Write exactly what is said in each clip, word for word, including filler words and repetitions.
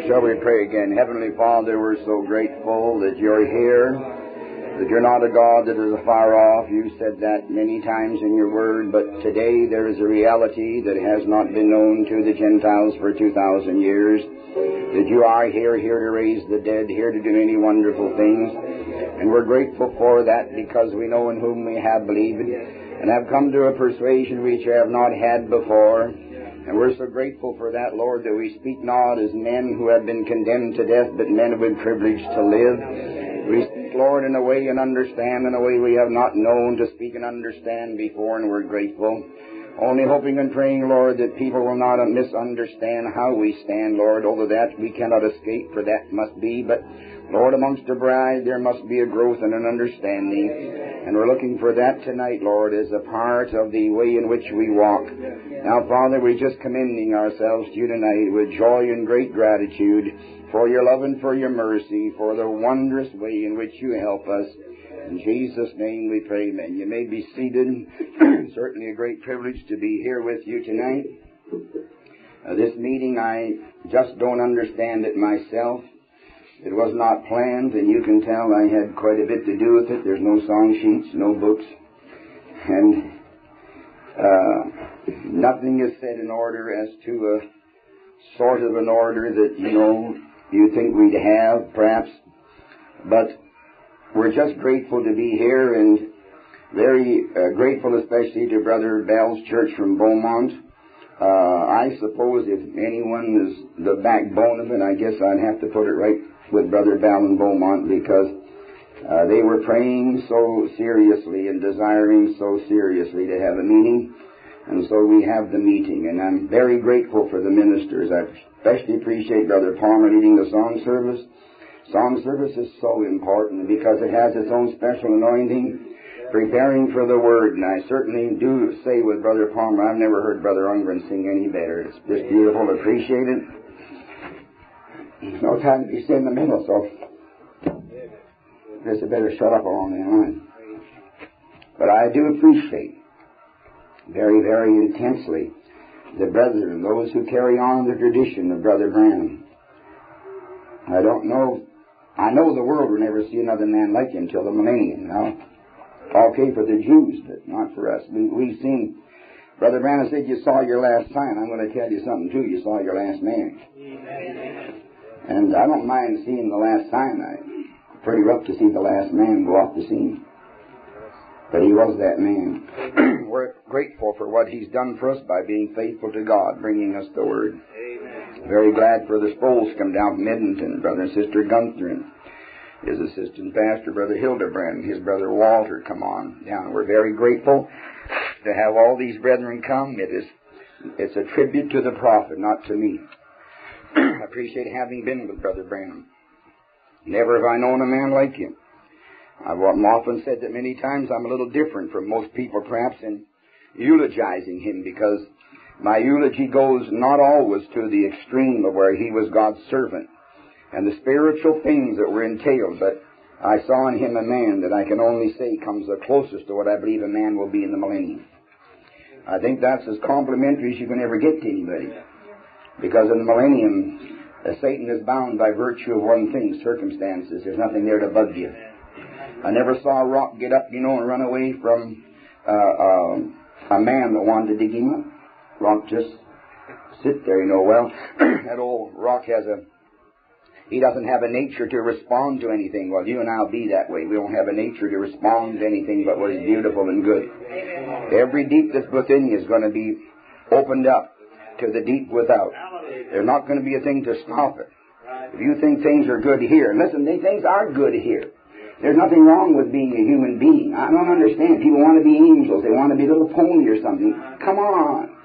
Shall we pray again? Heavenly Father, we're so grateful that you're here, that you're not a God that is afar off. You said that many times in your word, but today there is a reality that has not been known to the Gentiles for two thousand years, that you are here, here to raise the dead, here to do many wonderful things. And we're grateful for that because we know in whom we have believed and have come to a persuasion which we have not had before. And we're so grateful for that, Lord, that we speak not as men who have been condemned to death, but men who have been privileged to live. We speak, Lord, in a way and understand in a way we have not known to speak and understand before, and we're grateful. Only hoping and praying, Lord, that people will not misunderstand how we stand, Lord, although that we cannot escape, for that must be. But, Lord, amongst the bride there must be a growth and an understanding. And we're looking for that tonight, Lord, as a part of the way in which we walk. Now, Father, we're just commending ourselves to you tonight with joy and great gratitude for your love and for your mercy, for the wondrous way in which you help us. In Jesus' name we pray, amen. You may be seated. Certainly a great privilege to be here with you tonight. Uh, this meeting, I just don't understand it myself. It was not planned, and you can tell I had quite a bit to do with it. There's no song sheets, no books, and uh, nothing is set in order as to a sort of an order that, you know, you think we'd have, perhaps. But we're just grateful to be here, and very uh, grateful especially to Brother Bell's church from Beaumont. Uh, I suppose if anyone is the backbone of it, I guess I'd have to put it right with Brother Bell in Beaumont, because uh, they were praying so seriously and desiring so seriously to have a meeting, and so we have the meeting. And I'm very grateful for the ministers. I especially appreciate Brother Palmer leading the song service. Song service is so important because it has its own special anointing, preparing for the Word. And I certainly do say with Brother Palmer, I've never heard Brother Ungren sing any better. It's just beautiful to appreciate it. There's no time to be sitting in the middle, so I guess I better shut up along the line. But I do appreciate very, very intensely the brethren, those who carry on the tradition of Brother Branham. I don't know, I know the world will never see another man like him till the millennium. Now, okay for the Jews, but not for us. We, we've seen, Brother Branham said, you saw your last sign. I'm going to tell you something too. You saw your last man. Amen. And I don't mind seeing the last sign. It's pretty rough to see the last man go off the scene. But he was that man. We're grateful for what he's done for us by being faithful to God, bringing us the Word. Amen. Very glad for the Spoles come down from Edmonton, Brother and Sister Gunther, and his assistant pastor, Brother Hildebrand, and his brother Walter come on down. We're very grateful to have all these brethren come. It is, it's a tribute to the prophet, not to me. I appreciate having been with Brother Branham. Never have I known a man like him. I've often said that many times I'm a little different from most people, perhaps, in eulogizing him, because my eulogy goes not always to the extreme of where he was God's servant and the spiritual things that were entailed, but I saw in him a man that I can only say comes the closest to what I believe a man will be in the millennium. I think that's as complimentary as you can ever get to anybody. Because in the millennium, uh, Satan is bound by virtue of one thing, circumstances. There's nothing there to bug you. I never saw a rock get up, you know, and run away from uh, uh, a man that wanted to dig him up. Rock just sit there, you know. Well, that old rock has a, he doesn't have a nature to respond to anything. Well, you and I will be that way. We don't have a nature to respond to anything but what is beautiful and good. Every deep that's within you is going to be opened up to the deep without. There's not going to be a thing to stop it. If you think things are good here, and listen, things are good here. There's nothing wrong with being a human being. I don't understand. People want to be angels. They want to be a little pony or something. Come on.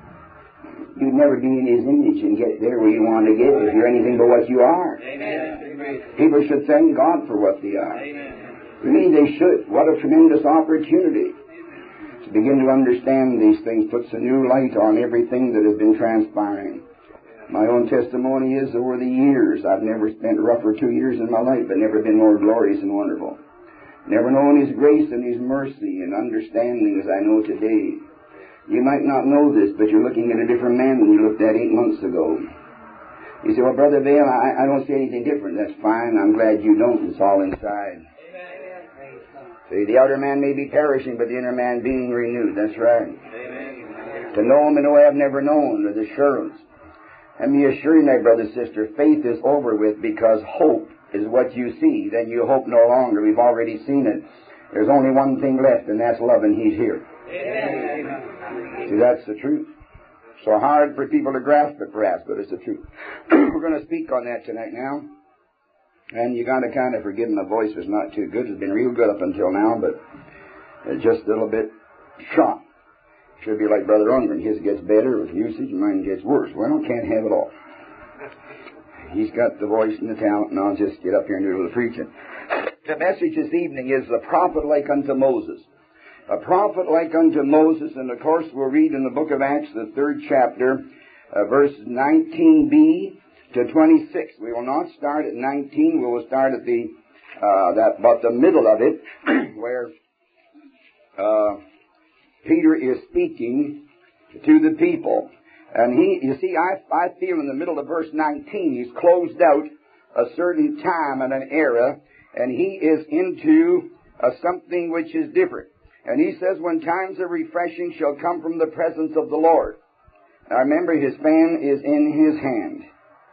You'd never be in His image and get there where you want to get if you're anything but what you are. Amen. People should thank God for what they are. Amen. Really, they should. What a tremendous opportunity. To begin to understand these things puts a new light on everything that has been transpiring. My own testimony is over the years, I've never spent rougher two years in my life, but never been more glorious and wonderful. Never known His grace and His mercy and understanding as I know today. You might not know this, but you're looking at a different man than you looked at eight months ago. You say, well, Brother Vail, I, I don't see anything different. That's fine. I'm glad you don't. It's all inside. See, the outer man may be perishing, but the inner man being renewed. That's right. Amen. To know him and know I have never known, with assurance. Let me assure you, my brother, sister, faith is over with because hope is what you see. Then you hope no longer. We've already seen it. There's only one thing left, and that's love, and He's here. Amen. See, that's the truth. So hard for people to grasp it, perhaps, but it's the truth. We're going to speak on that tonight now. And you got to kind of forgive my voice was not too good. It's been real good up until now, but it's just a little bit shot. Should be like Brother Ungren. His gets better with usage, and mine gets worse. Well, can't have it all. He's got the voice and the talent, and I'll just get up here and do a little preaching. The message this evening is the prophet like unto Moses. A prophet like unto Moses, and of course we'll read in the book of Acts, the third chapter, uh, verse nineteen b to twenty-six. We will not start at nineteen. We will start at the uh, that, but the middle of it, where uh, Peter is speaking to the people. And he, you see, I, I feel in the middle of verse nineteen, he's closed out a certain time and an era, and he is into uh, something which is different. And he says, when times of refreshing shall come from the presence of the Lord. Now remember, his fan is in his hand.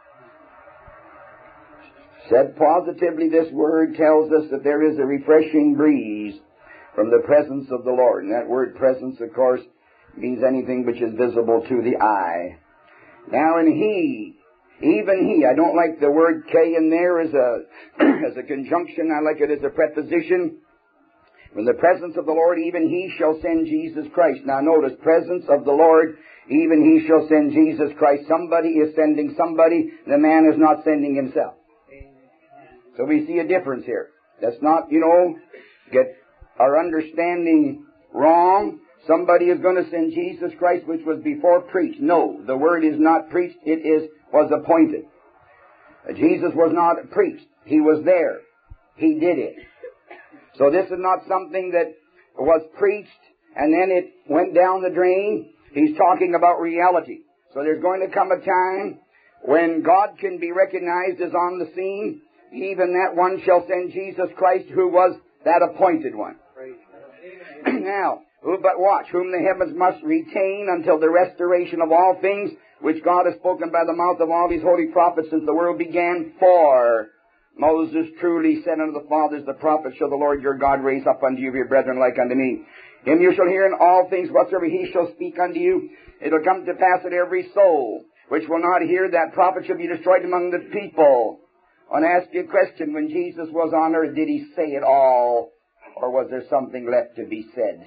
Said positively, this word tells us that there is a refreshing breeze from the presence of the Lord. And that word presence, of course, means anything which is visible to the eye. Now in he, even he, I don't like the word K in there as a, as a conjunction. I like it as a preposition. From the presence of the Lord, even he shall send Jesus Christ. Now notice, presence of the Lord, even he shall send Jesus Christ. Somebody is sending somebody. The man is not sending himself. So we see a difference here. That's not, you know, get our understanding wrong. Somebody is going to send Jesus Christ, which was before preached. No, the word is not preached. It is was appointed. Jesus was not preached. He was there. He did it. So this is not something that was preached and then it went down the drain. He's talking about reality. So there's going to come a time when God can be recognized as on the scene. Even that one shall send Jesus Christ, who was that appointed one. Now, but watch, whom the heavens must retain until the restoration of all things, which God has spoken by the mouth of all His holy prophets since the world began. For Moses truly said unto the fathers, the prophets shall the Lord your God raise up unto you your brethren like unto me. Him you shall hear in all things whatsoever He shall speak unto you. It will come to pass that every soul which will not hear that prophet shall be destroyed among the people. I want to ask you a question. When Jesus was on earth, did He say it all? Or was there something left to be said?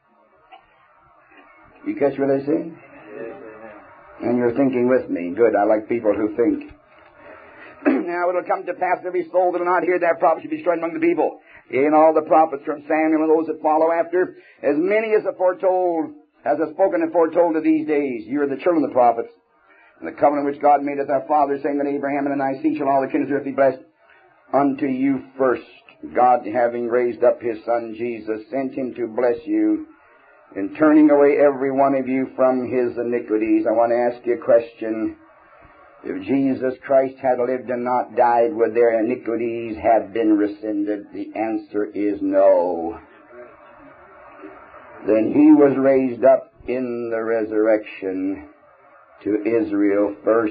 You catch what I say? And you're thinking with me. Good. I like people who think. Now it will come to pass that every soul that will not hear that prophet shall be destroyed among the people. In all the prophets from Samuel and those that follow after, as many as have foretold, as have spoken and foretold of these days. You are the children of the prophets. And the covenant which God made with our fathers, saying that Abraham and in thy seed shall all the kingdoms of earth be blessed. Unto you first, God, having raised up His Son Jesus, sent Him to bless you, in turning away every one of you from his iniquities. I want to ask you a question. If Jesus Christ had lived and not died, would their iniquities have been rescinded? The answer is no. Then He was raised up in the resurrection to Israel first.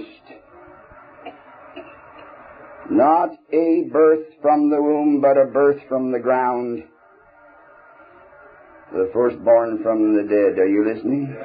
Not a birth from the womb, but a birth from the ground. The firstborn from the dead. Are you listening?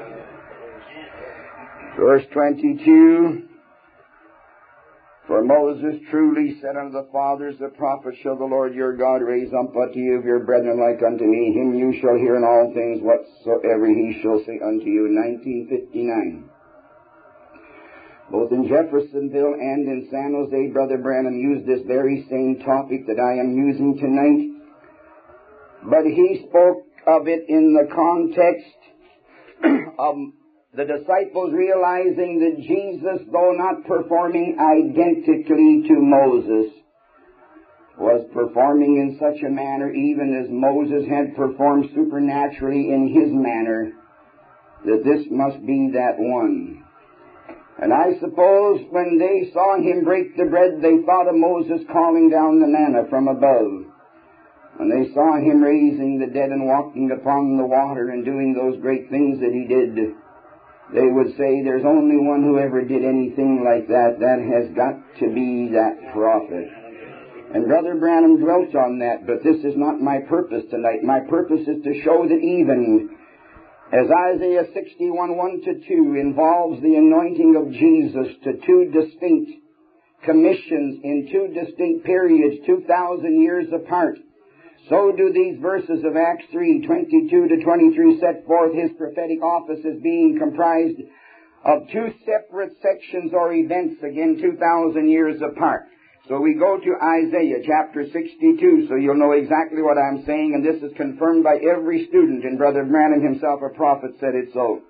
Verse twenty-two. For Moses truly said unto the fathers, the prophets shall the Lord your God raise up unto you of your brethren like unto me. Him you shall hear in all things whatsoever He shall say unto you. nineteen fifty-nine. Both in Jeffersonville and in San Jose, Brother Branham used this very same topic that I am using tonight. But he spoke of it in the context of the disciples realizing that Jesus, though not performing identically to Moses, was performing in such a manner, even as Moses had performed supernaturally in his manner, that this must be that one. And I suppose when they saw him break the bread, they thought of Moses calling down the manna from above. When they saw him raising the dead and walking upon the water and doing those great things that he did, they would say, there's only one who ever did anything like that. That has got to be that prophet. And Brother Branham dwelt on that, but this is not my purpose tonight. My purpose is to show that even as Isaiah sixty-one, one to two involves the anointing of Jesus to two distinct commissions in two distinct periods, two thousand years apart, so do these verses of Acts three, twenty-two to twenty-three set forth his prophetic office as being comprised of two separate sections or events, again two thousand years apart. So we go to Isaiah chapter sixty-two, so you'll know exactly what I'm saying, and this is confirmed by every student, and Brother Branham himself, a prophet, said it so.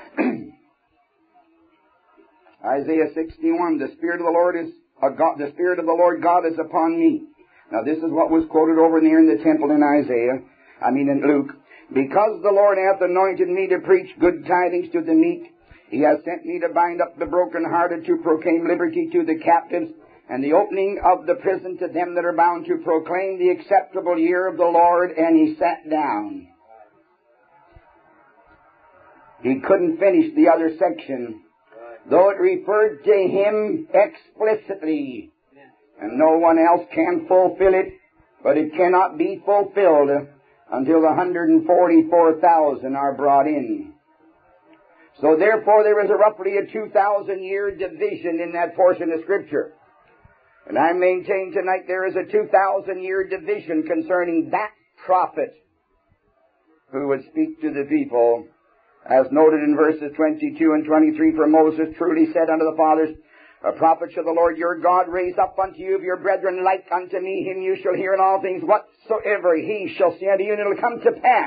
Isaiah sixty-one, the Spirit of the Lord is a God, the Spirit of the Lord God is upon me. Now this is what was quoted over there in the temple in Isaiah, I mean in Luke. Because the Lord hath anointed me to preach good tidings to the meek, he has sent me to bind up the brokenhearted, to proclaim liberty to the captives, and the opening of the prison to them that are bound, to proclaim the acceptable year of the Lord. And he sat down. He couldn't finish the other section, though it referred to him explicitly. And no one else can fulfill it, but it cannot be fulfilled until the one hundred forty-four thousand are brought in. So therefore there is a roughly a two thousand year division in that portion of Scripture. And I maintain tonight there is a two thousand year division concerning that prophet who would speak to the people, as noted in verses twenty-two and twenty-three, for Moses truly said unto the fathers, a prophet shall the Lord your God raise up unto you of your brethren like unto me, him you shall hear in all things whatsoever he shall say unto you, and it will come to pass.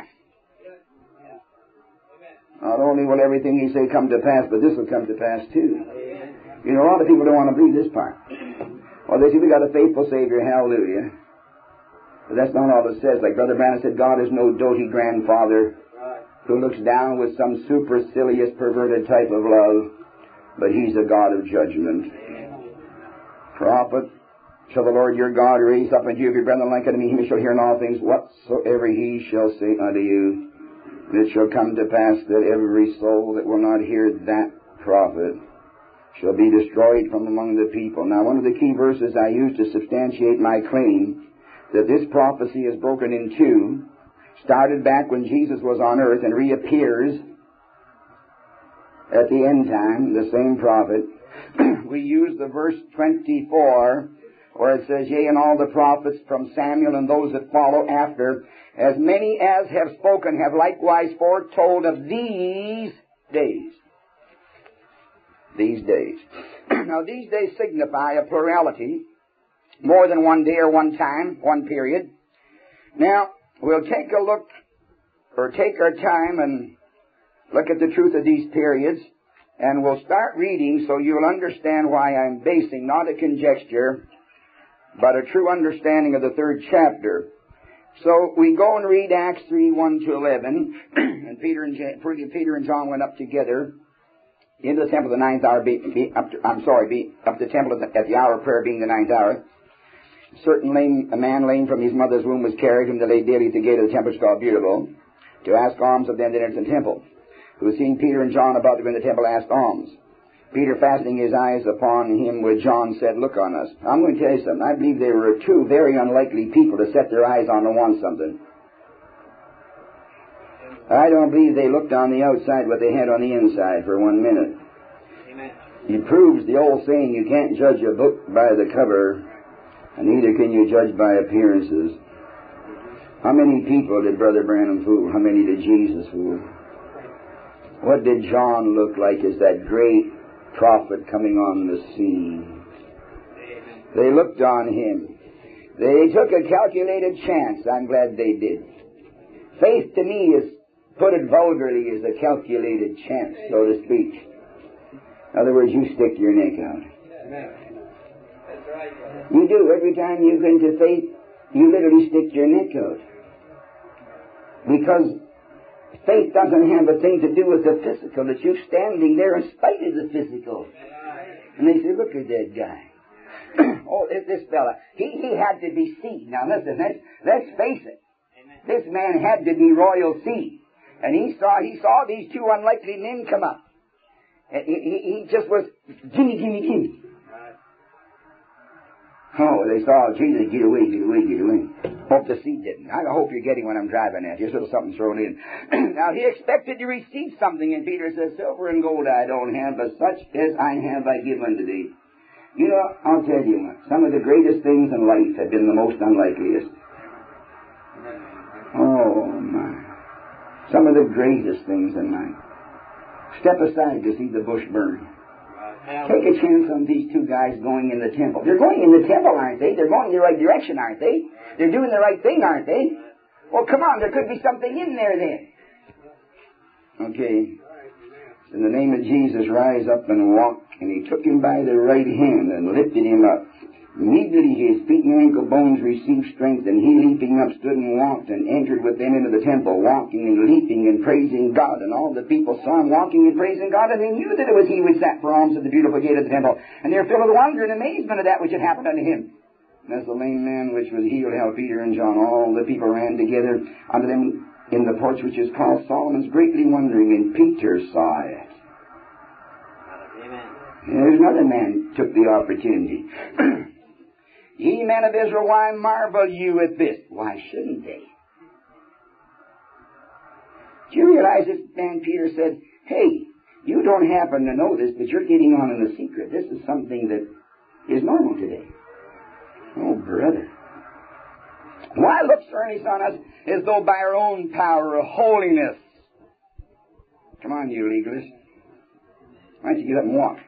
Not only will everything he say come to pass, but this will come to pass too. You know, a lot of people don't want to believe this part. Well, they say we got a faithful Savior, hallelujah. But that's not all it says. Like Brother Branham said, God is no doty grandfather who looks down with some supercilious, perverted type of love, but he's a God of judgment. Prophet shall the Lord your God raise up unto you of your brethren like unto me, him shall hear in all things whatsoever he shall say unto you. And it shall come to pass that every soul that will not hear that prophet shall be destroyed from among the people. Now, one of the key verses I use to substantiate my claim that this prophecy is broken in two, started back when Jesus was on earth and reappears at the end time, the same prophet. We use the verse twenty-four, where it says, yea, and all the prophets from Samuel and those that follow after, as many as have spoken, have likewise foretold of these days. These days. Now, these days signify a plurality, more than one day or one time, one period. Now, we'll take a look, or take our time and look at the truth of these periods, and we'll start reading so you'll understand why I'm basing not a conjecture, but a true understanding of the third chapter. So we go and read Acts three, one to eleven, and Peter and, Peter and John went up together into the temple of the ninth hour, be, be, up to, I'm sorry, be, up to the temple at the, at the hour of prayer being the ninth hour. A certain lame, a man lame from his mother's womb was carried him to lay daily at the gate of the temple, which is called Beautiful, to ask alms of them that entered the temple, who seeing Peter and John about to go in the temple asked alms. Peter, fastening his eyes upon him with John, said, look on us. I'm going to tell you something. I believe they were two very unlikely people to set their eyes on and want something. I don't believe they looked on the outside what they had on the inside for one minute. Amen. It proves the old saying, you can't judge a book by the cover, and neither can you judge by appearances. How many people did Brother Branham fool? How many did Jesus fool? What did John look like as that great prophet coming on the scene? They looked on him. They took a calculated chance. I'm glad they did. Faith to me is, put it vulgarly, is a calculated chance, so to speak. In other words, you stick your neck out. You do. Every time you go into faith, you literally stick your neck out. Because Faith doesn't have a thing to do with the physical. It's you standing there in spite of the physical. And they say, look at that guy. Oh, this fella. He, he had to be seed. Now listen, let's, let's face it. This man had to be royal seed. And he saw, he saw these two unlikely men come up. And he, he, he just was, gimme, gimme, gimme. Oh, they saw Jesus, get away, get away, get away. Hope the seed didn't. I hope you're getting what I'm driving at. Just a little something thrown in. Now, he expected to receive something, and Peter says, silver and gold I don't have, but such as I have I give unto thee. You know, I'll tell you what. Some of the greatest things in life have been the most unlikeliest. Oh, my. Some of the greatest things in life. Step aside to see the bush burn. Take a chance on these two guys going in the temple. They're going in the temple, aren't they? They're going in the right direction, aren't they? They're doing the right thing, aren't they? Well, come on, there could be something in there then. Okay. In the name of Jesus, rise up and walk. And he took him by the right hand and lifted him up. Immediately his feet and ankle bones received strength, and he leaping up stood and walked and entered with them into the temple, walking and leaping and praising God. And all the people saw him walking and praising God, and they knew that it was he which sat for alms at the beautiful gate of the temple. And they were filled with wonder and amazement of that which had happened unto him. And as the lame man which was healed held Peter and John, all the people ran together unto them in the porch which is called Solomon's, greatly wondering, and Peter saw it. Amen. And there's another man took the opportunity. Ye men of Israel, why marvel you at this? Why shouldn't they? Do you realize this man Peter said, hey, you don't happen to know this, but you're getting on in the secret. This is something that is normal today. Oh, brother. Why look, Ernest, on us as though by our own power of holiness? Come on, you legalists. Why don't you get up and walk?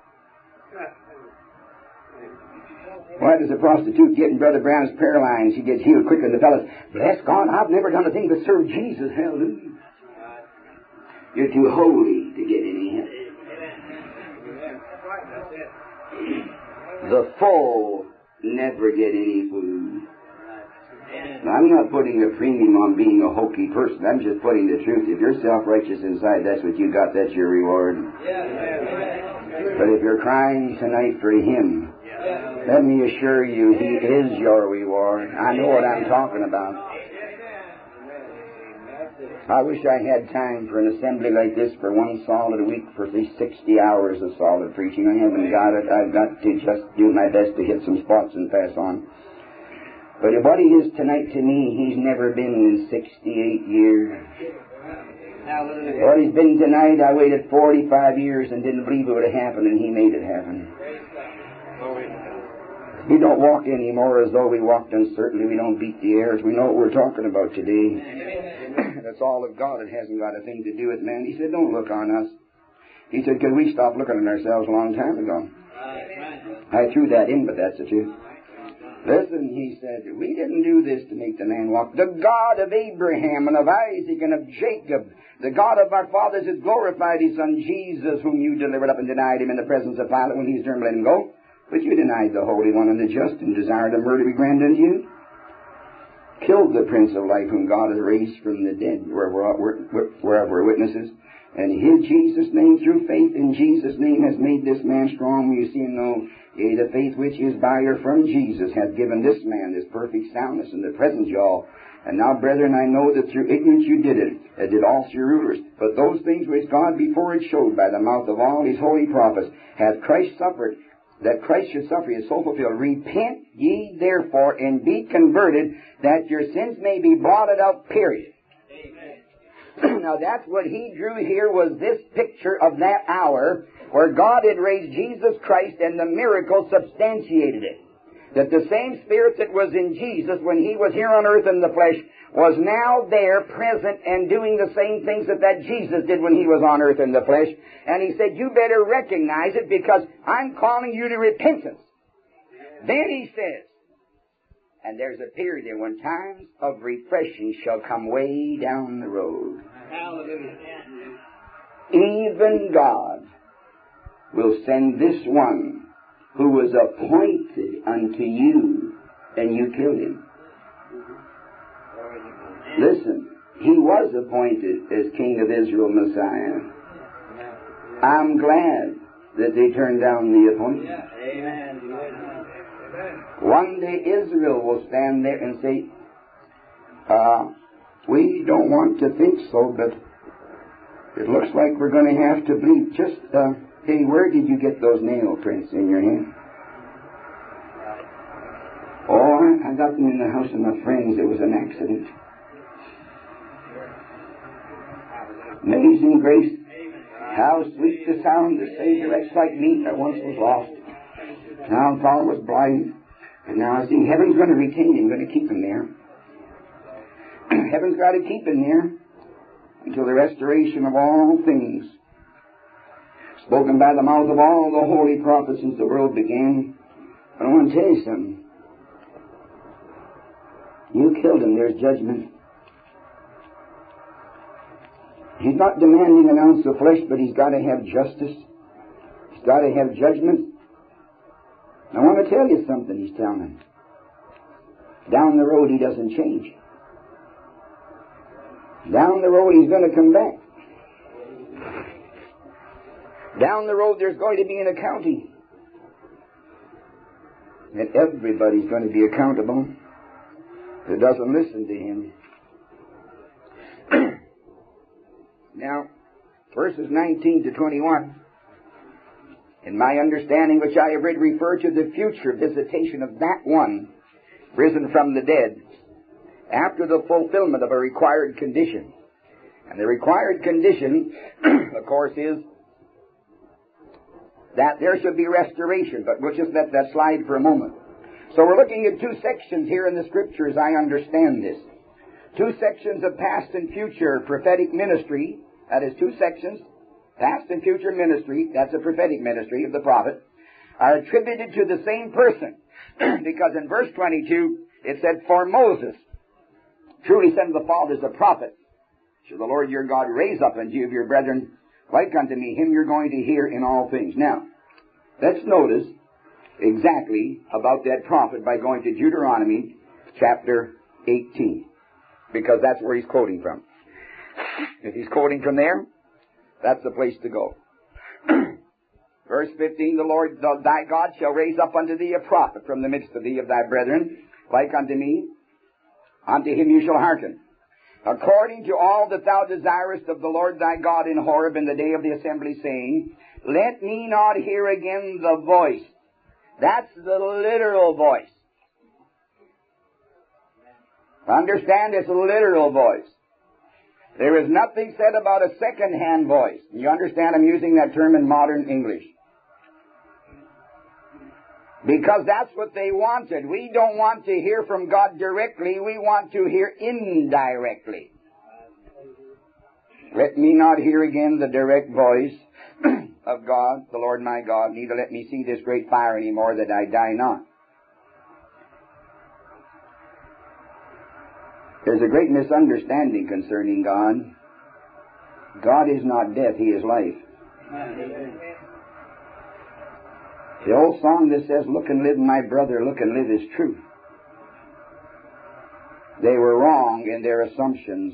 Why does a prostitute get in Brother Brown's prayer line? She gets healed quicker than the fellas. Bless God, I've never done a thing but serve Jesus. Hallelujah. You're too holy to get any help. The full never get any food. Now, I'm not putting a premium on being a hokey person. I'm just putting the truth. If you're self-righteous inside, that's what you got. That's your reward. But if you're crying tonight for Him, let me assure you, He is your reward. I know what I'm talking about. I wish I had time for an assembly like this for one solid week for at least sixty hours of solid preaching. I haven't got it. I've got to just do my best to hit some spots and pass on. But what He is tonight to me, He's never been in sixty-eight years. What He's been tonight, I waited forty-five years and didn't believe it would have happened, and He made it happen. We don't walk anymore as though we walked uncertainly. We don't beat the air. We know what we're talking about today. That's all of God. It hasn't got a thing to do with man. He said, don't look on us. He said, could we stop looking at ourselves a long time ago? I threw that in, but that's the truth. Listen, he said, we didn't do this to make the man walk. The God of Abraham and of Isaac and of Jacob, the God of our fathers, has glorified His Son Jesus, whom you delivered up and denied Him in the presence of Pilate when He was turned, let Him go. But you denied the Holy One and the just, and desired a murder be granted unto you. Killed the Prince of Life, whom God has raised from the dead, wherever we're witnesses. And His Jesus' name, through faith in Jesus' name, has made this man strong. You see and know, yea, the faith which is by or from Jesus hath given this man this perfect soundness in the present, y'all. And now, brethren, I know that through ignorance you did it, as did also your rulers. But those things which God before it showed by the mouth of all His holy prophets, hath Christ suffered, that Christ should suffer, is so fulfilled. Repent ye therefore and be converted, that your sins may be blotted out, period. Amen. Now that's what he drew here, was this picture of that hour where God had raised Jesus Christ and the miracle substantiated it. That the same Spirit that was in Jesus when He was here on earth in the flesh was now there, present, and doing the same things that that Jesus did when He was on earth in the flesh. And He said, you better recognize it, because I'm calling you to repentance. Then He says, and there's a period there when times of refreshing shall come way down the road. Hallelujah. Even God will send this one who was appointed unto you, and you killed him. Listen, he was appointed as King of Israel, Messiah. I'm glad that they turned down the appointment. One day Israel will stand there and say, uh, we don't want to think so, but it looks like we're going to have to bleed. Just, uh, hey, where did you get those nail prints in your hand? Oh, I got them in the house of my friends. It was an accident. Amazing grace. How sweet the sound that saved a wretch like me that once was lost. Now I thought I was blind. And now I see heaven's going to retain him, going to keep him there. Heaven's got to keep him there until the restoration of all things, spoken by the mouth of all the holy prophets since the world began. But I want to tell you something. You killed him, there's judgment. He's not demanding an ounce of flesh, but he's got to have justice. He's got to have judgment. I want to tell you something, he's telling him. Down the road, he doesn't change. Down the road, he's going to come back. Down the road, there's going to be an accounting. And everybody's going to be accountable who doesn't listen to him. Now, verses nineteen to twenty-one, in my understanding, which I have read, refer to the future visitation of that one risen from the dead after the fulfillment of a required condition. And the required condition, of course, is that there should be restoration. But we'll just let that slide for a moment. So we're looking at two sections here in the Scriptures, I understand this. Two sections of past and future prophetic ministry. That is two sections. Past and future ministry, that's a prophetic ministry of the prophet, are attributed to the same person. Because in verse twenty-two, it said, for Moses, truly send the fathers a prophet. Shall the Lord your God raise up unto you of your brethren like unto me, him you're going to hear in all things. Now, let's notice exactly about that prophet by going to Deuteronomy chapter eighteen. Because that's where he's quoting from. If he's quoting from there, that's the place to go. Verse fifteen, the Lord thy God shall raise up unto thee a prophet from the midst of thee of thy brethren, like unto me. Unto him you shall hearken. According to all that thou desirest of the Lord thy God in Horeb in the day of the assembly, saying, let me not hear again the voice. That's the literal voice. Understand, it's a literal voice. There is nothing said about a second-hand voice. You understand, I'm using that term in modern English. Because that's what they wanted. We don't want to hear from God directly. We want to hear indirectly. Let me not hear again the direct voice of God, the Lord my God, neither let me see this great fire any more, that I die not. There's a great misunderstanding concerning God. God is not death, He is life. The old song that says, look and live, my brother, look and live, is true. They were wrong in their assumptions.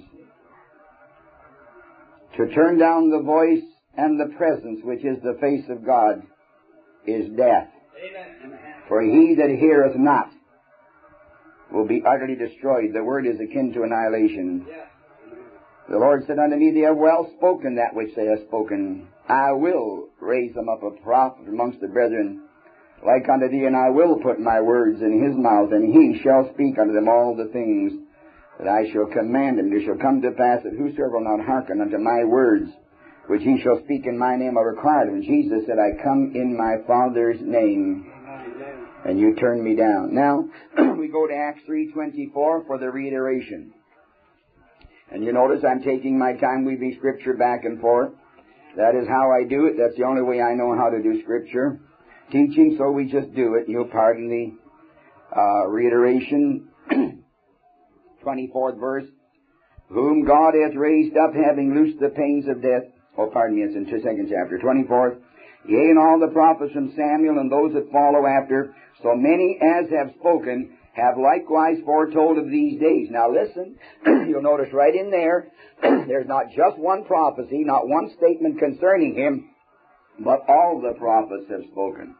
To turn down the voice and the presence, which is the face of God, is death. Amen. For he that heareth not will be utterly destroyed. The word is akin to annihilation. Yeah. The Lord said unto me, they have well spoken that which they have spoken. I will raise them up a prophet amongst the brethren like unto thee, and I will put my words in his mouth, and he shall speak unto them all the things that I shall command him. It shall come to pass that whosoever will not hearken unto my words, which he shall speak in my name, I require him. Jesus said, I come in my Father's name, and you turn me down. Now, we go to Acts three twenty-four for the reiteration. And you notice I'm taking my time weaving Scripture back and forth. That is how I do it. That's the only way I know how to do Scripture. Teaching, so we just do it. You'll pardon the uh, reiteration. twenty-fourth verse. Whom God hath raised up, having loosed the pains of death. Oh, pardon me, it's in the second chapter. twenty-fourth. Yea, and all the prophets from Samuel and those that follow after, so many as have spoken, have likewise foretold of these days. Now listen, you'll notice right in there, there's not just one prophecy, not one statement concerning him, but all the prophets have spoken.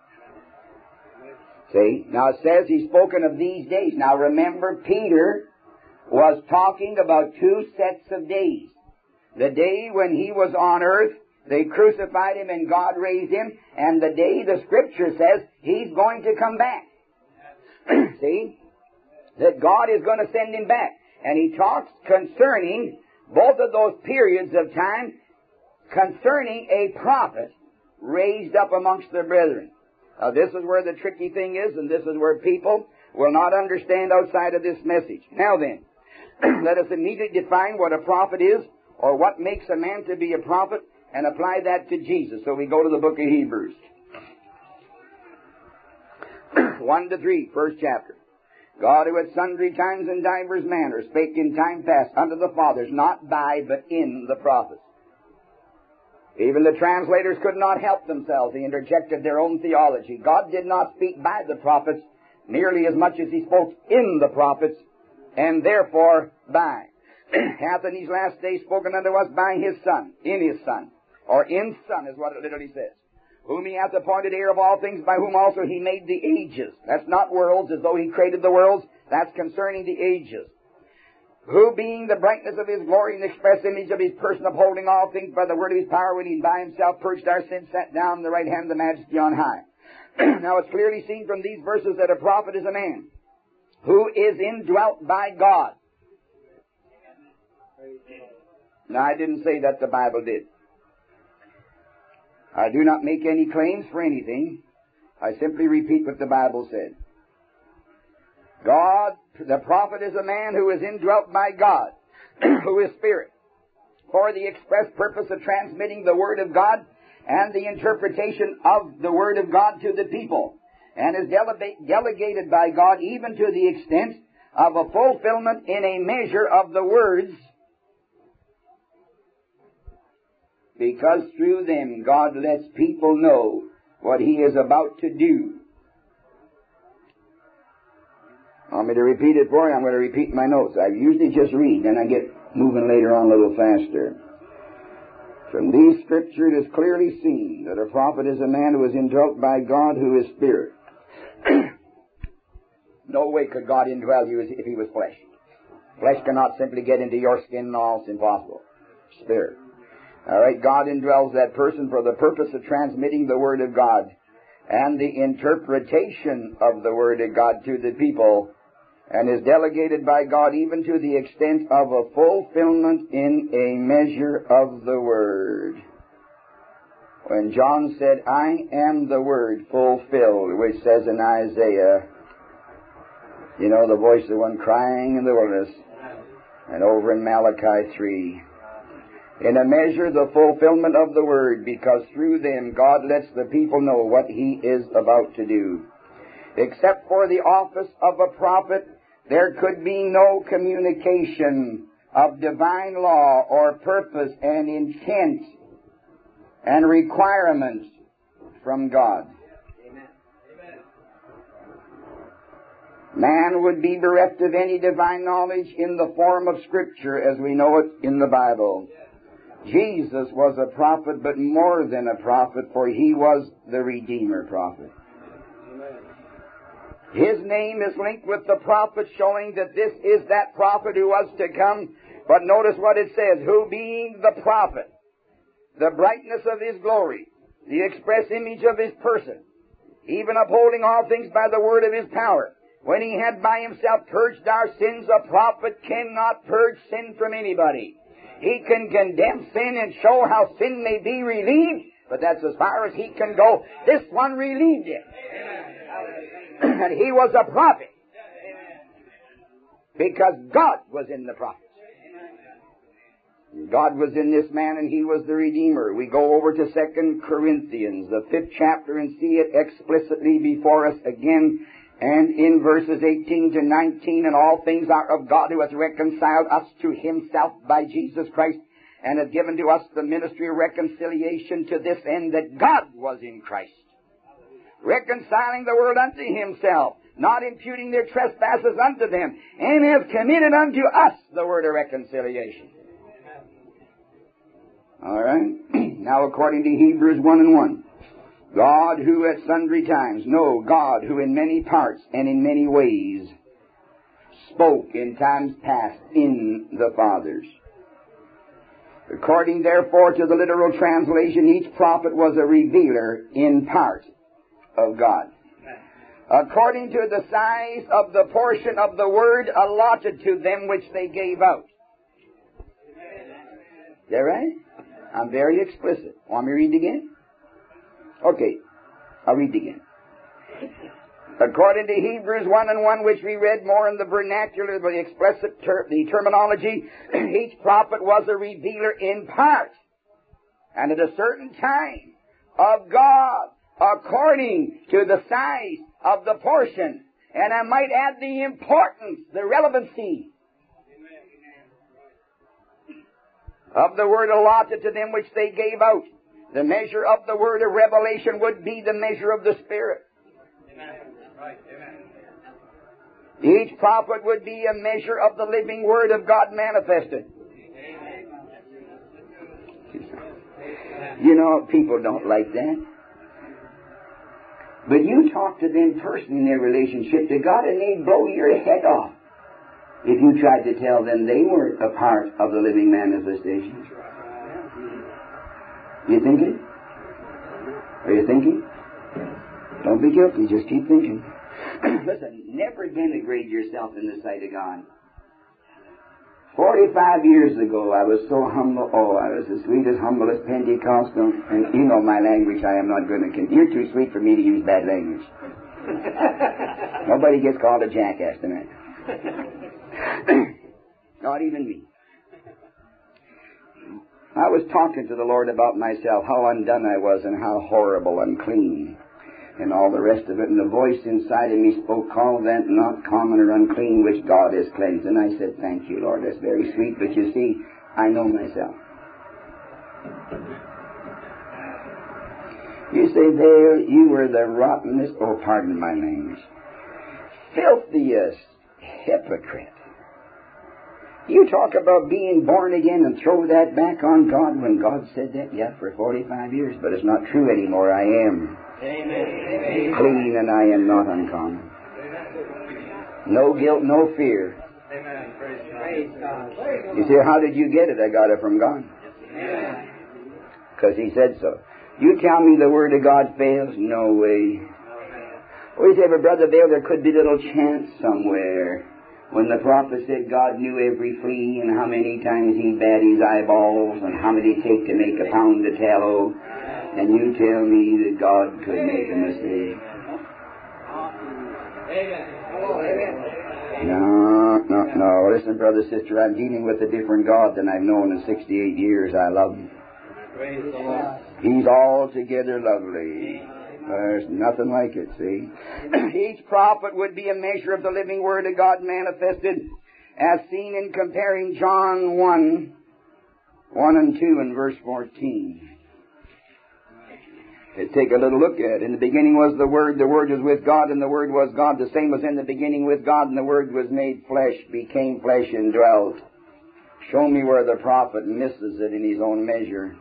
See? Now it says he's spoken of these days. Now remember, Peter was talking about two sets of days. The day when he was on earth, they crucified him and God raised him, and the day the Scripture says he's going to come back. See? That God is going to send him back. And he talks concerning both of those periods of time, concerning a prophet raised up amongst their brethren. Now this is where the tricky thing is, and this is where people will not understand outside of this message. Now then, let us immediately define what a prophet is, or what makes a man to be a prophet, and apply that to Jesus. So we go to the book of Hebrews. one to three, first chapter. God, who at sundry times and divers manners spake in time past unto the fathers, not by, but in the prophets. Even the translators could not help themselves. They interjected their own theology. God did not speak by the prophets nearly as much as he spoke in the prophets, and therefore by. Hath in these last days spoken unto us by his Son, in his Son, or in Son is what it literally says, whom he hath appointed heir of all things, by whom also he made the ages. That's not worlds, as though he created the worlds. That's concerning the ages. Who, being the brightness of his glory and the express image of his person, upholding all things by the word of his power, when he by himself purged our sins, sat down on the right hand of the majesty on high. Now it's clearly seen from these verses that a prophet is a man who is indwelt by God. Now I didn't say that, the Bible did. I do not make any claims for anything. I simply repeat what the Bible said. God, the prophet is a man who is indwelt by God, who is spirit, for the express purpose of transmitting the Word of God and the interpretation of the Word of God to the people, and is dele- delegated by God even to the extent of a fulfillment in a measure of the words, because through them God lets people know what he is about to do. Want me to repeat it for you? I'm going to repeat my notes. I usually just read, then I get moving later on a little faster. From these scriptures it is clearly seen that a prophet is a man who is indwelt by God, who is spirit. No way could God indwell you if he was flesh. Flesh cannot simply get into your skin and all. It's impossible. Spirit. All right, God indwells that person for the purpose of transmitting the Word of God and the interpretation of the Word of God to the people, and is delegated by God even to the extent of a fulfillment in a measure of the Word. When John said, I am the Word fulfilled, which says in Isaiah, you know, the voice of the one crying in the wilderness, and over in Malachi three, in a measure the fulfillment of the Word, because through them God lets the people know what he is about to do. Except for the office of a prophet, there could be no communication of divine law or purpose and intent and requirements from God. Amen. Man would be bereft of any divine knowledge in the form of Scripture as we know it in the Bible. Jesus was a prophet, but more than a prophet, for he was the Redeemer prophet. His name is linked with the prophet, showing that this is that prophet who was to come. But notice what it says, who being the prophet, the brightness of his glory, the express image of his person, even upholding all things by the word of his power, when he had by himself purged our sins, a prophet cannot purge sin from anybody. He can condemn sin and show how sin may be relieved, but that's as far as he can go. This one relieved it. And he was a prophet because God was in the prophets. God was in this man and he was the Redeemer. We go over to Second Corinthians, the fifth chapter, and see it explicitly before us again. And in verses eighteen to nineteen, and all things are of God, who has reconciled us to himself by Jesus Christ, and has given to us the ministry of reconciliation, to this end that God was in Christ, reconciling the world unto himself, not imputing their trespasses unto them, and hath committed unto us the word of reconciliation. All right? Now according to Hebrews one and one, God who at sundry times, no, God who in many parts and in many ways spoke in times past in the fathers. According therefore to the literal translation, each prophet was a revealer in part of God. According to the size of the portion of the word allotted to them which they gave out. Is that right? I'm very explicit. Want me to read it again? Okay, I'll read it again. According to Hebrews one and one, which we read more in the vernacular, the explicit ter- the terminology, each prophet was a revealer in part, and at a certain time of God, according to the size of the portion, and I might add the importance, the relevancy of the word allotted to them which they gave out. The measure of the word of revelation would be the measure of the Spirit. Right. Amen. Each prophet would be a measure of the living Word of God manifested. Amen. You know, people don't like that. But you talk to them personally in their relationship to God and they'd blow your head off if you tried to tell them they weren't a part of the living manifestation. You thinking? Are you thinking? Don't be guilty, just keep thinking. Listen, never denigrate yourself in the sight of God. Forty-five years ago, I was so humble. Oh, I was the sweetest, humblest Pentecostal. And you know my language, I am not going to... Con- You're too sweet for me to use bad language. Nobody gets called a jackass tonight. Not even me. I was talking to the Lord about myself, how undone I was and how horrible, unclean, and all the rest of it. And the voice inside of me spoke, call that not common or unclean, which God has cleansed. And I said, thank you, Lord, that's very sweet. But you see, I know myself. You say, there, you were the rottenest, oh, pardon my language, filthiest hypocrite. You talk about being born again and throw that back on God when God said that, yeah, for forty-five years, but it's not true anymore. I am Amen. clean and I am not uncommon. No guilt, no fear. Amen. Praise God. You say, how did you get it? I got it from God. Because He said so. You tell me the Word of God fails? No way. Oh, you say, but Brother Vail, there could be a little chance somewhere. When the prophet said God knew every flea and how many times he bat his eyeballs and how many take to make a pound of tallow, and you tell me that God could make a mistake. No, no, no. Listen, brother, sister, I'm dealing with a different God than I've known in sixty-eight years. I love Him. He's altogether lovely. There's nothing like it, see. Each prophet would be a measure of the living Word of God manifested, as seen in comparing John one, one and two and verse fourteen. Let's take a little look at it. In the beginning was the Word, the Word was with God, and the Word was God. The same was in the beginning with God, and the Word was made flesh, became flesh, and dwelt. Show me where the prophet misses it in his own measure.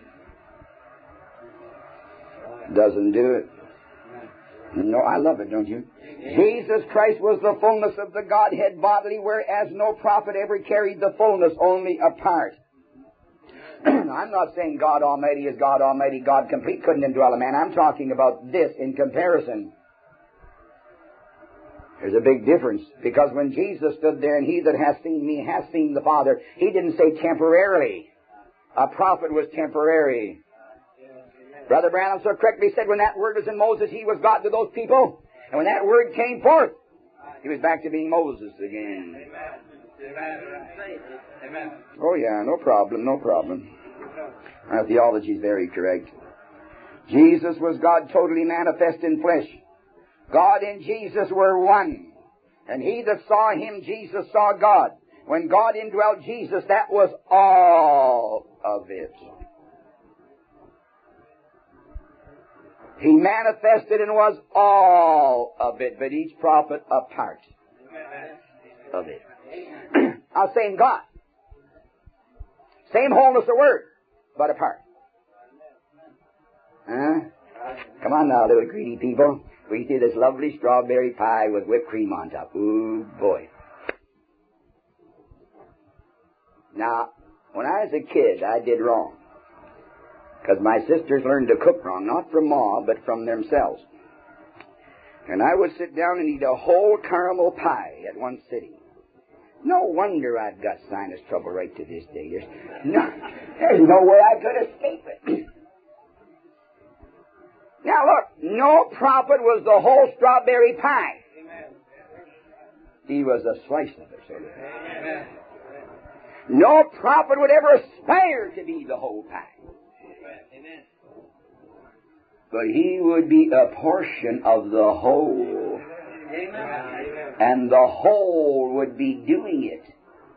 Doesn't do it. No, I love it, don't you? Jesus Christ was the fullness of the Godhead bodily, whereas no prophet ever carried the fullness, only a part. I'm not saying God Almighty is God Almighty, God complete, couldn't indwell a man. I'm talking about this in comparison. There's a big difference, because when Jesus stood there and he that has seen me has seen the Father, he didn't say temporarily. A prophet was temporary. Brother Branham so correctly said when that word was in Moses, he was God to those people. And when that word came forth, he was back to being Moses again. Amen. Oh yeah, no problem, no problem. Our theology is very correct. Jesus was God totally manifest in flesh. God and Jesus were one. And he that saw him, Jesus saw God. When God indwelt Jesus, that was all of it. He manifested and was all of it, but each prophet a part of it. Now, same God. Same wholeness of Word, but a part. Huh? Come on now, little greedy people. We see this lovely strawberry pie with whipped cream on top. Ooh, boy. Now, when I was a kid, I did wrong. Because my sisters learned to cook wrong, not from Ma, but from themselves. And I would sit down and eat a whole caramel pie at one sitting. No wonder I've got sinus trouble right to this day. There's no, there's no way I could escape it. Now look, no prophet was the whole strawberry pie. He was a slice of it, sort of. No prophet would ever aspire to be the whole pie. But he would be a portion of the whole. And the whole would be doing it.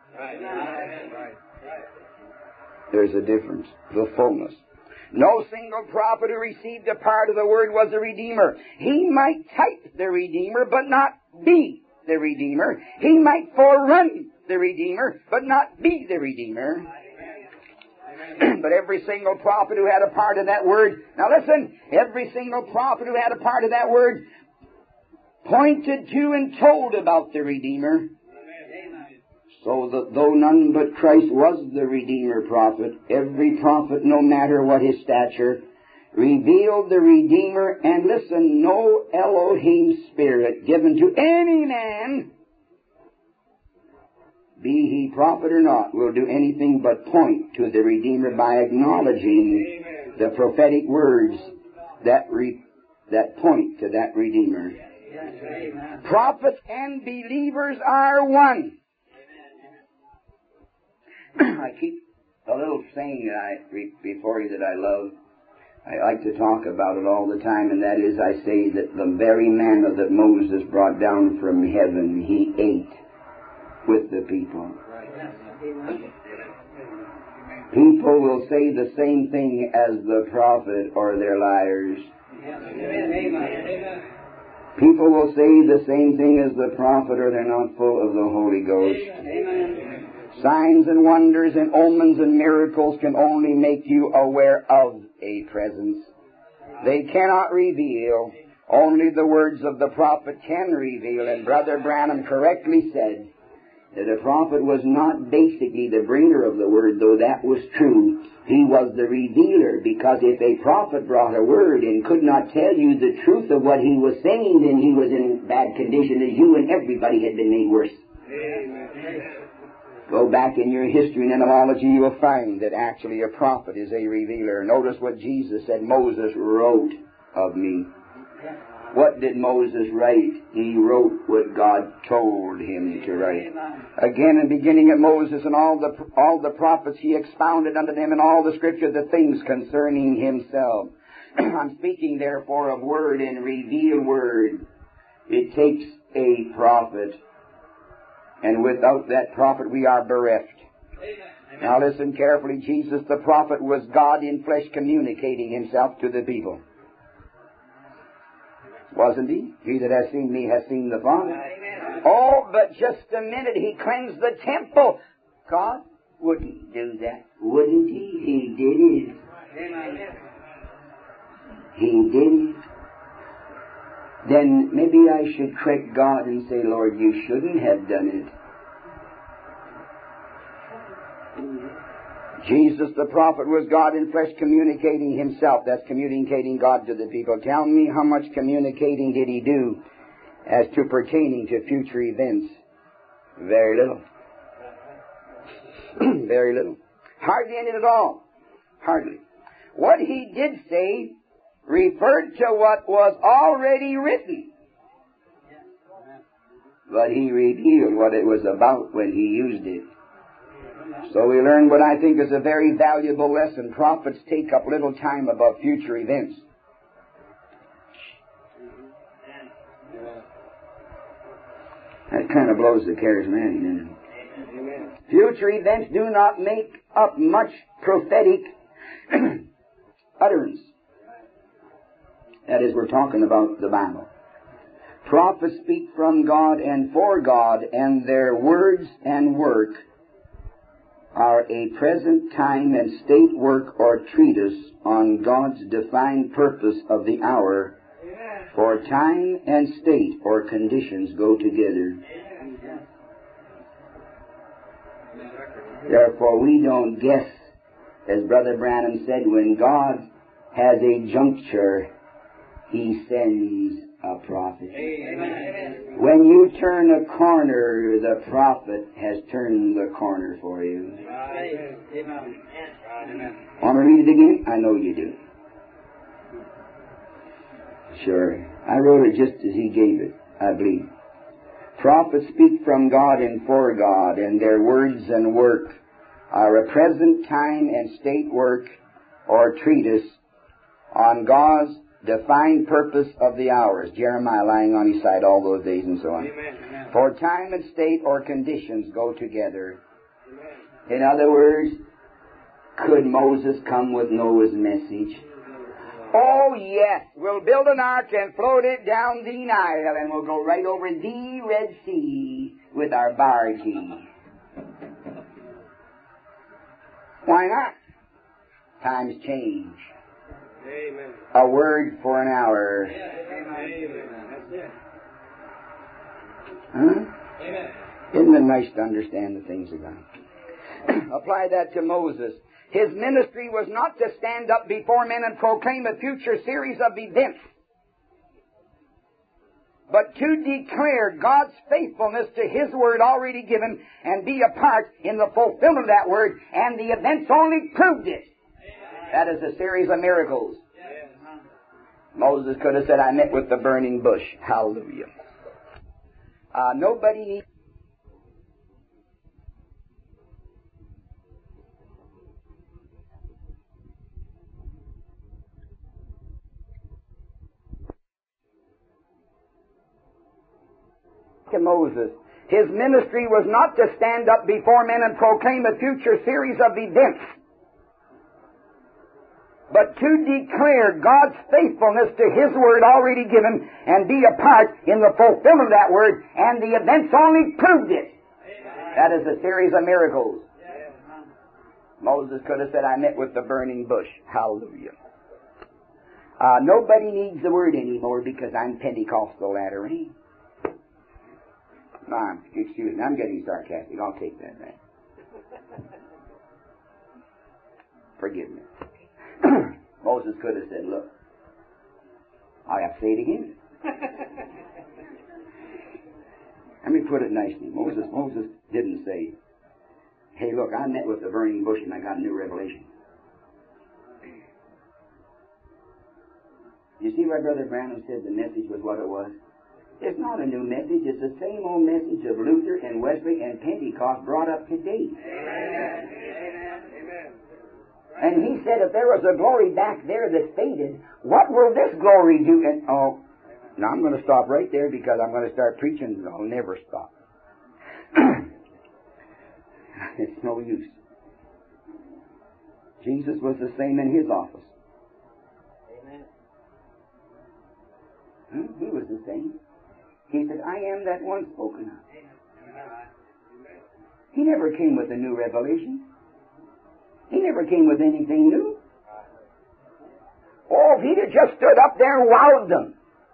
There's a difference. The fullness. No single prophet who received a part of the Word was a Redeemer. He might type the Redeemer, but not be the Redeemer. He might forerun the Redeemer, but not be the Redeemer. But every single prophet who had a part of that Word, now listen, every single prophet who had a part of that Word pointed to and told about the Redeemer. So that though none but Christ was the Redeemer prophet, every prophet, no matter what his stature, revealed the Redeemer. And listen, no Elohim spirit given to any man, be he prophet or not, will do anything but point to the Redeemer by acknowledging the prophetic words that re, that point to that Redeemer. Prophets and believers are one. I keep a little saying that I read before you that I love. I like to talk about it all the time, and that is, I say that the very manna that Moses brought down from heaven, he ate with the people. People will say the same thing as the prophet, or they're liars. People will say the same thing as the prophet, or they're not full of the Holy Ghost. Signs and wonders and omens and miracles can only make you aware of a presence. They cannot reveal. Only the words of the prophet can reveal. And Brother Branham correctly said that a prophet was not basically the bringer of the word, though that was true. He was the revealer, because if a prophet brought a word and could not tell you the truth of what he was saying, then he was in bad condition as you, and everybody had been made worse. Amen. Go back in your history and etymology, you will find that actually a prophet is a revealer. Notice what Jesus said, Moses wrote of me. What did Moses write? He wrote what God told him to write. Again, in beginning of Moses and all the all the prophets, he expounded unto them in all the Scripture the things concerning himself. I'm speaking therefore of word and revealed word. It takes a prophet. And without that prophet, we are bereft. Amen. Now listen carefully. Jesus, the prophet, was God in flesh communicating himself to the people. Wasn't he? He that has seen me has seen the Father. Amen. Oh, but just a minute. He cleansed the temple. God wouldn't do that, wouldn't he? He did it. Amen. He did it. Then maybe I should correct God and say, Lord, you shouldn't have done it. Jesus the prophet was God in flesh communicating himself. That's communicating God to the people. Tell me, how much communicating did he do as to pertaining to future events? Very little. Very little. Hardly any at all. Hardly. What he did say referred to what was already written. But he revealed what it was about when he used it. So we learn what I think is a very valuable lesson. Prophets take up little time about future events. That kind of blows the charismatic, doesn't it? Future events do not make up much prophetic utterance. That is, we're talking about the Bible. Prophets speak from God and for God, and their words and work are a present time and state work or treatise on God's defined purpose of the hour, for time and state or conditions go together. Therefore, we don't guess, as Brother Branham said, when God has a juncture, He sends a prophet. Amen. When you turn a corner, the prophet has turned the corner for you. Right. Amen. Want to read it again? I know you do. Sure. I wrote it just as he gave it, I believe. Prophets speak from God and for God, and their words and work are a present time and state work or treatise on God's defined purpose of the hours. Jeremiah lying on his side all those days and so on. Amen. For time and state or conditions go together. Amen. In other words, could Moses come with Noah's message? Oh, yes. We'll build an ark and float it down the Nile, and we'll go right over the Red Sea with our bargee. Why not? Times change. Amen. A word for an hour. Amen. Huh? Amen. Isn't it nice to understand the things of God? Apply that to Moses. His ministry was not to stand up before men and proclaim a future series of events, but to declare God's faithfulness to His word already given and be a part in the fulfillment of that word, and the events only proved it. That is a series of miracles. Moses could have said, I met with the burning bush. Hallelujah. Uh, nobody needs to Moses. His ministry was not to stand up before men and proclaim a future series of events, but to declare God's faithfulness to His word already given and be a part in the fulfillment of that word, and the events only proved it. That is a series of miracles. Moses could have said, I met with the burning bush. Hallelujah. Uh, nobody needs the word anymore because I'm Pentecostal latter rain. No, I'm, excuse me, I'm getting sarcastic. I'll take that back. Forgive me. Moses could have said, look, I have to say it again. Let me put it nicely. Moses, Moses didn't say, hey, look, I met with the burning bush and I got a new revelation. You see why Brother Branham said the message was what it was? It's not a new message. It's the same old message of Luther and Wesley and Pentecost brought up to date. Amen. Amen. And he said if there was a glory back there that faded, what will this glory do? And oh, now I'm going to stop right there because I'm going to start preaching and I'll never stop. It's no use. Jesus was the same in His office. Amen. Hmm? He was the same. He said, I am that one spoken of. He never came with a new revelation. He never came with anything new. Oh, if he'd have just stood up there and wowed them.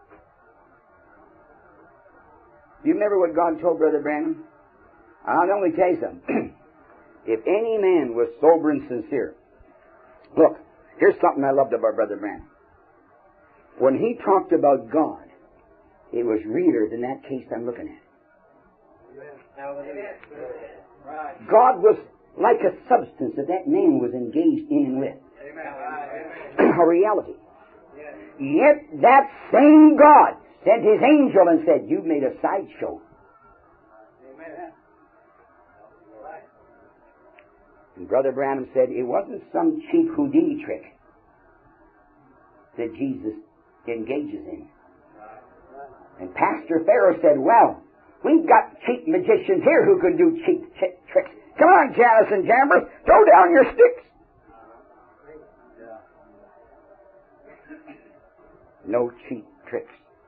You remember what God told Brother Branham? I'll only tell you something. If any man was sober and sincere. Look, here's something I loved about Brother Branham. When he talked about God, it was realer than that case I'm looking at. God was like a substance that that man was engaged in and with. A reality. Yet that same God sent His angel and said, you've made a sideshow. And Brother Branham said it wasn't some cheap Houdini trick that Jesus engages in. And Pastor Farrow said, well, we've got cheap magicians here who can do cheap ch- tricks. Come on, Janus and Jambres, throw down your sticks. no cheap tricks.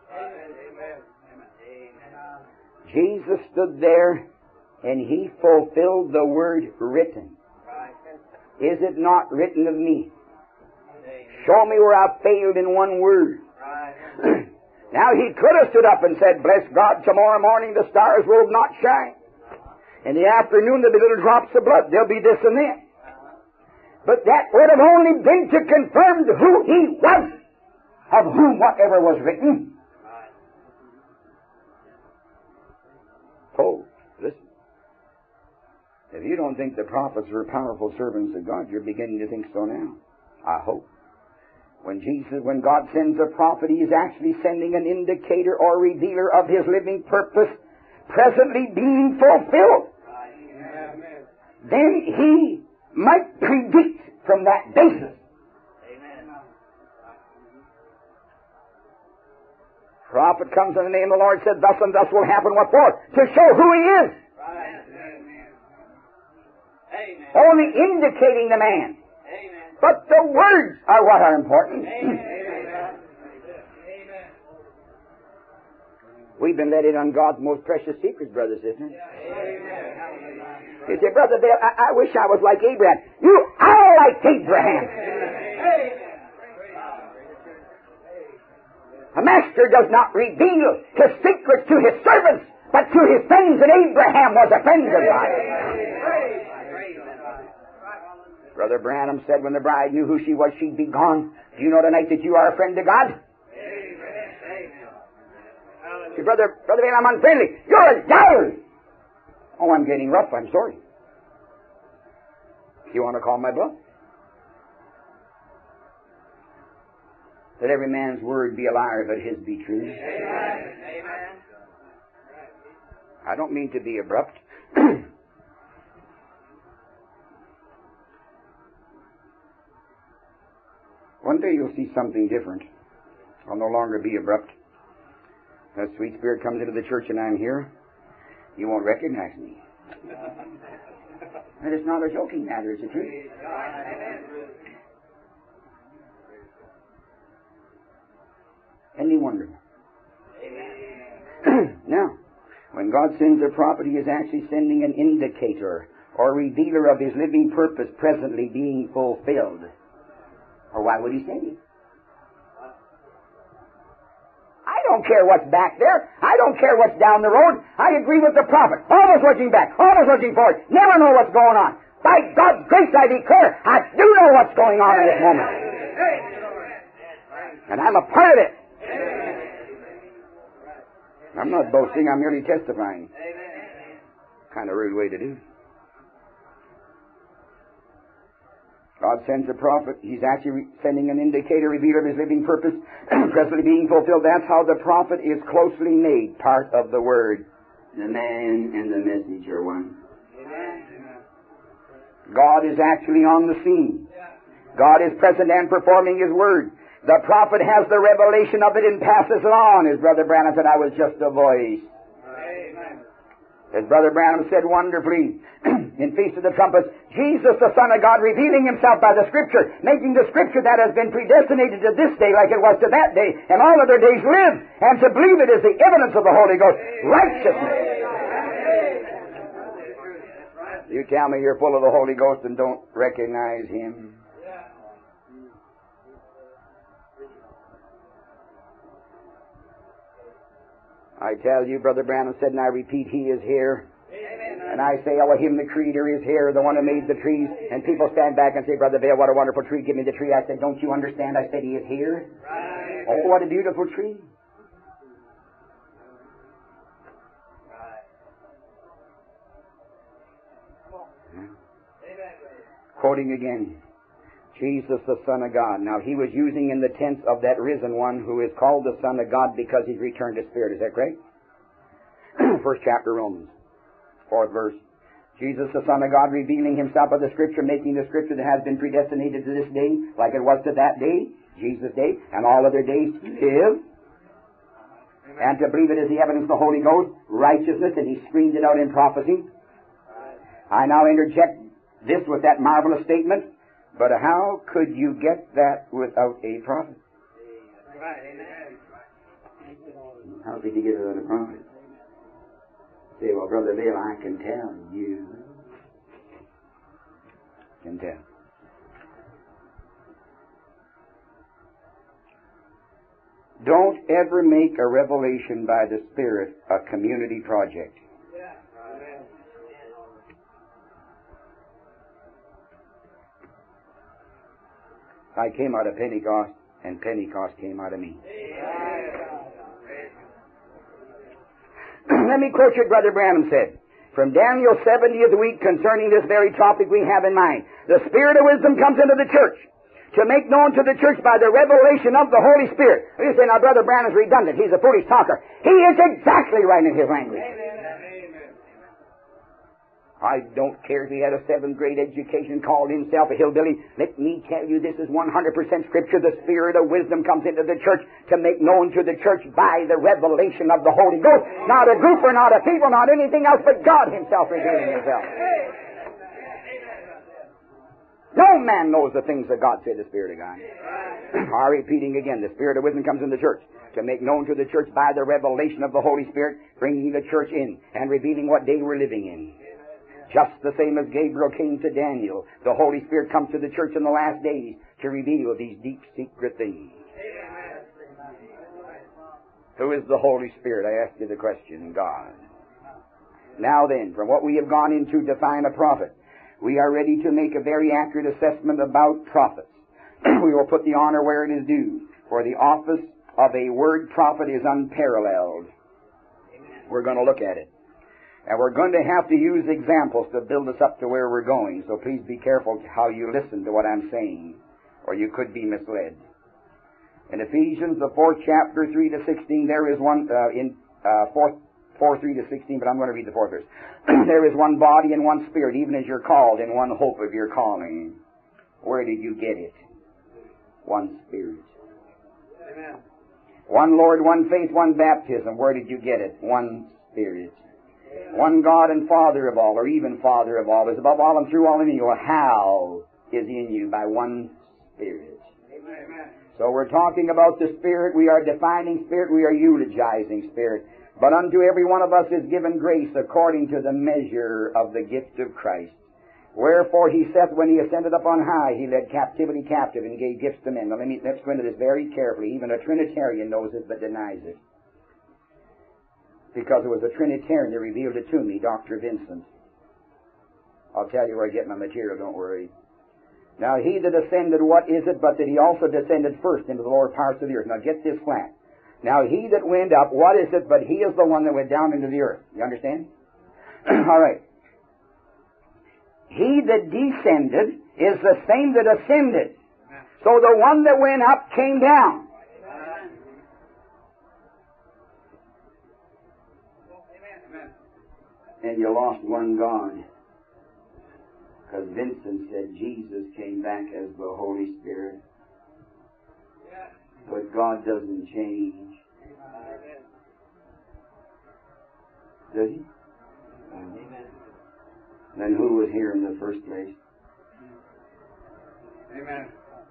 Jesus stood there and He fulfilled the word written. Is it not written of me? Show me where I've failed in one word. Now He could have stood up and said, bless God, tomorrow morning the stars will not shine. In the afternoon there'll be little drops of blood. There'll be this and that. But that would have only been to confirm who He was, of whom whatever was written. Oh, listen. If you don't think the prophets were powerful servants of God, you're beginning to think so now. I hope. When Jesus, when God sends a prophet, He is actually sending an indicator or revealer of His living purpose, presently being fulfilled. Amen. Then He might predict from that basis. Amen. Prophet comes in the name of the Lord, said, thus and thus will happen. What for? To show who He is. Right. Amen. Only indicating the man. Amen. But the words are what are important. Amen. We've been let in on God's most precious secrets, brothers, isn't it? Amen. You say, Brother Bill, I, I wish I was like Abraham. You are like Abraham. Amen. A master does not reveal His secrets to His servants, but to His friends, and Abraham was a friend of God. Brother Branham said when the bride knew who she was, she'd be gone. Do you know tonight that you are a friend to God? Say, Brother, Brother Bill, I'm unfriendly. You're a liar. Oh, I'm getting rough. I'm sorry. You want to call my bluff? Let every man's word be a liar, but his be true. Amen. I don't mean to be abrupt. One day you'll see something different. I'll no longer be abrupt. That sweet spirit comes into the church and I'm here, you won't recognize me. And it's not a joking matter, it's the truth. Any wonder? Now, when God sends a prophet, He is actually sending an indicator or revealer of His living purpose presently being fulfilled. Or why would He send it? I don't care what's back there. I don't care what's down the road. I agree with the prophet. Always looking back. Always looking forward. Never know what's going on. By God's grace, I declare, I do know what's going on in this moment. And I'm a part of it. I'm not boasting. I'm merely testifying. Kind of rude way to do. God sends a prophet. He's actually sending an indicator, revealer of His living purpose, presently being fulfilled. That's how the prophet is closely made part of the Word. The man and the message are one. Amen. God is actually on the scene. God is present and performing His Word. The prophet has the revelation of it and passes it on. As Brother Branham said, I was just a voice. Amen. As Brother Branham said wonderfully, in Feast of the Trumpets, Jesus, the Son of God, revealing Himself by the Scripture, making the Scripture that has been predestinated to this day like it was to that day, and all other days live, and to believe it is the evidence of the Holy Ghost, righteousness. You tell me you're full of the Holy Ghost and don't recognize Him. I tell you, Brother Branham said, and I repeat, He is here. Amen. And I say, Elohim, the Creator, is here, the one who made the trees. And people stand back and say, Brother Bill, what a wonderful tree. Give me the tree. I said, don't you understand? I said, He is here. Right. Oh, what a beautiful tree. Right. Quoting again, Jesus, the Son of God. Now, He was using in the tense of that risen one who is called the Son of God because He's returned to Spirit. Is that correct? First chapter, Romans. Fourth verse. Jesus, the Son of God, revealing Himself by the Scripture, making the Scripture that has been predestinated to this day, like it was to that day, Jesus' day, and all other days to live. And to believe it is the evidence of the Holy Ghost, righteousness, and He screamed it out in prophecy. I now interject this with that marvelous statement. But how could you get that without a prophet? Right. Amen. How could you get it on a prophet? Say, well, Brother Bill, I can tell you. Can tell. Don't ever make a revelation by the Spirit a community project. Yeah. Amen. I came out of Pentecost, and Pentecost came out of me. Let me quote you what Brother Branham said. From Daniel's seventieth week concerning this very topic we have in mind. The Spirit of wisdom comes into the church to make known to the church by the revelation of the Holy Spirit. You say, now Brother Branham's redundant. He's a foolish talker. He is exactly right in his language. I don't care if he had a seventh grade education, called himself a hillbilly. Let me tell you, this is one hundred percent Scripture. The Spirit of wisdom comes into the church to make known to the church by the revelation of the Holy Ghost. Not a group or not a people, not anything else, but God Himself revealing Himself. No man knows the things that God said, the Spirit of God. I'm repeating again, the Spirit of wisdom comes in the church to make known to the church by the revelation of the Holy Spirit, bringing the church in and revealing what day we're living in. Just the same as Gabriel came to Daniel, the Holy Spirit comes to the church in the last days to reveal these deep, secret things. Who is the Holy Spirit? I asked you the question. God. Now then, from what we have gone into to define a prophet, we are ready to make a very accurate assessment about prophets. We will put the honor where it is due, for the office of a word prophet is unparalleled. We're going to look at it. And we're going to have to use examples to build us up to where we're going. So please be careful how you listen to what I'm saying, or you could be misled. In Ephesians, the fourth chapter, three to sixteen, there is one, uh, in uh, fourth, four, three to sixteen, but I'm going to read the fourth verse. There is one body and one Spirit, even as you're called, in one hope of your calling. Where did you get it? One Spirit. Amen. One Lord, one faith, one baptism. Where did you get it? One Spirit. One God and Father of all, or even Father of all, is above all and through all in you. How is in you? By one Spirit. Amen. So we're talking about the Spirit. We are defining Spirit. We are eulogizing Spirit. But unto every one of us is given grace according to the measure of the gift of Christ. Wherefore He saith, when He ascended up on high, He led captivity captive and gave gifts to men. Now let me, let's go into this very carefully. Even a Trinitarian knows it but denies it. Because it was a Trinitarian that revealed it to me, Doctor Vincent. I'll tell you where I get my material, don't worry. Now He that ascended, what is it but that He also descended first into the lower parts of the earth? Now get this flat. Now He that went up, what is it but He is the one that went down into the earth? You understand? All right. He that descended is the same that ascended. So the one that went up came down. And you lost one God. Because Vincent said Jesus came back as the Holy Spirit. But God doesn't change. Does He? Amen. Then who was here in the first place? Amen.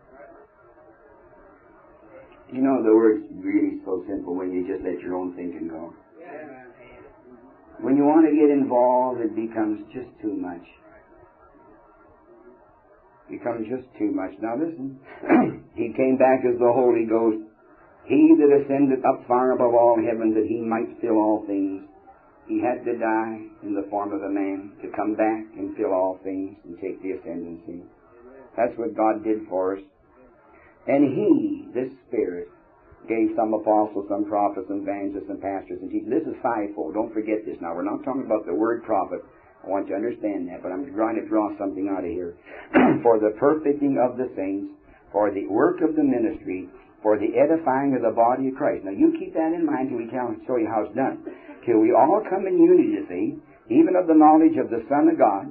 You know, the word's really so simple when you just let your own thinking go. Amen. When you want to get involved, it becomes just too much. Becomes just too much. Now listen. He came back as the Holy Ghost. He that ascended up far above all heaven, that He might fill all things. He had to die in the form of a man to come back and fill all things and take the ascendancy. That's what God did for us. And He, this Spirit, gave some apostles, some prophets, some evangelists, and pastors and teachers. This is fivefold. Don't forget this. Now, we're not talking about the word prophet. I want you to understand that, but I'm trying to draw something out of here. For the perfecting of the saints, for the work of the ministry, for the edifying of the body of Christ. Now, you keep that in mind till we can show you how it's done. Till we all come in unity, you see, even of the knowledge of the Son of God,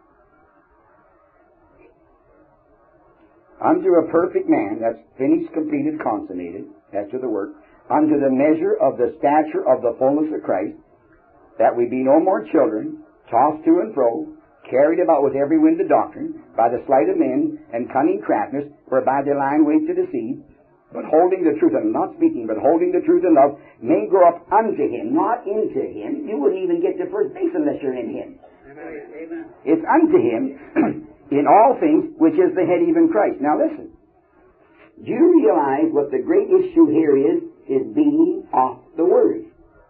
unto a perfect man, that's finished, completed, consummated, after the work, unto the measure of the stature of the fullness of Christ, that we be no more children, tossed to and fro, carried about with every wind of doctrine, by the sleight of men and cunning craftiness, whereby they lie in wait to deceive, but holding the truth, and not speaking, but holding the truth in love, may grow up unto him, not into him. You wouldn't even get to first base unless you're in him. Amen. It's unto him in all things, which is the head, even Christ. Now listen. Do you realize what the great issue here is? Is being off the Word.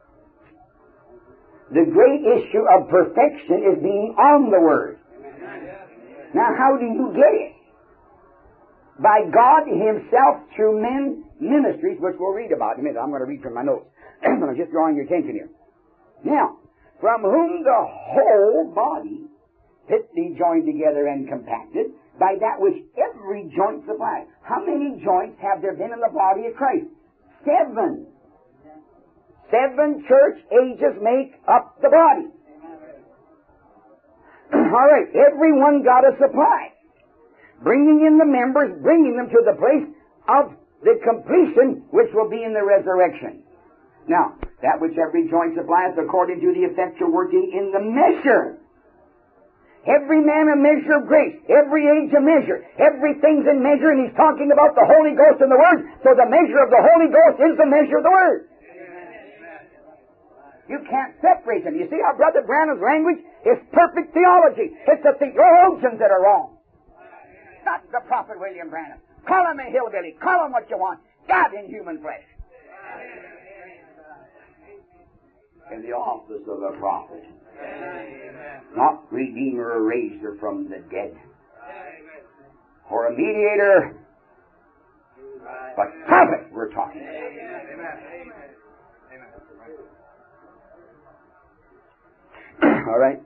The great issue of perfection is being on the Word. Now how do you get it? By God Himself through men ministries, which we'll read about in a minute. I'm going to read from my notes. I'm just drawing your attention here. Now, from whom the whole body, fitly joined together and compacted, by that which every joint supplies. How many joints have there been in the body of Christ? Seven. Seven church ages make up the body. All right, everyone got a supply. Bringing in the members, bringing them to the place of the completion, which will be in the resurrection. Now, that which every joint supplies according to the effectual working in the measure. Every man a measure of grace. Every age a measure. Everything's in measure, and he's talking about the Holy Ghost and the Word. So the measure of the Holy Ghost is the measure of the Word. You can't separate them. You see how Brother Branham's language is perfect theology. It's the theologians that are wrong. Not the prophet William Branham. Call him a hillbilly. Call him what you want. God in human flesh. In the office of a prophet. Not redeemer or raiser from the dead. Or a mediator. But prophet we're talking about. All right.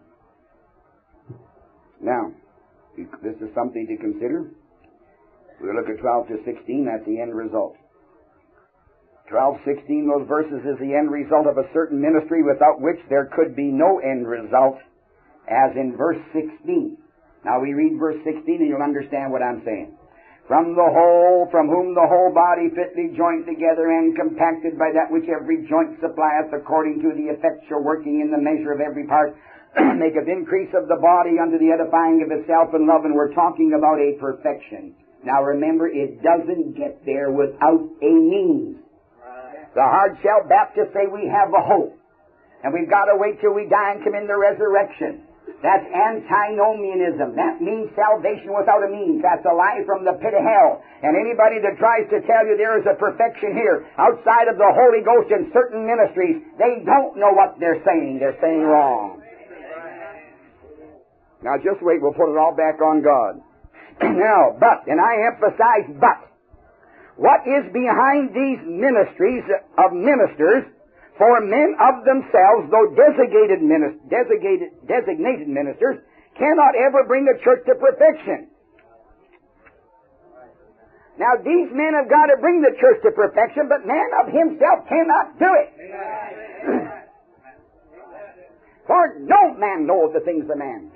Now, this is something to consider. We'll look at twelve to sixteen. That's the end result. twelve, sixteen, those verses is the end result of a certain ministry without which there could be no end result, as in verse sixteen. Now we read verse sixteen and you'll understand what I'm saying. From the whole, from whom the whole body fitly joined together and compacted by that which every joint supplieth according to the effectual working in the measure of every part, maketh increase of the body unto the edifying of itself in love. And we're talking about a perfection. Now remember, it doesn't get there without a means. The hard-shell Baptists say we have a hope. And we've got to wait till we die and come in the resurrection. That's antinomianism. That means salvation without a means. That's a lie from the pit of hell. And anybody that tries to tell you there is a perfection here outside of the Holy Ghost in certain ministries, they don't know what they're saying. They're saying wrong. Now just wait. We'll put it all back on God. Now, but, and I emphasize but, what is behind these ministries of ministers? For men of themselves, though designated, ministers, designated, designated ministers, cannot ever bring a church to perfection. Now, these men have got to bring the church to perfection, but man of himself cannot do it. For no man knoweth the things of man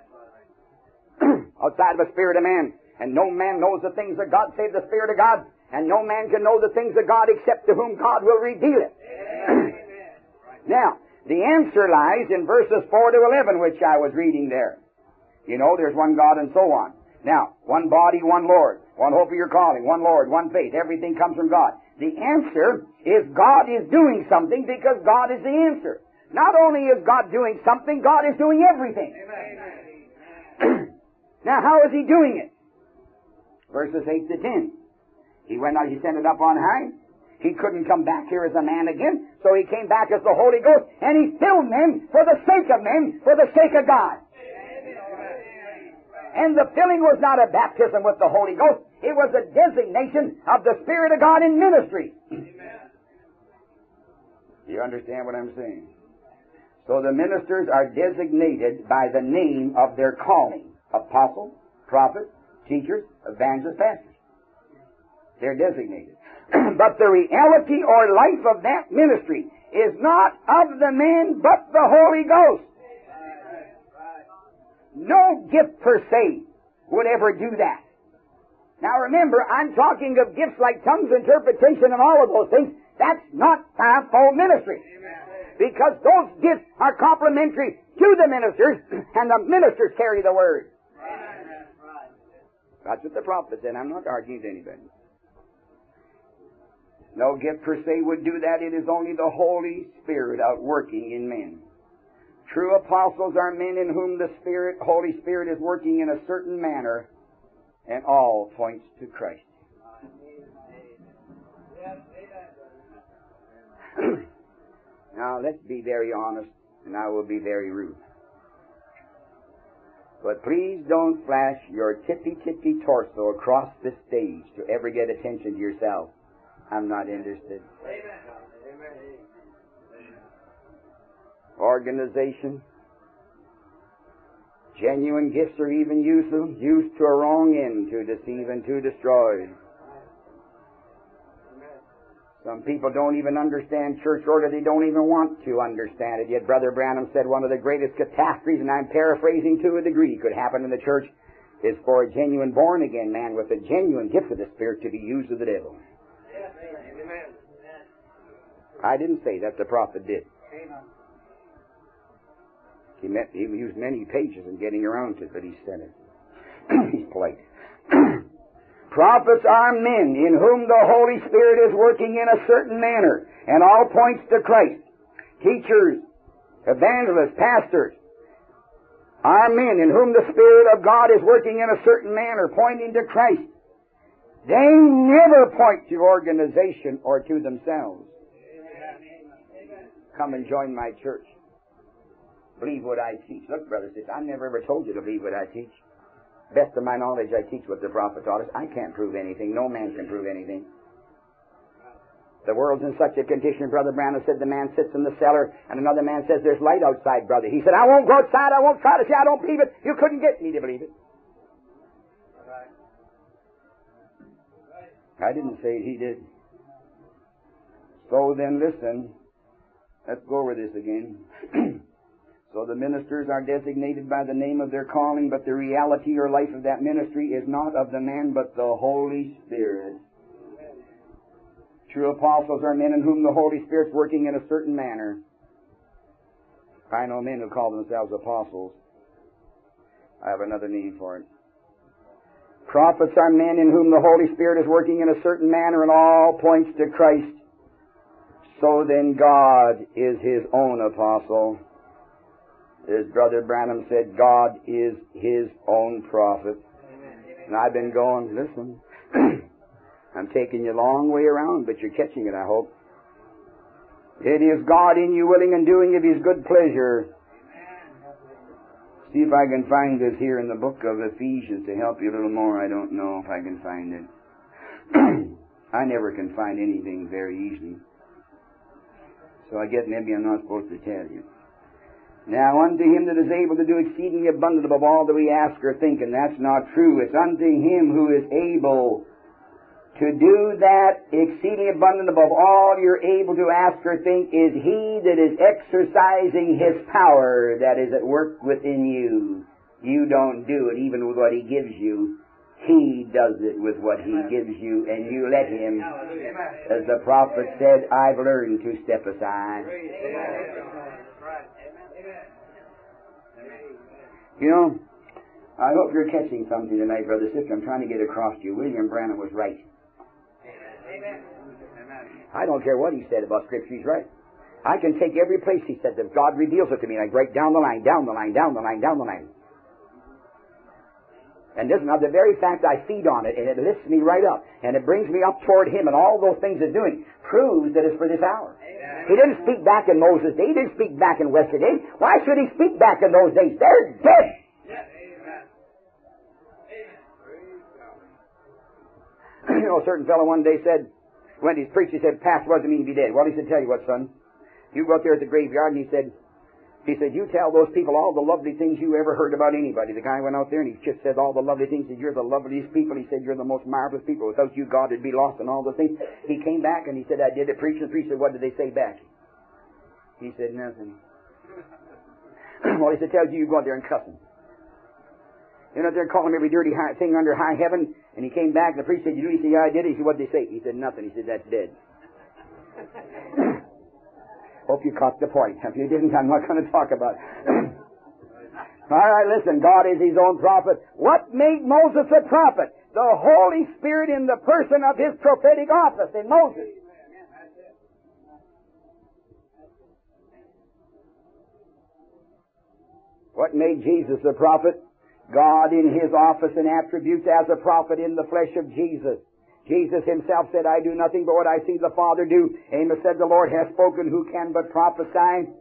outside of the spirit of man. And no man knows the things of God save the Spirit of God. And no man can know the things of God except to whom God will reveal it. Now, the answer lies in verses four to eleven, which I was reading there. You know, there's one God and so on. Now, one body, one Lord. One hope of your calling. One Lord, one faith. Everything comes from God. The answer is God is doing something because God is the answer. Not only is God doing something, God is doing everything. Now, how is He doing it? Verses eight to ten. He went out, He sent it up on high. He couldn't come back here as a man again, so He came back as the Holy Ghost, and He filled men for the sake of men, for the sake of God. And the filling was not a baptism with the Holy Ghost. It was a designation of the Spirit of God in ministry. You understand what I'm saying? So the ministers are designated by the name of their calling. Apostle, prophet, teachers, evangelists, pastors. They're designated. But the reality or life of that ministry is not of the man, but the Holy Ghost. No gift per se would ever do that. Now remember, I'm talking of gifts like tongues, interpretation, and all of those things. That's not fivefold ministry. Because those gifts are complementary to the ministers, and the ministers carry the Word. That's what the prophet said. I'm not arguing with anybody. No gift per se would do that. It is only the Holy Spirit outworking in men. True apostles are men in whom the Spirit, Holy Spirit is working in a certain manner, and all points to Christ. Now, let's be very honest, and I will be very rude. But please don't flash your tippy-tippy torso across the stage to ever get attention to yourself. I'm not interested. Organization, genuine gifts are even used, used to a wrong end, to deceive and to destroy. Some people don't even understand church order. They don't even want to understand it. Yet Brother Branham said one of the greatest catastrophes, and I'm paraphrasing to a degree, could happen in the church is for a genuine born-again man with a genuine gift of the Spirit to be used of the devil. I didn't say that. The prophet did. He, met, he used many pages in getting around to it, but he said it. He's polite. Prophets are men in whom the Holy Spirit is working in a certain manner, and all points to Christ. Teachers, evangelists, pastors are men in whom the Spirit of God is working in a certain manner, pointing to Christ. They never point to organization or to themselves. Come and join my church. Believe what I teach. Look, brother, sister, I never ever told you to believe what I teach. Best of my knowledge, I teach what the prophet taught us. I can't prove anything. No man can prove anything. The world's in such a condition, Brother Branham said, the man sits in the cellar, and another man says, there's light outside, brother. He said, I won't go outside. I won't try to say I don't believe it. You couldn't get me to believe it. I didn't say it. He did. So then, listen. Let's go over this again. So the ministers are designated by the name of their calling, but the reality or life of that ministry is not of the man, but the Holy Spirit. True apostles are men in whom the Holy Spirit's working in a certain manner. I know men who call themselves apostles. I have another name for it. Prophets are men in whom the Holy Spirit is working in a certain manner, and all points to Christ. So then God is His own apostle. As Brother Branham said, God is His own prophet. And I've been going, listen, I'm taking you a long way around, but you're catching it, I hope. It is God in you willing and doing of His good pleasure. See if I can find this here in the book of Ephesians to help you a little more. I don't know if I can find it. I never can find anything very easily. So I guess maybe I'm not supposed to tell you. Now unto Him that is able to do exceedingly abundant above all that we ask or think, and that's not true. It's unto Him who is able to do that exceedingly abundant above all you're able to ask or think, is He that is exercising His power that is at work within you. You don't do it even with what He gives you. He does it with what He gives you, and you let Him. As the prophet said, I've learned to step aside. You know, I hope you're catching something tonight, brother, sister. I'm trying to get across to you. William Branham was right. I don't care what he said about Scripture. He's right. I can take every place he said that God reveals it to me, and I break down the line, down the line, down the line, down the line. And this, now the very fact I feed on it, and it lifts me right up, and it brings me up toward Him, and all those things it's doing, proves that it's for this hour. Amen. He didn't speak back in Moses' day. He didn't speak back in Wesley's day. Why should He speak back in those days? They're dead. Yes. Amen. You know, a certain fellow one day said, when he preached, he said, Pastor, what does it mean to be dead? Well, he said, tell you what, son. You go out there at the graveyard, and he said, He said, you tell those people all the lovely things you ever heard about anybody. The guy went out there and he just said all the lovely things. He said, you're the loveliest people. He said, you're the most marvelous people. Without you, God would be lost and all those things. He came back and he said, I did it, preach and preach. He said, what did they say back? He said, nothing. Well, he said, tell you, you go out there and cuss them. You're out there calling them every dirty high thing under high heaven. And he came back and the priest said, you do? He said, yeah, I did it. He said, what did they say? He said, nothing. He said, that's dead. Hope you caught the point. If you didn't, I'm not going to talk about it. All right, listen. God is His own prophet. What made Moses a prophet? The Holy Spirit in the person of His prophetic office in Moses. What made Jesus a prophet? God in His office and attributes as a prophet in the flesh of Jesus. Jesus Himself said, I do nothing but what I see the Father do. Amos said, the Lord hath spoken, who can but prophesy?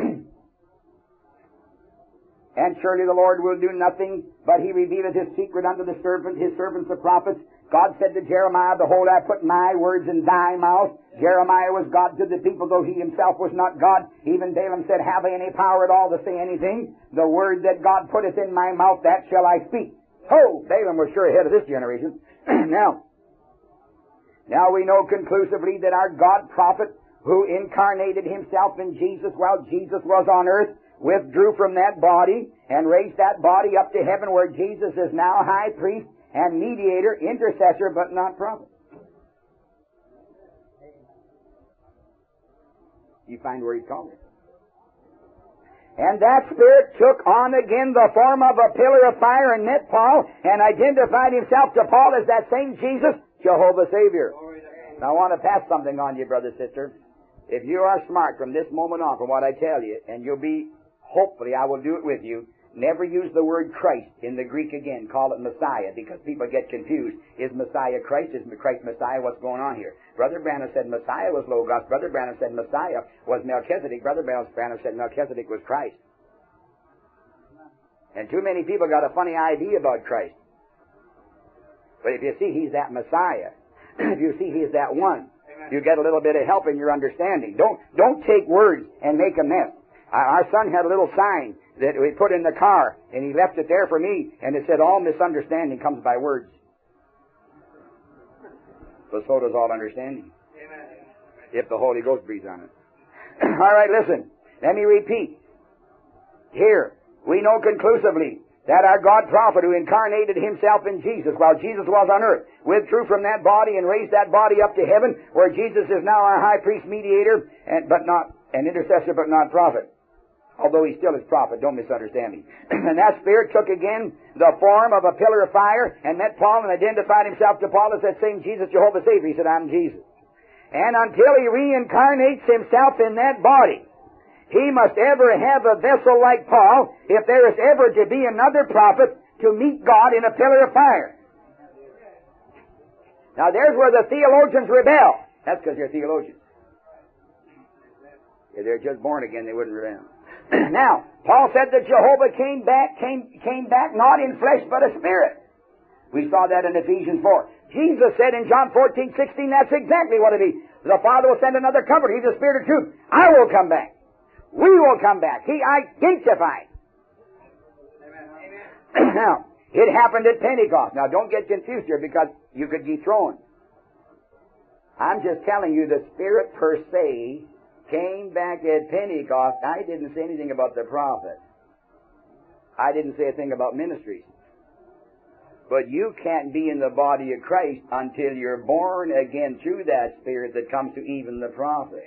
And surely the Lord will do nothing, but He revealeth His secret unto the servant, His servants the prophets. God said to Jeremiah, behold, I put my words in thy mouth. Jeremiah was God to the people, though he himself was not God. Even Balaam said, have I any power at all to say anything? The word that God putteth in my mouth, that shall I speak. Ho! Balaam was sure ahead of this generation. Now, now we know conclusively that our God prophet, who incarnated Himself in Jesus while Jesus was on earth, withdrew from that body and raised that body up to heaven, where Jesus is now high priest and mediator, intercessor, but not prophet. You find where He's called it. And that Spirit took on again the form of a pillar of fire and met Paul and identified Himself to Paul as that same Jesus, Jehovah Savior. Now I want to pass something on you, brother, sister. If you are smart from this moment on from what I tell you, and you'll be, hopefully I will do it with you, never use the word Christ in the Greek again. Call it Messiah, because people get confused. Is Messiah Christ? Is Christ Messiah? What's going on here? Brother Branham said Messiah was Logos. Brother Branham said Messiah was Melchizedek. Brother Branham said Melchizedek was Christ. And too many people got a funny idea about Christ. But if you see He's that Messiah, if you see He's that one, you get a little bit of help in your understanding. Don't, don't take words and make a mess. Our son had a little sign that we put in the car, and he left it there for me, and it said, all misunderstanding comes by words. But so does all understanding. Amen. If the Holy Ghost breathes on it. All right, listen. Let me repeat. Here, we know conclusively that our God prophet, who incarnated Himself in Jesus while Jesus was on earth, withdrew from that body and raised that body up to heaven, where Jesus is now our high priest mediator, and, but not an intercessor, but not prophet. Although He still is prophet, don't misunderstand me. And that Spirit took again the form of a pillar of fire and met Paul and identified Himself to Paul as that same Jesus, Jehovah Savior. He said, I'm Jesus. And until He reincarnates Himself in that body, He must ever have a vessel like Paul, if there is ever to be another prophet, to meet God in a pillar of fire. Now there's where the theologians rebel. That's because they're theologians. If they're just born again, they wouldn't rebel. Now, Paul said that Jehovah came back, came, came back not in flesh, but a spirit. We saw that in Ephesians four. Jesus said in John fourteen, sixteen, that's exactly what it is. The Father will send another comforter. He's the Spirit of truth. I will come back. We will come back. He identified. Amen. Now, it happened at Pentecost. Now, don't get confused here, because you could be thrown. I'm just telling you, the Spirit per se came back at Pentecost. I didn't say anything about the prophet. I didn't say a thing about ministries. But you can't be in the body of Christ until you're born again through that Spirit that comes to even the prophet.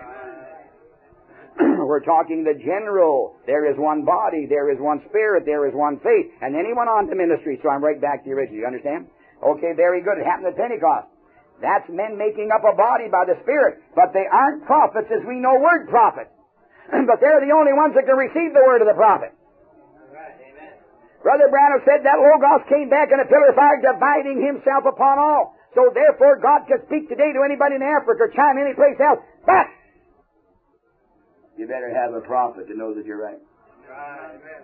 We're talking the general. There is one body, there is one Spirit, there is one faith. And then He went on to ministry, so I'm right back to the original. You understand? Okay, very good. It happened at Pentecost. That's men making up a body by the Spirit. But they aren't prophets as we know word prophets. But they're the only ones that can receive the word of the prophet. Right, amen. Brother Branham said that Logos came back in a pillar of fire, dividing Himself upon all. So therefore God can speak today to anybody in Africa or China, any place else. But you better have a prophet to know that you're right. Right, amen.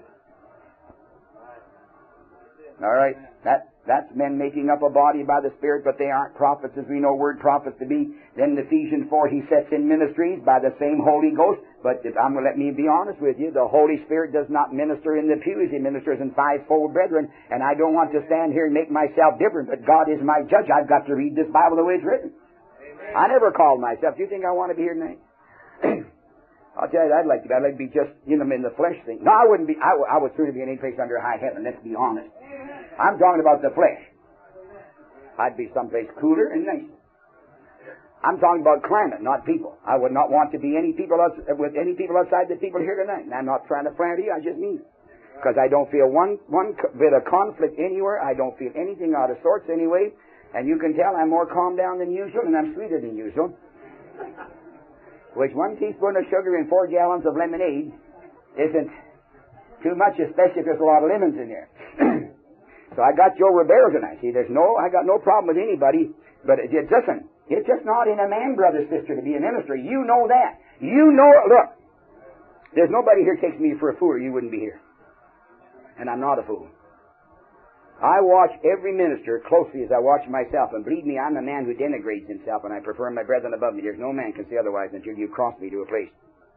All right. That, that's men making up a body by the Spirit, but they aren't prophets as we know word prophets to be. Then in Ephesians four, He sets in ministries by the same Holy Ghost. But if I'm going to let me be honest with you, the Holy Spirit does not minister in the pews. He ministers in fivefold brethren. And I don't want to stand here and make myself different, but God is my judge. I've got to read this Bible the way it's written. Amen. I never called myself. Do you think I want to be here tonight? I'll tell you, I'd like to be. I'd like to be just, you know, in the flesh thing. No, I wouldn't be. I, w- I would sooner be in any place under high heaven. Let's be honest. I'm talking about the flesh. I'd be someplace cooler and nicer. I'm talking about climate, not people. I would not want to be any people else, with any people outside the people here tonight. And I'm not trying to flatter you. I just mean it. Because I don't feel one one bit of conflict anywhere. I don't feel anything out of sorts anyway. And you can tell I'm more calmed down than usual, and I'm sweeter than usual. Which one teaspoon of sugar and four gallons of lemonade isn't Too much, especially if there's a lot of lemons in there. So I got Joe Ribeiro tonight. See, there's no, I got no problem with anybody, but it, it doesn't. It's just not in a man, brother, sister, to be a minister. You know that. You know, look, there's nobody here takes me for a fool or you wouldn't be here. And I'm not a fool. I watch every minister closely as I watch myself, and believe me, I'm a man who denigrates himself, and I prefer my brethren above me. There's no man can say otherwise until you cross me to a place.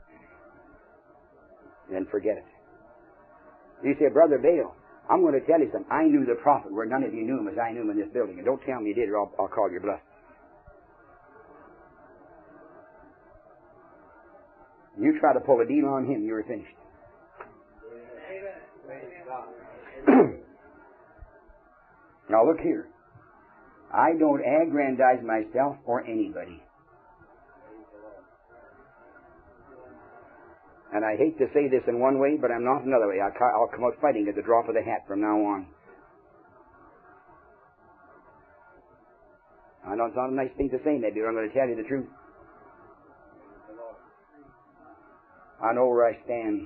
Then forget it. You say, Brother Bale, I'm going to tell you something. I knew the prophet where none of you knew him as I knew him in this building, and don't tell me you did or I'll, I'll call your bluff. You try to pull a deal on him, you're finished. Now look here. I don't aggrandize myself or anybody. And I hate to say this in one way, but I'm not another way. I'll come out fighting at the drop of the hat from now on. I know it's not a nice thing to say, maybe, but I'm going to tell you the truth. I know where I stand.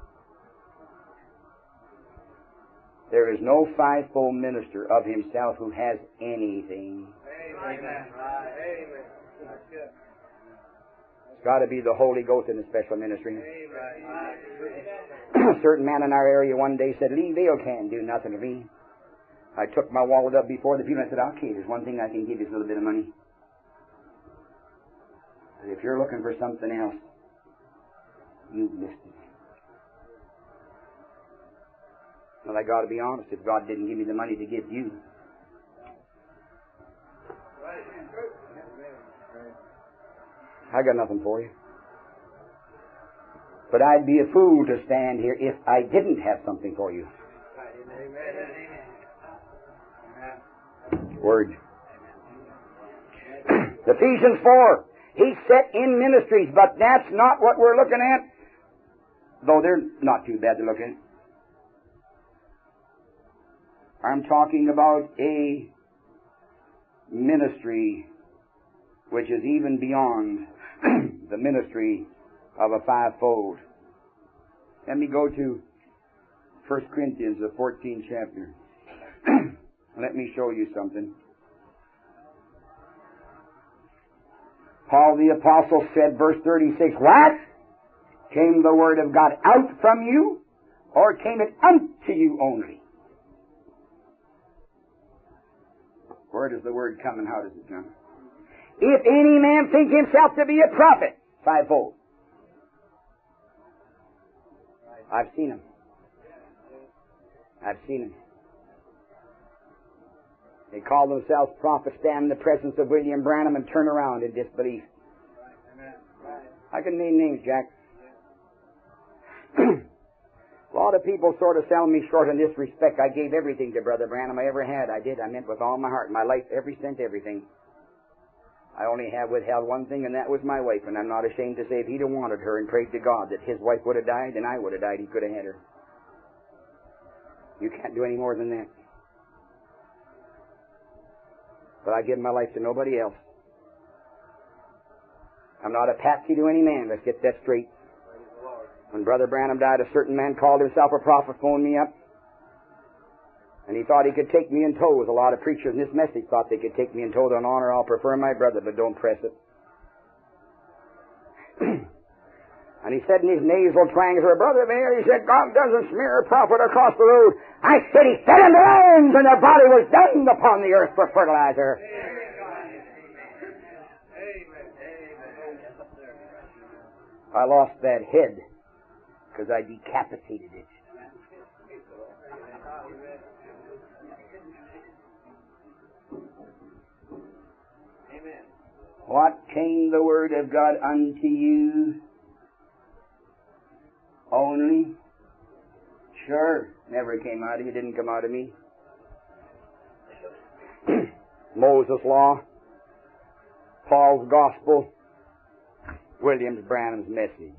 There is no fivefold minister of himself who has anything. Amen. Amen. That's good. It's got to be the Holy Ghost in the special ministry. Amen. A certain man in our area one day said, Lee Vale can't do nothing to me. I took my wallet up before the people and I said, okay, there's one thing I can give you, a little bit of money. But if you're looking for something else, you've missed it. Well, I got to be honest. If God didn't give me the money to give you, I got nothing for you. But I'd be a fool to stand here if I didn't have something for you. Word. Ephesians four. He set in ministries, but that's not what we're looking at. Though they're not too bad to look at. I'm talking about a ministry which is even beyond the ministry of a fivefold. Let me go to First Corinthians, the fourteenth chapter. Let me show you something. Paul the Apostle said, verse thirty-six, what? Came the word of God out from you, or came it unto you only? Where does the word come and how does it come? If any man think himself to be a prophet, fivefold. I've seen him. I've seen him. They call themselves prophets, stand in the presence of William Branham and turn around in disbelief. I can name names, Jack. A lot of people sort of sell me short in this respect. I gave everything to Brother Branham I ever had. I did. I meant with all my heart, my life, every cent, everything. I only have withheld one thing, and that was my wife. And I'm not ashamed to say if he'd have wanted her and prayed to God that his wife would have died and I would have died, he could have had her. You can't do any more than that. But I give my life to nobody else. I'm not a patsy to any man. Let's get that straight. When Brother Branham died, a certain man called himself a prophet, phoned me up. And he thought he could take me in tow. A lot of preachers in this message thought they could take me in tow. On honor, I'll prefer my brother, but don't press it. And he said in his nasal twang to her, Brother Mayor, he said, God doesn't smear a prophet across the road. I said he fed him the lands and the body was done upon the earth for fertilizer. I lost that head because I decapitated it. Amen. What came the word of God unto you? Only? Sure, never came out of you, didn't come out of me. Moses' law, Paul's gospel, William Branham's message.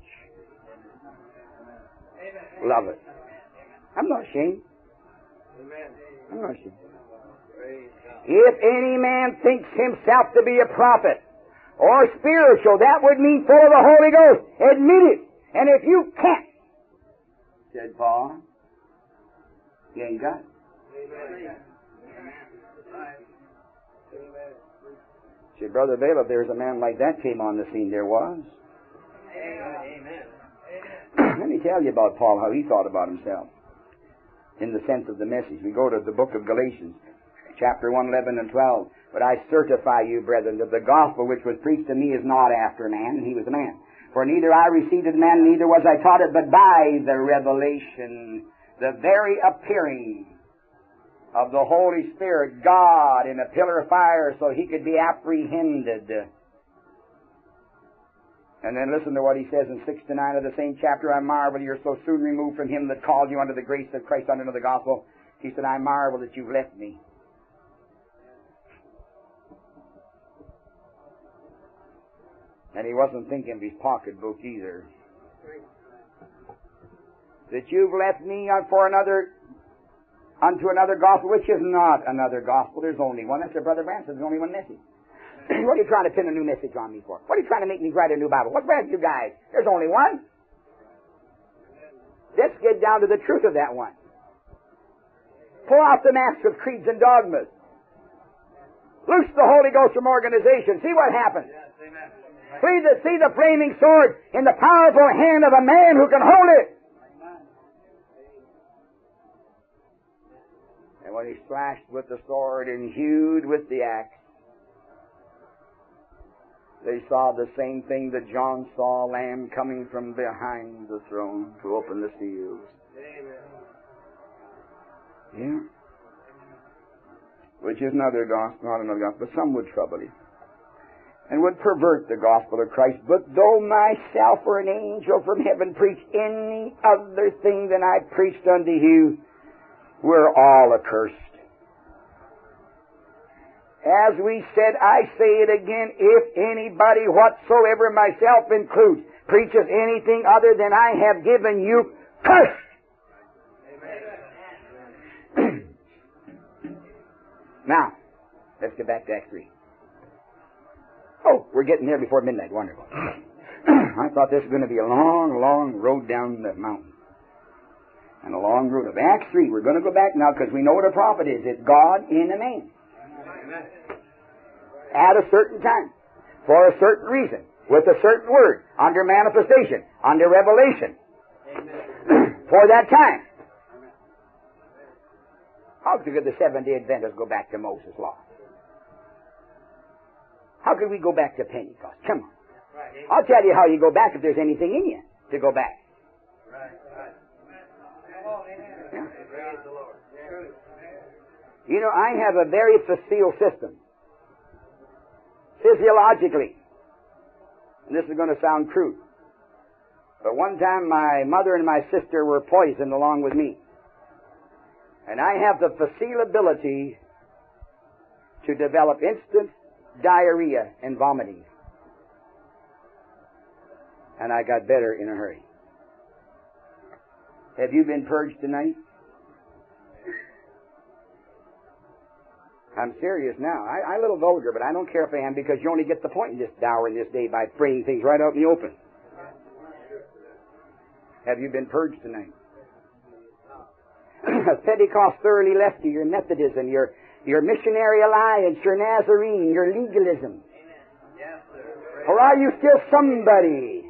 Amen. Love it. I'm not ashamed. Amen. I'm not ashamed. Praise God. If any man thinks himself to be a prophet or spiritual, that would mean full of the Holy Ghost. Admit it. And if you can't, said Paul. You ain't got it. Amen. Right. Amen. Said, Brother Vale, if there's a man like that came on the scene, there was. Amen. Let me tell you about Paul, how he thought about himself in the sense of the message. We go to the book of Galatians, chapter one, eleven, and twelve. But I certify you, brethren, that the gospel which was preached to me is not after man, and he was a man. For neither I received it of man, neither was I taught it, but by the revelation, the very appearing of the Holy Spirit, God in a pillar of fire, so he could be apprehended. And then listen to what he says in six to nine of the same chapter. I marvel you're so soon removed from him that called you unto the grace of Christ unto the gospel. He said, I marvel that you've left me. And he wasn't thinking of his pocketbook either. That you've left me for another, unto another gospel, which is not another gospel. There's only one. That's what Brother Brandt says. There's only one message. What are you trying to pin a new message on me for? What are you trying to make me write a new Bible? What's wrong with you guys? There's only one. Let's get down to the truth of that one. Pull off the mask of creeds and dogmas. Loose the Holy Ghost from organization. See what happens. See the, see the flaming sword in the powerful hand of a man who can hold it. And when he slashed with the sword and hewed with the axe, they saw the same thing that John saw, a lamb coming from behind the throne to open the seals. Yeah. Which is another gospel, not another gospel, but some would trouble you and would pervert the gospel of Christ. But though myself or an angel from heaven preach any other thing than I preached unto you, we're all accursed. As we said, I say it again, if anybody whatsoever, myself includes, preaches anything other than I have given you, cursed! Amen. Now, let's get back to Acts three. Oh, we're getting there before midnight. Wonderful. I thought this was going to be a long, long road down the mountain. And a long road of Acts three. We're going to go back now because we know what a prophet is. It's God in a man. At a certain time, for a certain reason, with a certain word, under manifestation, under revelation, for that time. How could the Seventh-day Adventists go back to Moses' law? How could we go back to Pentecost? Come on. I'll tell you how you go back if there's anything in you to go back. Yeah. You know, I have a very facile system. Physiologically. And this is going to sound crude. But one time my mother and my sister were poisoned along with me. And I have the facile ability to develop instant diarrhea and vomiting. And I got better in a hurry. Have you been purged tonight? I'm serious now. I, I'm a little vulgar, but I don't care if I am, because you only get the point in this hour in this day by bringing things right out in the open. Have you been purged tonight? Pentecost thoroughly left you, your Methodism, your, your missionary alliance, your Nazarene, your legalism. Or are you still somebody?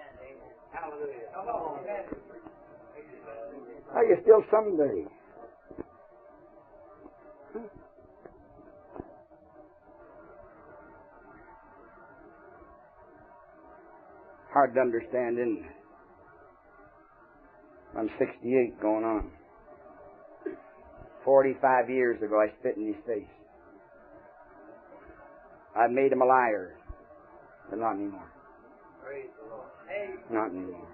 Are you still somebody? Hard to understand, isn't it? I'm sixty-eight going on. Forty-five years ago I spit in his face. I made him a liar. But not anymore. Praise the Lord. Not anymore.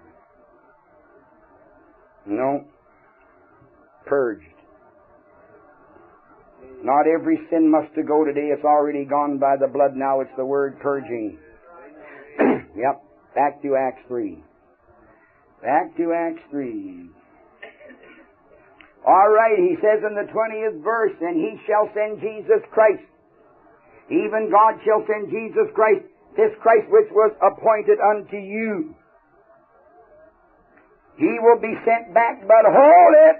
No. Purged. Not every sin must to go today. It's already gone by the blood. Now it's the word purging. Yep. Back to Acts three. Back to Acts three. All right, he says in the twentieth verse, and he shall send Jesus Christ. Even God shall send Jesus Christ, this Christ which was appointed unto you. He will be sent back, but hold it!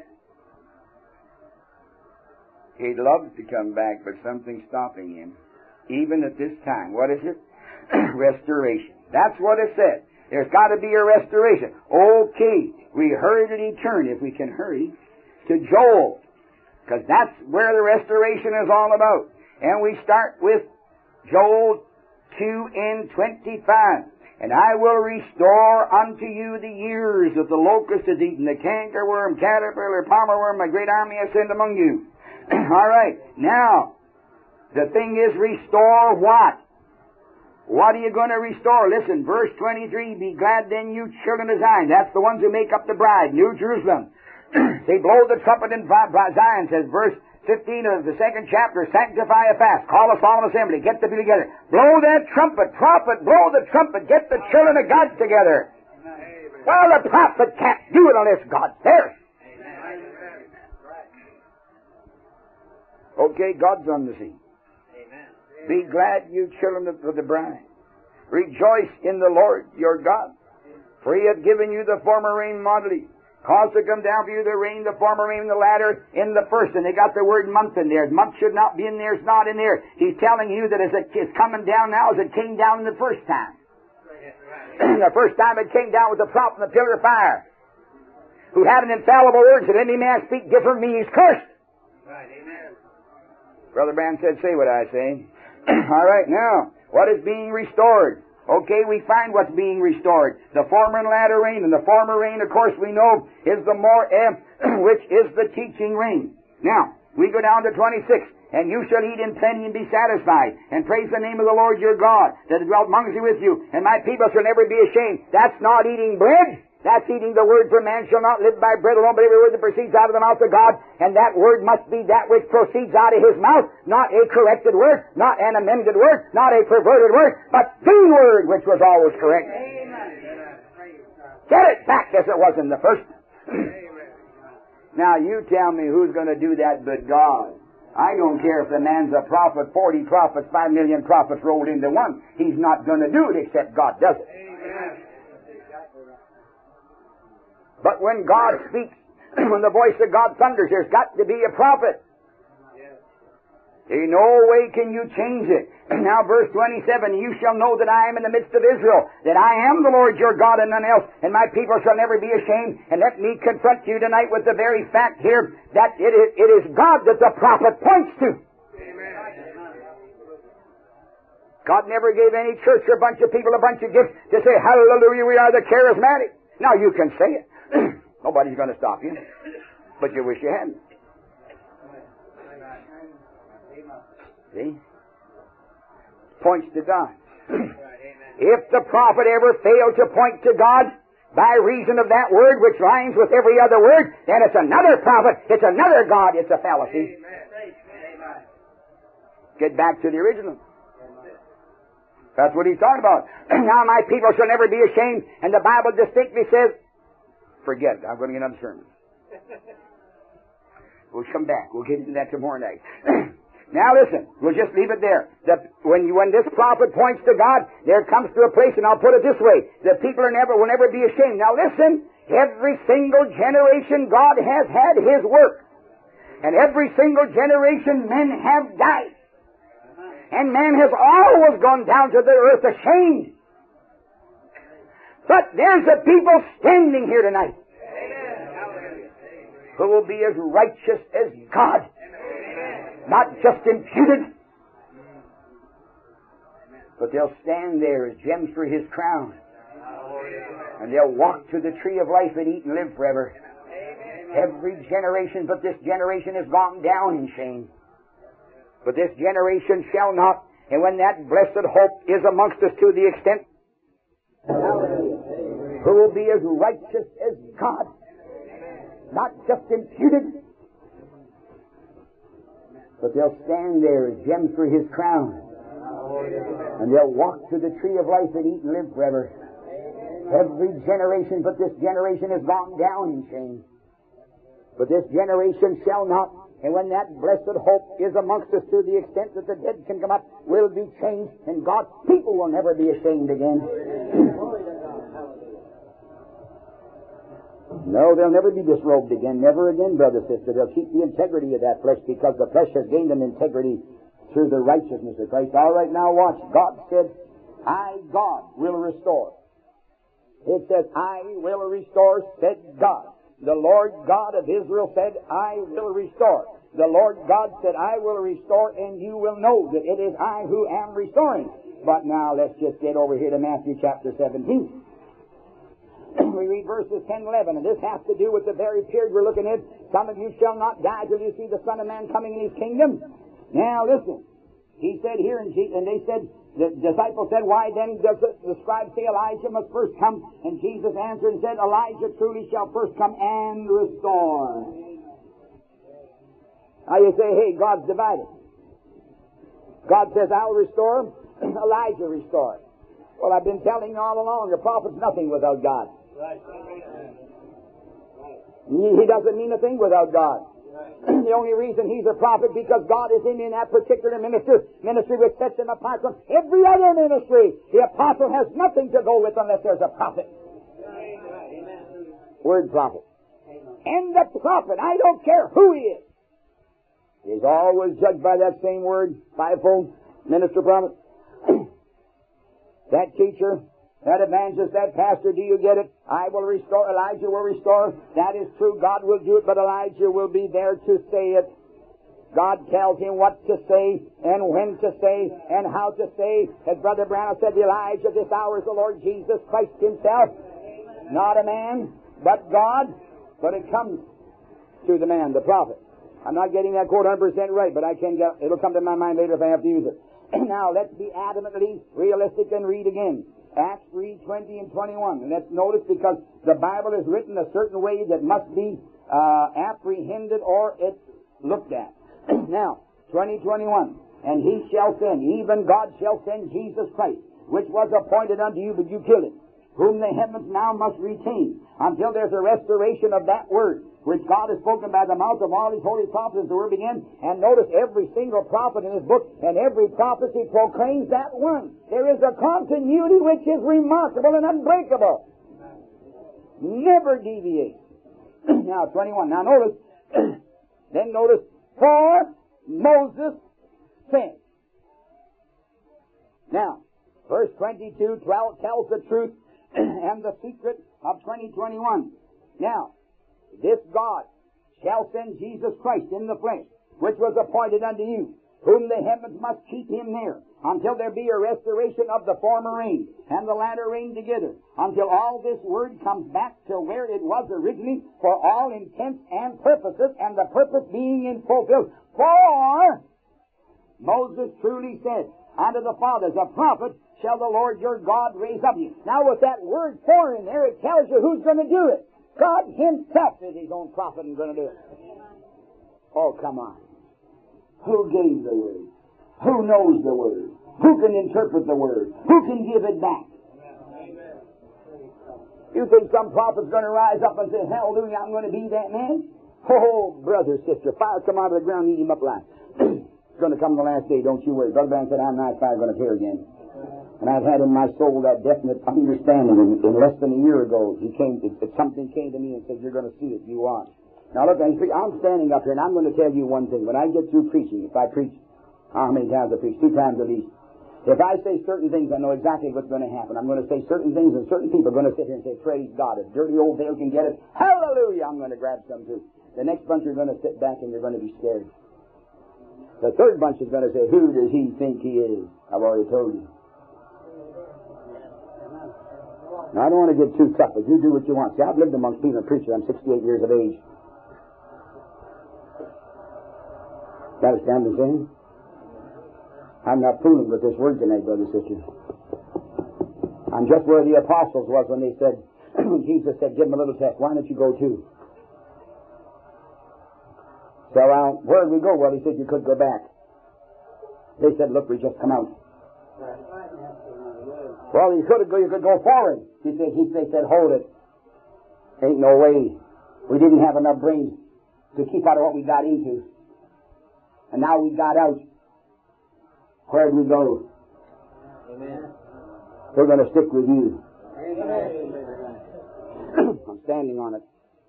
He'd love to come back, but something's stopping him. Even at this time. What is it? Restoration. That's what it said. There's got to be a restoration. Okay, we hurry to return, if we can hurry, to Joel. Because that's where the restoration is all about. And we start with Joel two and twenty-five. And I will restore unto you the years that the locust has eaten, the cankerworm, caterpillar, palmer worm, my great army I send among you. All right. Now, the thing is, restore what? What are you going to restore? Listen, verse twenty-three, be glad then, you children of Zion. That's the ones who make up the bride, New Jerusalem. They blow the trumpet in Zion, says verse fifteen of the second chapter, sanctify a fast, call a solemn assembly, get the people together. Blow that trumpet, prophet, blow the trumpet, get the children of God together. Well, the prophet can't do it unless God's there. Okay, God's on the scene. Be glad, you children of the bride. Rejoice in the Lord your God, for he hath given you the former rain moderately. Cause to come down for you the rain, the former rain, the latter, in the first. And they got the word month in there. Month should not be in there, it's not in there. He's telling you that as it's coming down now as it came down the first time. The first time it came down with the prophet and the pillar of fire, who had an infallible word, said, any man speak different from me, he's cursed. Right, amen. Brother Branham said, say what I say. All right, now, what is being restored? Okay, we find what's being restored. The former and latter rain, and the former rain, of course, we know, is the more, eh, which is the teaching rain. Now, we go down to twenty-six. And you shall eat in plenty and be satisfied, and praise the name of the Lord your God, that dwelt amongst you with you, and my people shall never be ashamed. That's not eating bread. That's eating the word, for man shall not live by bread alone, but every word that proceeds out of the mouth of God. And that word must be that which proceeds out of his mouth, not a corrected word, not an amended word, not a perverted word, but the word which was always correct. Get it back as it was in the first. Now you tell me who's going to do that but God. I don't care if the man's a prophet, forty prophets, five million prophets rolled into one. He's not going to do it except God does it. But when God speaks, when the voice of God thunders, there's got to be a prophet. In no way can you change it. Now verse twenty-seven, you shall know that I am in the midst of Israel, that I am the Lord your God and none else, and my people shall never be ashamed. And let me confront you tonight with the very fact here that it is, it is God that the prophet points to. God never gave any church or a bunch of people a bunch of gifts to say, hallelujah, we are the charismatic. Now you can say it. Nobody's going to stop you. But you wish you hadn't. See? Points to God. If the prophet ever failed to point to God by reason of that word which rhymes with every other word, then it's another prophet, it's another God, it's a fallacy. Get back to the original. That's what he's talking about. Now my people shall never be ashamed, and the Bible distinctly says, forget it, I'm going to get another sermon. We'll come back. We'll get into that tomorrow night. Now listen, we'll just leave it there. The, when, you, when this prophet points to God, there comes to a place, and I'll put it this way, the people are never, will never be ashamed. Now listen, every single generation God has had His work. And every single generation men have died. And man has always gone down to the earth ashamed. But there's a people standing here tonight who will be as righteous as God. Not just imputed, but they'll stand there as gems for His crown. And they'll walk to the tree of life and eat and live forever. Every generation but this generation has gone down in shame. But this generation shall not. And when that blessed hope is amongst us to the extent who will be as righteous as God, not just imputed, but they'll stand there as gems for His crown. And they'll walk to the tree of life and eat and live forever. Every generation but this generation has gone down in shame. But this generation shall not. And when that blessed hope is amongst us to the extent that the dead can come up, will be changed, and God's people will never be ashamed again. No, they'll never be disrobed again. Never again, brother, sister. They'll keep the integrity of that flesh because the flesh has gained an integrity through the righteousness of Christ. All right, now watch. God said, I, God, will restore. It says, I will restore, said God. The Lord God of Israel said, I will restore. The Lord God said, I will restore, and you will know that it is I who am restoring. But now let's just get over here to Matthew chapter seventeen. We read verses ten and eleven, and this has to do with the very period we're looking at. Some of you shall not die till you see the Son of Man coming in His kingdom. Now listen. He said here, and they said, the disciples said, why then does the scribe say Elijah must first come? And Jesus answered and said, Elijah truly shall first come and restore. Now you say, hey, God's divided. God says, I'll restore. Elijah restore. Well, I've been telling you all along, the prophet's nothing without God. He doesn't mean a thing without God. The only reason he's a prophet because God is in, in that particular ministry, ministry which sets him apart from every other ministry. The apostle has nothing to go with unless there's a prophet. Amen. Word prophet. And the prophet, I don't care who he is, is always judged by that same word, fivefold, minister, prophet. That teacher, that evangelist, that pastor, do you get it? I will restore, Elijah will restore. That is true, God will do it, but Elijah will be there to say it. God tells him what to say, and when to say, and how to say. As Brother Branham said, Elijah this hour is the Lord Jesus Christ Himself. Not a man, but God. But it comes to the man, the prophet. I'm not getting that quote one hundred percent right, but I can get, it'll come to my mind later if I have to use it. Now, let's be adamantly realistic and read again. Acts three, twenty and twenty-one. And let's notice because the Bible is written a certain way that must be uh, apprehended or it's looked at. Now, twenty, twenty-one. And He shall send, even God shall send Jesus Christ, which was appointed unto you, but you killed Him, whom the heavens now must retain, until there's a restoration of that word, which God has spoken by the mouth of all His holy prophets, the word began. And notice every single prophet in this book and every prophecy proclaims that one. There is a continuity which is remarkable and unbreakable. Never deviates. Now, twenty-one. Now, notice, then notice, for Moses sent. Now, verse twenty-two twelve tells the truth and the secret of twenty twenty-one. Now, this God shall send Jesus Christ in the flesh, which was appointed unto you, whom the heavens must keep Him near, until there be a restoration of the former rain and the latter rain together, until all this word comes back to where it was originally for all intents and purposes, and the purpose being in fulfilled. For Moses truly said unto the fathers, a prophet shall the Lord your God raise up you. Now with that word for in there, it tells you who's going to do it. God Himself is His own prophet and going to do it. Oh, come on. Who gave the word? Who knows the word? Who can interpret the word? Who can give it back? You think some prophet's going to rise up and say, hallelujah, I'm going to be that man? Oh, brother, sister, fire come out of the ground and eat him up alive. It's going to come the last day, don't you worry. Brother Brown said, I'm not fire going to appear again. And I've had in my soul that definite understanding. And in less than a year ago, he came. It, it, something came to me and said, you're going to see it. You are. Now look, I'm standing up here, and I'm going to tell you one thing. When I get through preaching, if I preach, how many times I preach? Two times at least. If I say certain things, I know exactly what's going to happen. I'm going to say certain things, and certain people are going to sit here and say, praise God. If dirty old Dale can get it, hallelujah, I'm going to grab some too. The next bunch are going to sit back, and you're going to be scared. The third bunch is going to say, who does he think he is? I've already told you. Now, I don't want to get too tough, but you do what you want. See, I've lived amongst people and preachers. I'm sixty-eight years of age. Got to stand the same? I'm not fooling with this word tonight, brothers and sisters. I'm just where the apostles was when they said, Jesus said, give them a little test. Why don't you go too? So, uh, where did we go? Well, he said you could go back. They said, look, we just come out. Well, you could go, you could go forward. He said, he they said, hold it. Ain't no way. We didn't have enough brains to keep out of what we got into. And now we got out. Where'd we go? Amen. We're going to stick with you. Amen. I'm standing on it.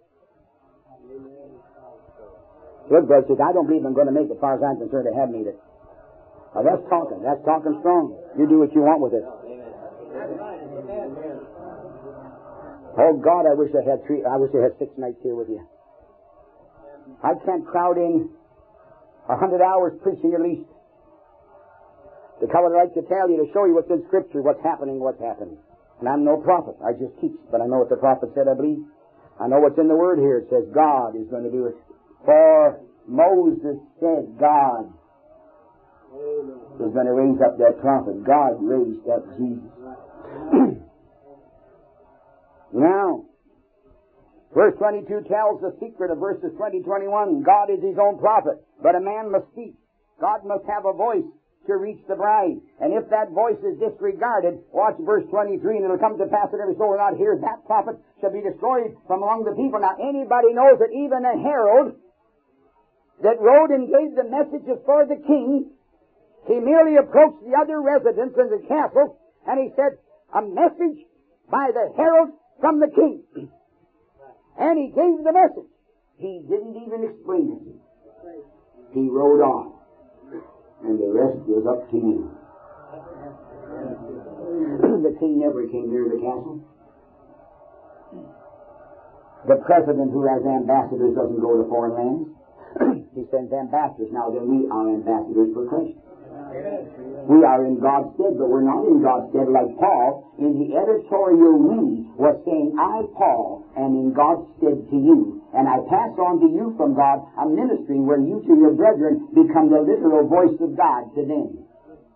Look, Brother Chick, I don't believe I'm going to make it, as far as I'm concerned. They have made it. Now, that's talking. That's talking strong. You do what you want with it. Oh, God, I wish I had three, I wish I had six nights here with you. I can't crowd in a hundred hours preaching at least. The color I like to tell you, to show you what's in Scripture, what's happening, what's happening. And I'm no prophet. I just teach. But I know what the prophet said, I believe. I know what's in the Word here. It says God is going to do it. For Moses said God was going to raise up that prophet. God raised up Jesus. Now, verse twenty-two tells the secret of verses twenty, twenty-one. God is His own prophet, but a man must speak. God must have a voice to reach the bride. And if that voice is disregarded, watch verse twenty-three, and it'll come to pass that every soul will not hear that prophet shall be destroyed from among the people. Now, anybody knows that even a herald that rode and gave the messages for the king, he merely approached the other residents in the castle, and he said, a message by the herald from the king. And he gave the message. He didn't even explain it. He rode on. And the rest was up to you. The king never came near the castle. The president who has ambassadors doesn't go to foreign lands. He sends ambassadors. Now then, we are ambassadors for Christ. We are in God's stead, but we're not in God's stead like Paul. In the editorial we was saying, I, Paul, am in God's stead to you, and I pass on to you from God a ministry where you to your brethren become the literal voice of God to them.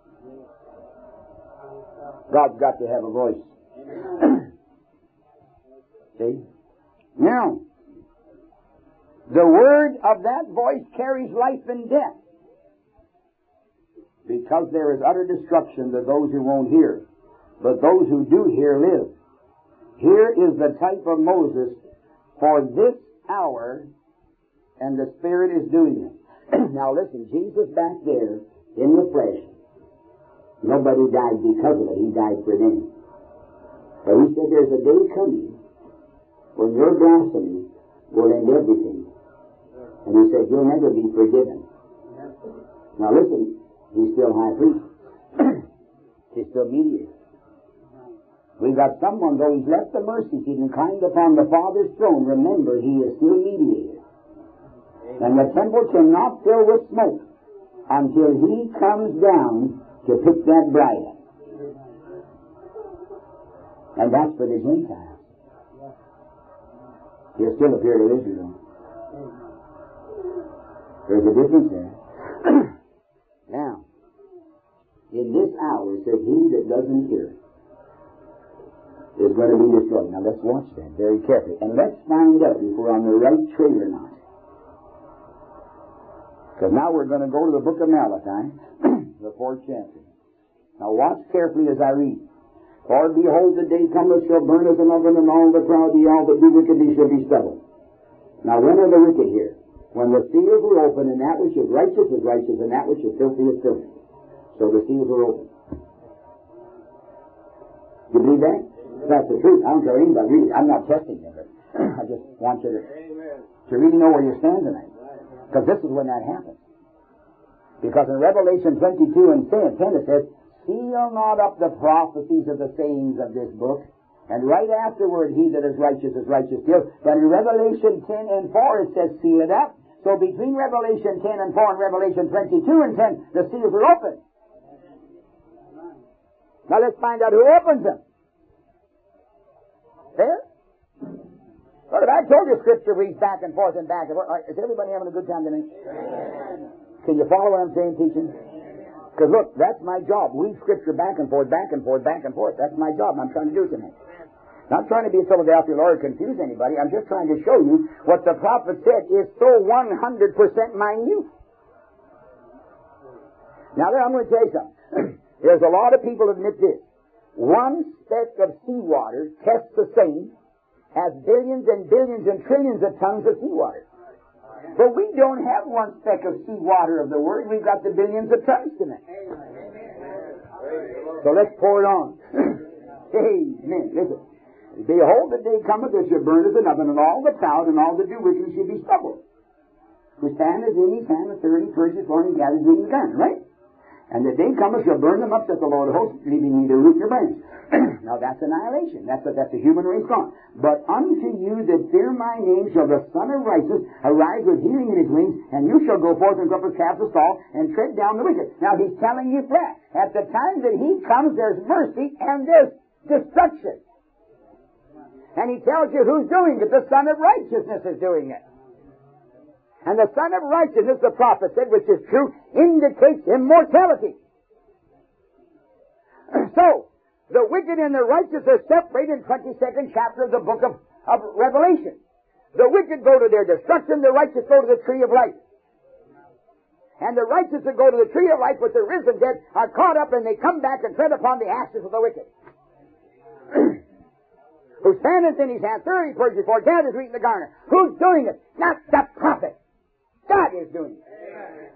God's got to have a voice. See? Now, the word of that voice carries life and death. Because there is utter destruction to those who won't hear. But those who do hear live. Here is the type of Moses for this hour, and the Spirit is doing it. Now listen, Jesus back there in the flesh, nobody died because of it. He died for them. But He said there's a day coming when your blasphemy will end everything. And He said you'll never be forgiven. Now listen, He's still high priest. He's still mediator. We've got someone, though He's left the mercy seat and climbed upon the Father's throne, remember, He is still mediator. And the temple cannot fill with smoke until He comes down to pick that bride up. And that's for the Gentiles. He'll still appear to Israel. There's a difference there. Now, in this hour, it says, he that doesn't hear is going to be destroyed. Now, let's watch that very carefully. And let's find out if we're on the right trail or not. Because now we're going to go to the book of Malachi, the fourth chapter. Now, watch carefully as I read. For behold, the day cometh shall burn as an oven, and all the proud, ye all that do wickedly shall be stubble. Now, when are the wicked here? When the seals were open, and that which is righteous is righteous, and that which is filthy is filthy. So the seals were open. You believe that? That's the truth. I don't care anybody read it. I'm not testing you, but I just want you to, to really know where you stand tonight. Because this is when that happens. Because in Revelation twenty-two and ten it says, seal not up the prophecies of the sayings of this book. And right afterward, he that is righteous is righteous still. But in Revelation ten and four, it says, seal it up. So between Revelation ten and four and Revelation twenty-two and ten, the seals are open. Now let's find out who opens them. There? Well, if I told you Scripture reads back and forth and back and forth, is everybody having a good time tonight? Can you follow what I'm saying, teaching? Because look, that's my job. Read Scripture back and forth, back and forth, back and forth. That's my job, and I'm trying to do it tonight. Not trying to be a Philadelphia lawyer, confuse anybody. I'm just trying to show you what the prophet said is so one hundred percent minute. Now, there, I'm going to tell you something. There's a lot of people who admit this. One speck of seawater tests the same as billions and billions and trillions of tons of seawater. But we don't have one speck of seawater of the Word. We've got the billions of tons tonight. So let's pour it on. Amen. Listen. Behold, the day cometh that shall burn as an oven, and all the proud and all that do wickedly shall be stubble. His fan is in his hand, the third he purges for and gathers in the garner, right? And the day cometh shall burn them up, saith the Lord of hosts, leaving neither root nor branch. Now that's annihilation. That's a, that's a human race gone. But unto you that fear my name shall the Son of Righteousness arise with healing in his wings, and you shall go forth and compass calves of stall, and tread down the wicked. Now he's telling you flat. At the time that he comes, there's mercy and there's destruction. And he tells you who's doing it. The Son of Righteousness is doing it. And the Son of Righteousness, the prophet said, which is true, indicates immortality. So, the wicked and the righteous are separated in twenty-second chapter of the book of, of Revelation. The wicked go to their destruction, the righteous go to the tree of life. And the righteous that go to the tree of life with the risen dead are caught up, and they come back and tread upon the ashes of the wicked. Who standeth in his hand, thirty purges for, gathers wheat in the garner. Who's doing it? Not the prophet. God is doing it. Amen.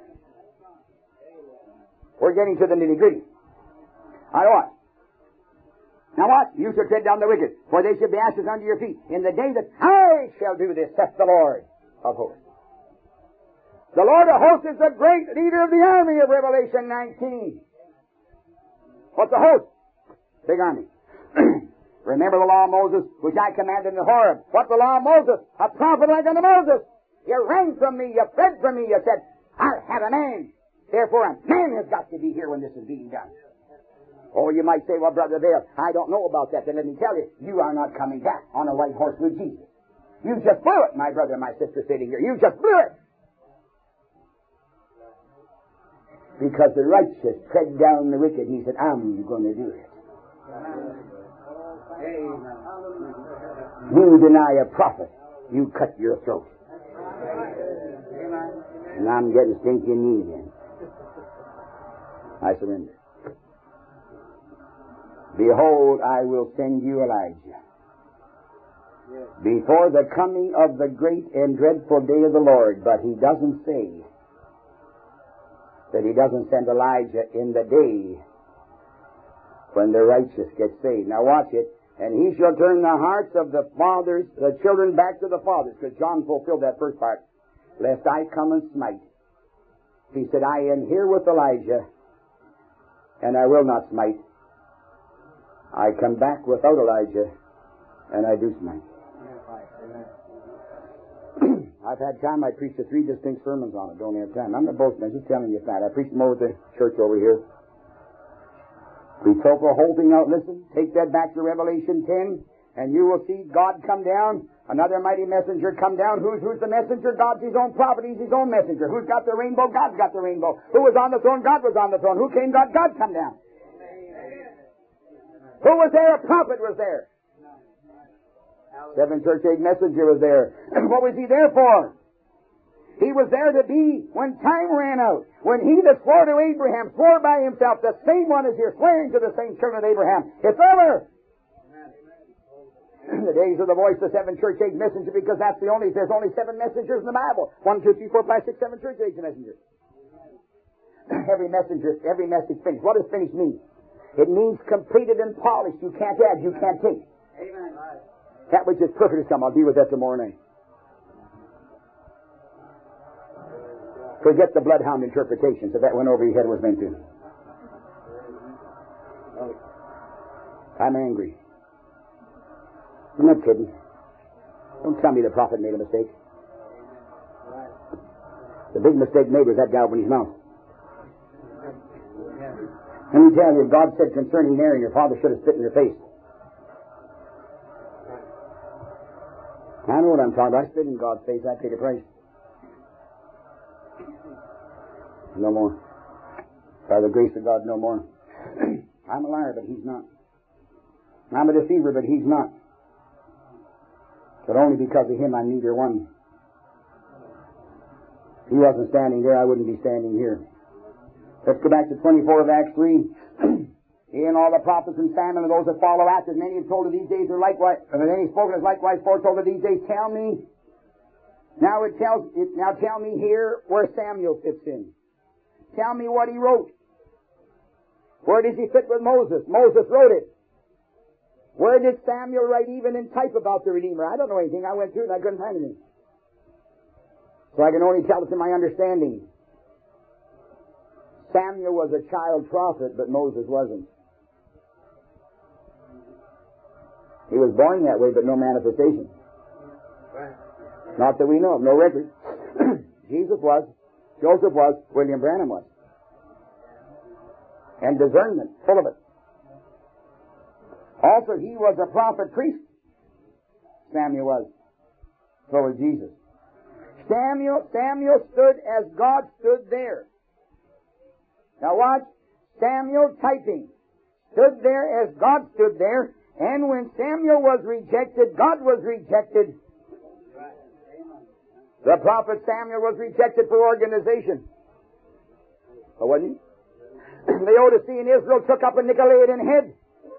We're getting to the nitty-gritty. I watch. Now what? You shall tread down the wicked, for they shall be ashes under your feet. In the day that I shall do this, saith the Lord of hosts. The Lord of hosts is the great leader of the army of Revelation nineteen. What's a host? Big army. Remember the law of Moses, which I commanded in Horeb. What's the law of Moses? A prophet like unto Moses. You ran from me, you fled from me, you said, I'll have a man. Therefore, a man has got to be here when this is being done. Or you might say, well, Brother Dale, I don't know about that. Then let me tell you, you are not coming back on a white horse with Jesus. You just blew it, my brother and my sister sitting here. You just blew it. Because the righteous tread down the wicked, and he said, I'm going to do it. You deny a prophet, you cut your throat. And I'm getting stinky knee again. I surrender. Behold, I will send you Elijah before the coming of the great and dreadful day of the Lord. But he doesn't say that he doesn't send Elijah in the day when the righteous get saved. Now watch it. And he shall turn the hearts of the fathers, the children back to the fathers. Because John fulfilled that first part. Lest I come and smite. He said, I am here with Elijah, and I will not smite. I come back without Elijah, and I do smite. I've had time. I preached three distinct sermons on it. Don't have time. I'm not boasting. I'm just telling you that. I preached them over at the church over here. We took the whole thing out. Listen, take that back to Revelation ten, and you will see God come down. Another mighty messenger come down. Who's, who's the messenger? God's his own prophet. He's his own messenger. Who's got the rainbow? God's got the rainbow. Who was on the throne? God was on the throne. Who came? God. God come down. Who was there? A prophet was there. Seven church age messenger was there. What was he there for? He was there to be when time ran out. When he that swore to Abraham swore by himself, the same one is here swearing to the same children of Abraham. It's over. The days of the voice of the seven church age messenger, because that's the only, there's only seven messengers in the Bible. One, two, three, four, five, six, seven church age messengers. Every messenger, every message finished. What does finished mean? It means completed and polished. You can't add, you can't take. Amen. That which is perfect is come. I'll deal with that tomorrow night. Forget the bloodhound interpretations. If that went over your head, it was meant to. I'm angry. I'm not kidding. Don't tell me the prophet made a mistake. The big mistake made was that guy opening his mouth. Let me tell you, God said concerning Mary, your father should have spit in your face. I know what I'm talking about. I spit in God's face. I paid a price. No more. By the grace of God, no more. I'm a liar, but he's not. I'm a deceiver, but he's not. But only because of him, I'm neither one. If he wasn't standing there, I wouldn't be standing here. Let's go back to twenty-four of Acts three. He and all the prophets and Samuel and those that follow after, many have told of these days are likewise, and many spoken as likewise foretold of these days. Tell me. Now it tells, it, now tell me here where Samuel fits in. Tell me what he wrote. Where does he fit with Moses? Moses wrote it. Where did Samuel write even in type about the Redeemer? I don't know anything. I went through it and I couldn't find anything. So I can only tell it to my understanding. Samuel was a child prophet, but Moses wasn't. He was born that way, but no manifestation. Not that we know of, no record. Jesus was, Joseph was, William Branham was. And discernment, full of it. Also, he was a prophet priest. Samuel was. So was Jesus. Samuel, Samuel stood as God stood there. Now watch. Samuel typing. Stood there as God stood there. And when Samuel was rejected, God was rejected. The prophet Samuel was rejected for organization. Oh, wasn't he? Laodicean Israel took up a Nicolaitan head.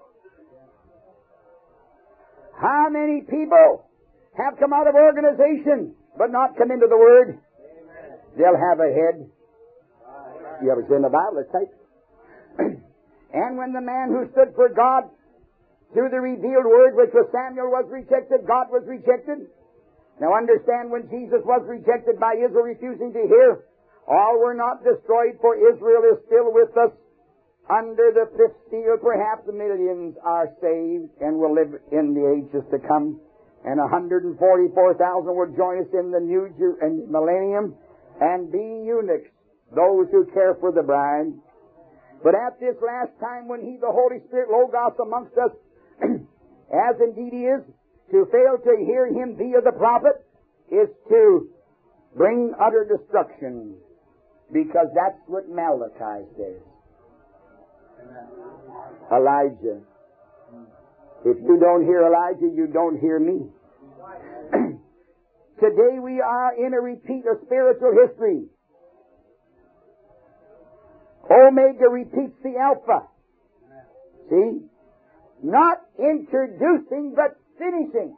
How many people have come out of organization but not come into the Word? They'll have a head. You ever seen the Bible? It's type. And when the man who stood for God through the revealed Word, which was Samuel, was rejected, God was rejected. Now understand, when Jesus was rejected by Israel refusing to hear, all were not destroyed, for Israel is still with us. Under the fifth seal, perhaps millions are saved and will live in the ages to come. And one hundred forty-four thousand will join us in the new Jer- and millennium and be eunuchs, those who care for the bride. But at this last time, when He, the Holy Spirit, Logos amongst us, as indeed He is, to fail to hear Him via the prophet is to bring utter destruction, because that's what Malachi says. Elijah. If you don't hear Elijah, you don't hear me. Today we are in a repeat of spiritual history. Omega repeats the Alpha. See? Not introducing, but finishing.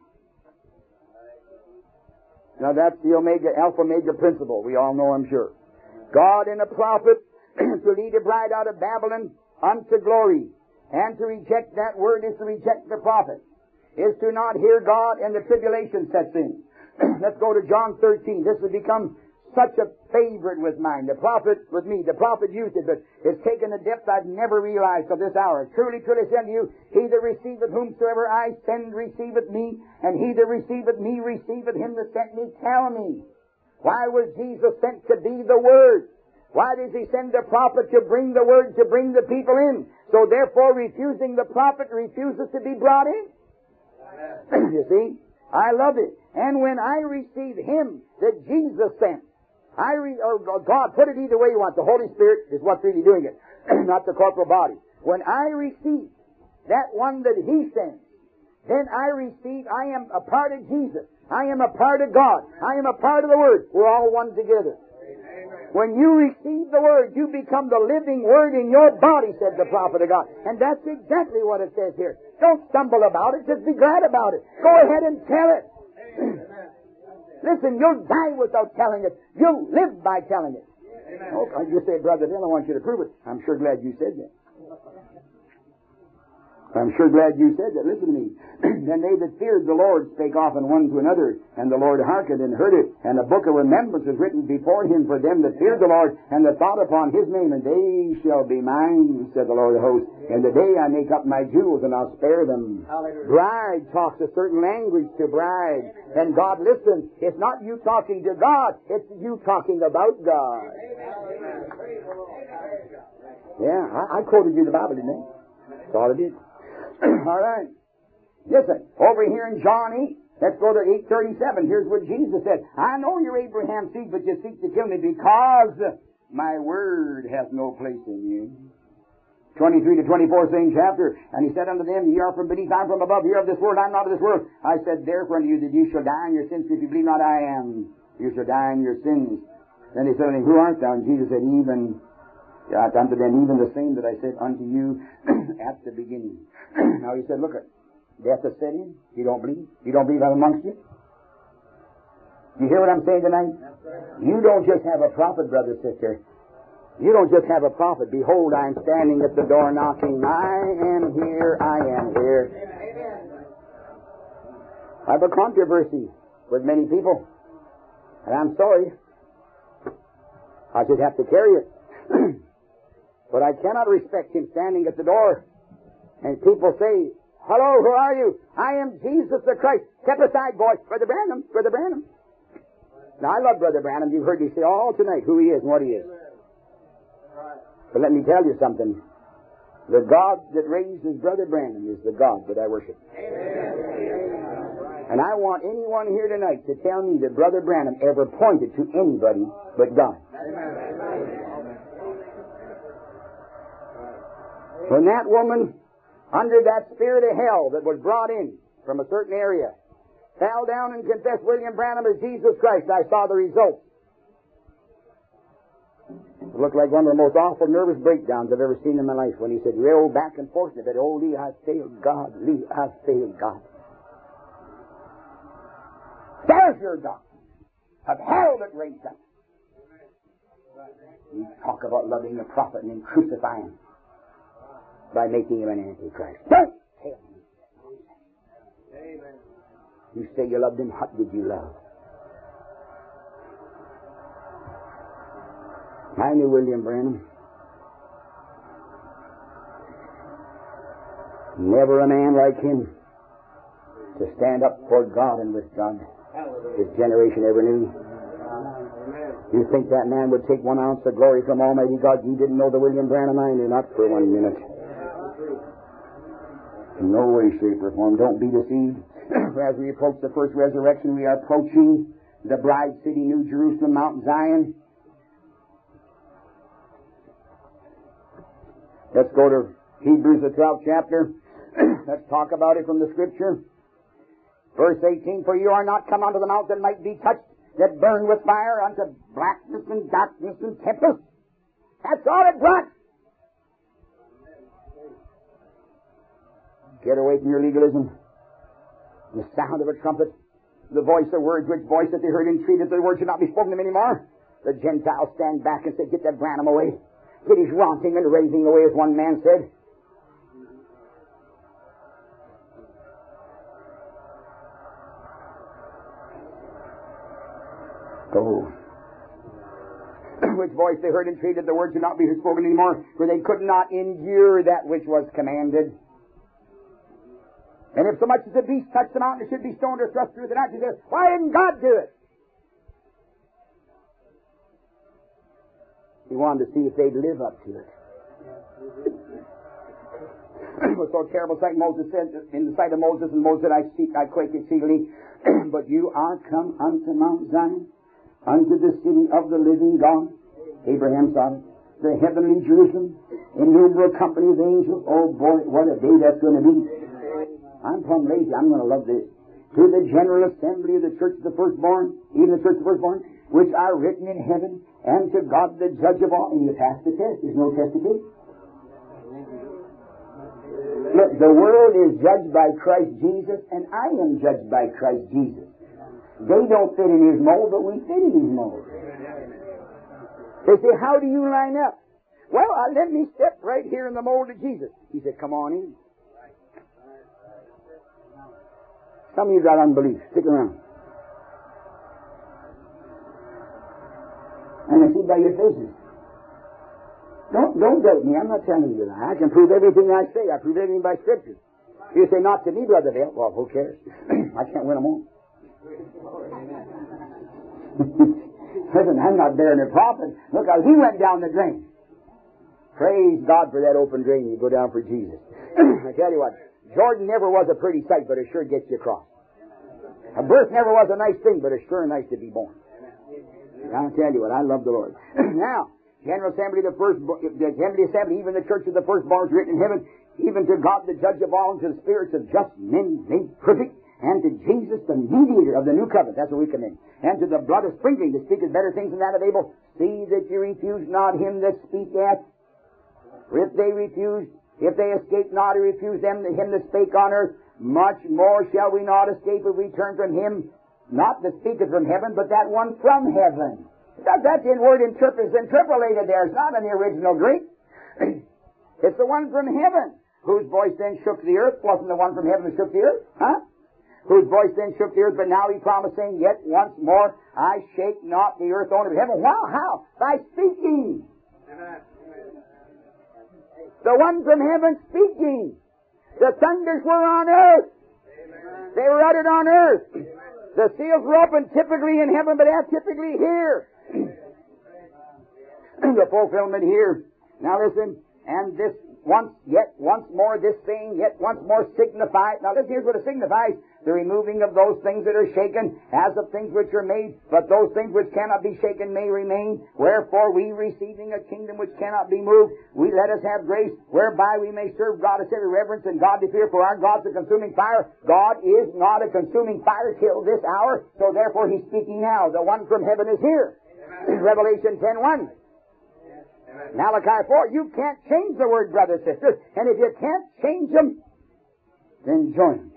Now that's the Omega, Alpha, Omega principle. We all know, I'm sure. God and a prophet to lead a bride out of Babylon unto glory. And to reject that word is to reject the prophet. Is to not hear God, and the tribulation sets in. Let's go to John thirteen. This has become such a favorite with mine. The prophet, with me, the prophet used it, but it's taken a depth I've never realized till this hour. Truly, truly send you, he that receiveth whomsoever I send receiveth me, and he that receiveth me receiveth him that sent me. Tell me, why was Jesus sent to be the Word? Why does He send the prophet to bring the Word, to bring the people in? So therefore, refusing the prophet refuses to be brought in. You see? I love it. And when I receive Him that Jesus sent, I re- or God, put it either way you want. The Holy Spirit is what's really doing it, not the corporal body. When I receive that one that He sent, then I receive, I am a part of Jesus. I am a part of God. I am a part of the Word. We're all one together. When you receive the Word, you become the living Word in your body, said the prophet of God. And that's exactly what it says here. Don't stumble about it. Just be glad about it. Go ahead and tell it. Listen, you'll die without telling it. You'll live by telling it. Okay, you say, Brother Bill, I want you to prove it. I'm sure glad you said that. I'm sure glad you said that. Listen to me. Then they that feared the Lord spake often one to another, and the Lord hearkened and heard it. And a book of remembrance was written before Him for them that feared the Lord, and that thought upon His name. And they shall be mine, said the Lord of hosts. In the day I make up my jewels, and I'll spare them. Hallelujah. Bride talks a certain language to bride. And God listens. It's not you talking to God. It's you talking about God. Yeah, I, I quoted you the Bible, didn't I? That's all I did. All right. Listen, over here in John eight, let's go to eight thirty-seven. Here's what Jesus said. I know you're Abraham's seed, but you seek to kill me because my word hath no place in you. twenty-three to twenty-four, same chapter. And He said unto them, ye are from beneath, I'm from above. Ye are of this world, I'm not of this world. I said therefore unto you that you shall die in your sins. If you believe not I am, you shall die in your sins. Then He said unto him, who art thou? And Jesus said, even Yeah, unto them even the same that I said unto you at the beginning. Now He said, look at death has set in. You don't believe? You don't believe I'm amongst you? You hear what I'm saying tonight? You don't just have a prophet, brother, sister. You don't just have a prophet. Behold, I am standing at the door knocking. I am here, I am here. I have a controversy with many people, and I'm sorry. I should have to carry it. But I cannot respect him standing at the door, and people say, "Hello, who are you?" "I am Jesus the Christ." "Step aside, boy." "Brother Branham, Brother Branham." Now, I love Brother Branham. You've heard me say all tonight who he is and what he is. But let me tell you something. The God that raised his Brother Branham is the God that I worship. And I want anyone here tonight to tell me that Brother Branham ever pointed to anybody but God. When that woman, under that spirit of hell that was brought in from a certain area, fell down and confessed William Branham as Jesus Christ, I saw the result. It looked like one of the most awful nervous breakdowns I've ever seen in my life when he said, roll back and forth, and said, "Oh, Lee, I failed God. Lee, I failed God." There's your doctrine of hell that raised up. You talk about loving the prophet and then crucifying him by making him an antichrist. Don't tell me. Amen. You say you loved him. What did you love? I knew William Branham. Never a man like him to stand up for God and with God. His generation ever knew. You think that man would take one ounce of glory from Almighty God? You didn't know the William Branham I knew, not for one minute. In no way, shape, or form. Don't be deceived. As we approach the first resurrection, we are approaching the bride city, New Jerusalem, Mount Zion. Let's go to Hebrews, the twelfth chapter. Let's talk about it from the Scripture. Verse eighteen, "For you are not come unto the mount that might be touched, that burn with fire, unto blackness and darkness and tempest." That's all it brought. Get away from your legalism. The sound of a trumpet, the voice of words, which voice that they heard entreated that the word should not be spoken to them anymore. The Gentiles stand back and say, "Get that Branham away. Get his ranting and raving away," as one man said. Go. Which voice they heard entreated the word should not be spoken anymore, for they could not endure that which was commanded. And if so much as a beast touched the mountain, it should be stoned or thrust through the night. He said, "Why didn't God do it?" He wanted to see if they'd live up to it. It was so terrible sight. Moses said, in the sight of Moses, and Moses said, I, seek, I quake exceedingly. But you are come unto Mount Zion, unto the city of the living God. Abraham saw it. The heavenly Jerusalem, innumerable company of angels. Oh boy, what a day that's going to be. I'm plumb lazy. I'm going to love this. To the general assembly of the church of the firstborn, even the church of the firstborn, which are written in heaven, and to God the judge of all. And you pass the test. There's no test to take. Look, the world is judged by Christ Jesus, and I am judged by Christ Jesus. They don't fit in his mold, but we fit in his mold. They say, "How do you line up?" "Well, uh, let me step right here in the mold of Jesus." He said, "Come on in." Some of you got unbelief. Stick around. And I see by your faces. Don't, don't doubt me. I'm not telling you that. I can prove everything I say. I prove everything by Scripture. You say, "Not to me, Brother Dale." Well, who cares? I can't win them all. Listen, I'm not bearing a prophet. Look how he went down the drain. Praise God for that open drain. You go down for Jesus. I tell you what, Jordan never was a pretty sight, but it sure gets you across. A birth never was a nice thing, but it's sure nice to be born. I'll tell you what, I love the Lord. Now, General Assembly, the first, the Assembly, Assembly, even the church of the firstborn is written in heaven, even to God the judge of all, and to the spirits of just men made perfect, and to Jesus the mediator of the new covenant. That's what we commend. And to the blood of sprinkling that speaketh better things than that of Abel. See that you refuse not him that speaketh. For if they refuse, if they escape not to refuse them, him that spake on earth, much more shall we not escape if we turn from him, not that speaketh from heaven, but that one from heaven. That, that in word interpret is interpolated there. It's not in the original Greek. It's the one from heaven, whose voice then shook the earth. Wasn't the one from heaven that shook the earth? Huh? whose voice then shook the earth, but now he promised, saying, Yet once more I shake not the earth only, but heaven. Wow, how? By speaking. Amen. The one from heaven speaking. The thunders were on earth. Amen. They were uttered on earth. The seals were opened typically in heaven, but atypically here. The fulfillment here. Now listen, and this once, yet once more, this thing, yet once more signifies. Now listen, here's what it signifies. The removing of those things that are shaken, as of things which are made, but those things which cannot be shaken may remain. Wherefore we, receiving a kingdom which cannot be moved, we let us have grace, whereby we may serve God as every reverence and godly fear, for our God's a consuming fire. God is not a consuming fire till this hour, so therefore He's speaking now. The one from heaven is here. Revelation ten one. Malachi four, you can't change the word, brothers and sisters, and if you can't change them, then join them.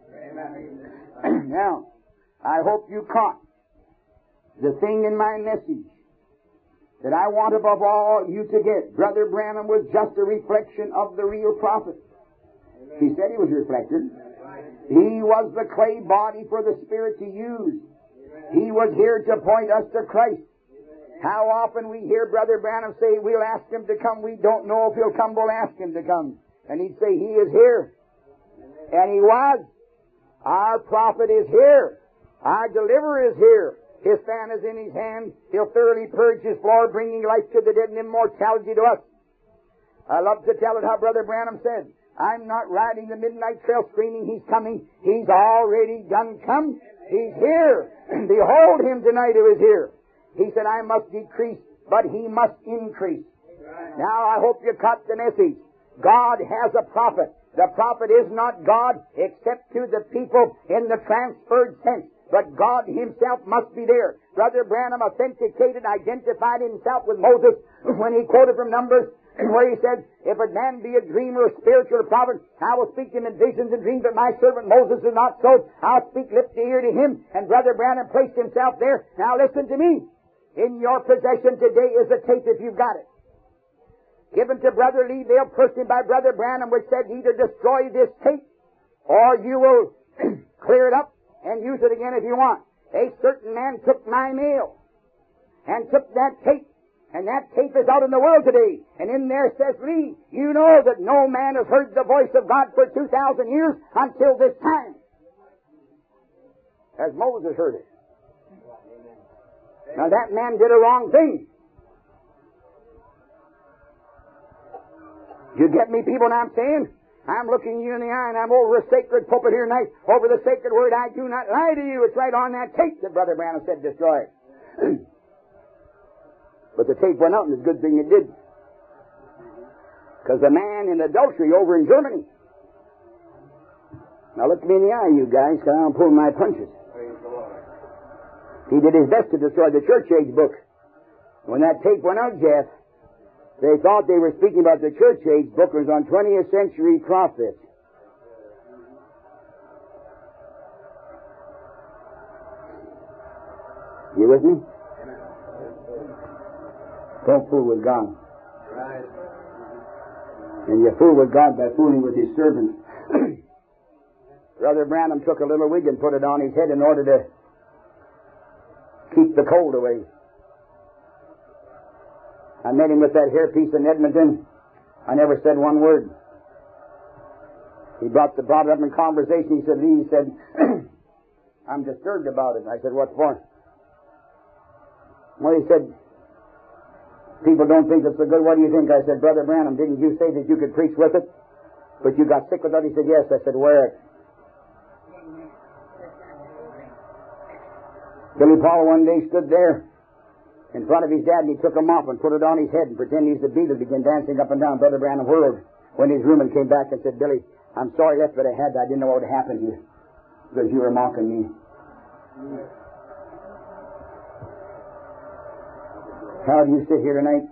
Now, I hope you caught the thing in my message that I want above all you to get. Brother Branham was just a reflection of the real prophet. He said he was reflected. He was the clay body for the Spirit to use. He was here to point us to Christ. How often we hear Brother Branham say, we'll ask Him to come. We don't know if He'll come. We'll ask Him to come. And he'd say, He is here. And He was. Our prophet is here. Our deliverer is here. His fan is in His hand. He'll thoroughly purge His floor, bringing life to the dead and immortality to us. I love to tell it how Brother Branham said, I'm not riding the midnight trail screaming, He's coming. He's already done come. He's here. Behold Him tonight who is here. He said, I must decrease, but He must increase. Now, I hope you caught the message. God has a prophet. The prophet is not God except to the people in the transferred sense. But God Himself must be there. Brother Branham authenticated, identified Himself with Moses when he quoted from Numbers, where he said, If a man be a dreamer, a spiritual prophet, I will speak to him in visions and dreams, but my servant Moses is not so. I'll speak lip to ear to him. And Brother Branham placed himself there. Now listen to me. In your possession today is a tape if you've got it. Given to Brother Lee Vale personally by Brother Branham, which said either destroy this tape or you will clear it up and use it again if you want. A certain man took my mail and took that tape, and that tape is out in the world today. And in there says, Lee, you know that no man has heard the voice of God for two thousand years until this time. As Moses heard it. Now that man did a wrong thing. You get me, people, now I'm saying? I'm looking you in the eye, and I'm over a sacred pulpit here tonight, over the sacred word, I do not lie to you. It's right on that tape that Brother Branham said destroy it. But the tape went out, and it's a good thing it did. Because the man in adultery over in Germany. Now look me in the eye, you guys, because I'm pulling my punches. He did his best to destroy the church age book. When that tape went out, Jeff, they thought they were speaking about the church age book. It was on twentieth century prophets. You with me? Don't fool with God. And you fool with God by fooling with His servants. Brother Branham took a little wig and put it on his head in order to keep the cold away. I met him with that hairpiece in Edmonton. I never said one word. He brought, the, brought it up in conversation. He said, Lee, he said, I'm disturbed about it. I said, what for? Well, he said, people don't think it's so good. What do you think? I said, Brother Branham, didn't you say that you could preach with it? But you got sick with it? He said, yes. I said, wear it. Billy Paul one day stood there in front of his dad, and he took him off and put it on his head and pretended he's the Beatles, began dancing up and down. Brother Branham whirled when his room and came back and said, Billy, I'm sorry that's what I had. I didn't know what would happen to you because you were mocking me. How do you sit here tonight?